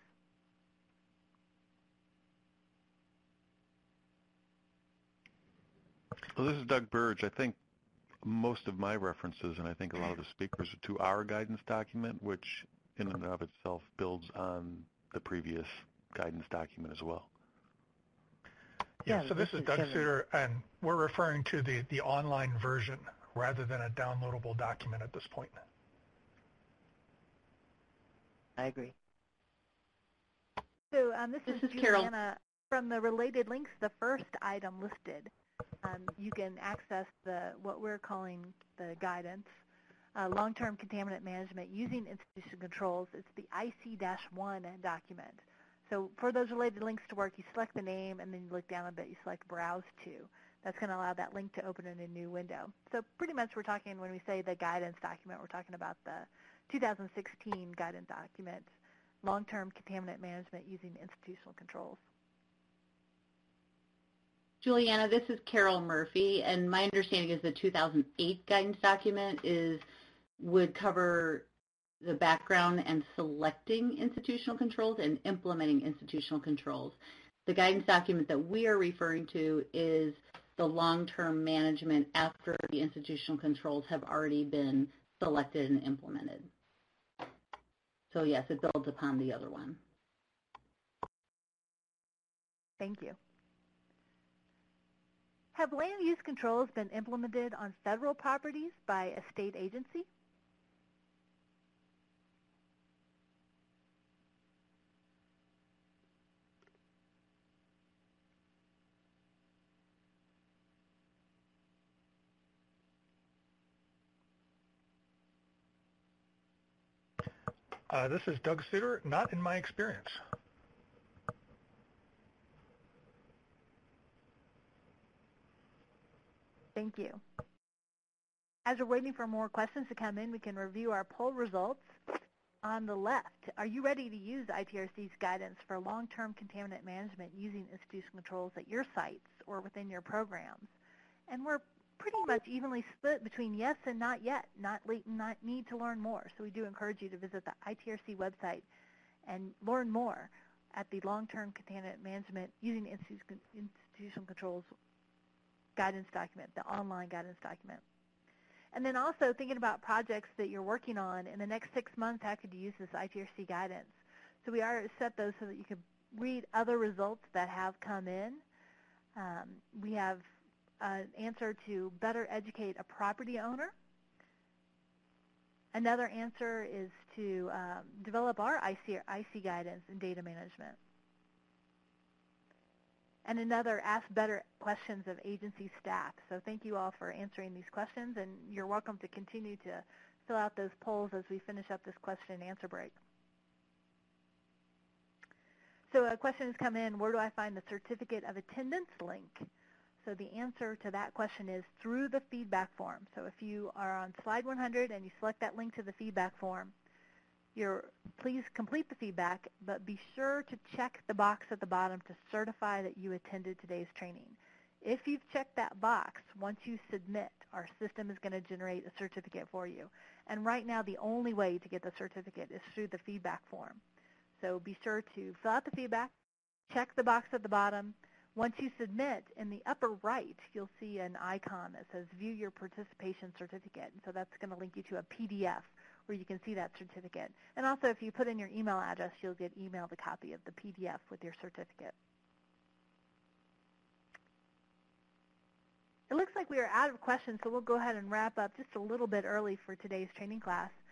Well, this is Doug Burge. I think most of my references, and I think a lot of the speakers, are to our guidance document, which in and of itself builds on the previous guidance document as well. Yeah, Yeah, so this, this is is Doug Kevin. Suter, and we're referring to the, the online version rather than a downloadable document at this point. I agree. So um, this, This is, is Carol. Juliana. From the related links, the first item listed, um, you can access the what we're calling the guidance, uh, long-term contaminant management using institutional controls. It's the I C one document. So for those related links to work, you select the name, and then you look down a bit, you select Browse To. That's going to allow that link to open in a new window. So pretty much we're talking, when we say the guidance document, we're talking about the two thousand sixteen guidance document, long-term contaminant management using institutional controls. Juliana, this is Carol Murphy, and my understanding is the two thousand eight guidance document is would cover the background and selecting institutional controls and implementing institutional controls. The guidance document that we are referring to is the long-term management after the institutional controls have already been selected and implemented. So yes, it builds upon the other one. Thank you. Have land use controls been implemented on federal properties by a state agency? Uh, this is Doug Suter, not in my experience. Thank you. As we're waiting for more questions to come in, we can review our poll results. On the left, are you ready to use I T R C's guidance for long-term contaminant management using institutional controls at your sites or within your programs. And we're pretty much evenly split between yes and not yet, not late and not need to learn more. So we do encourage you to visit the I T R C website and learn more at the Long-Term Contaminant Management Using Institutional Controls guidance document, the online guidance document. And then also thinking about projects that you're working on in the next six months, how could you use this I T R C guidance? So we are set those so that you can read other results that have come in. Um, we have an answer to better educate a property owner. Another answer is to um, develop our I C, I C guidance and data management. And another, ask better questions of agency staff. So thank you all for answering these questions, and you're welcome to continue to fill out those polls as we finish up this question and answer break. So a question has come in, where do I find the certificate of attendance link? So the answer to that question is through the feedback form. So if you are on slide one hundred and you select that link to the feedback form, you're, please complete the feedback, but be sure to check the box at the bottom to certify that you attended today's training. If you've checked that box, once you submit, our system is going to generate a certificate for you. And right now, the only way to get the certificate is through the feedback form. So be sure to fill out the feedback, check the box at the bottom. Once you submit, in the upper right, you'll see an icon that says View Your Participation Certificate. And so that's going to link you to a P D F where you can see that certificate. And also, if you put in your email address, you'll get emailed a copy of the P D F with your certificate. It looks like we are out of questions, so we'll go ahead and wrap up just a little bit early for today's training class.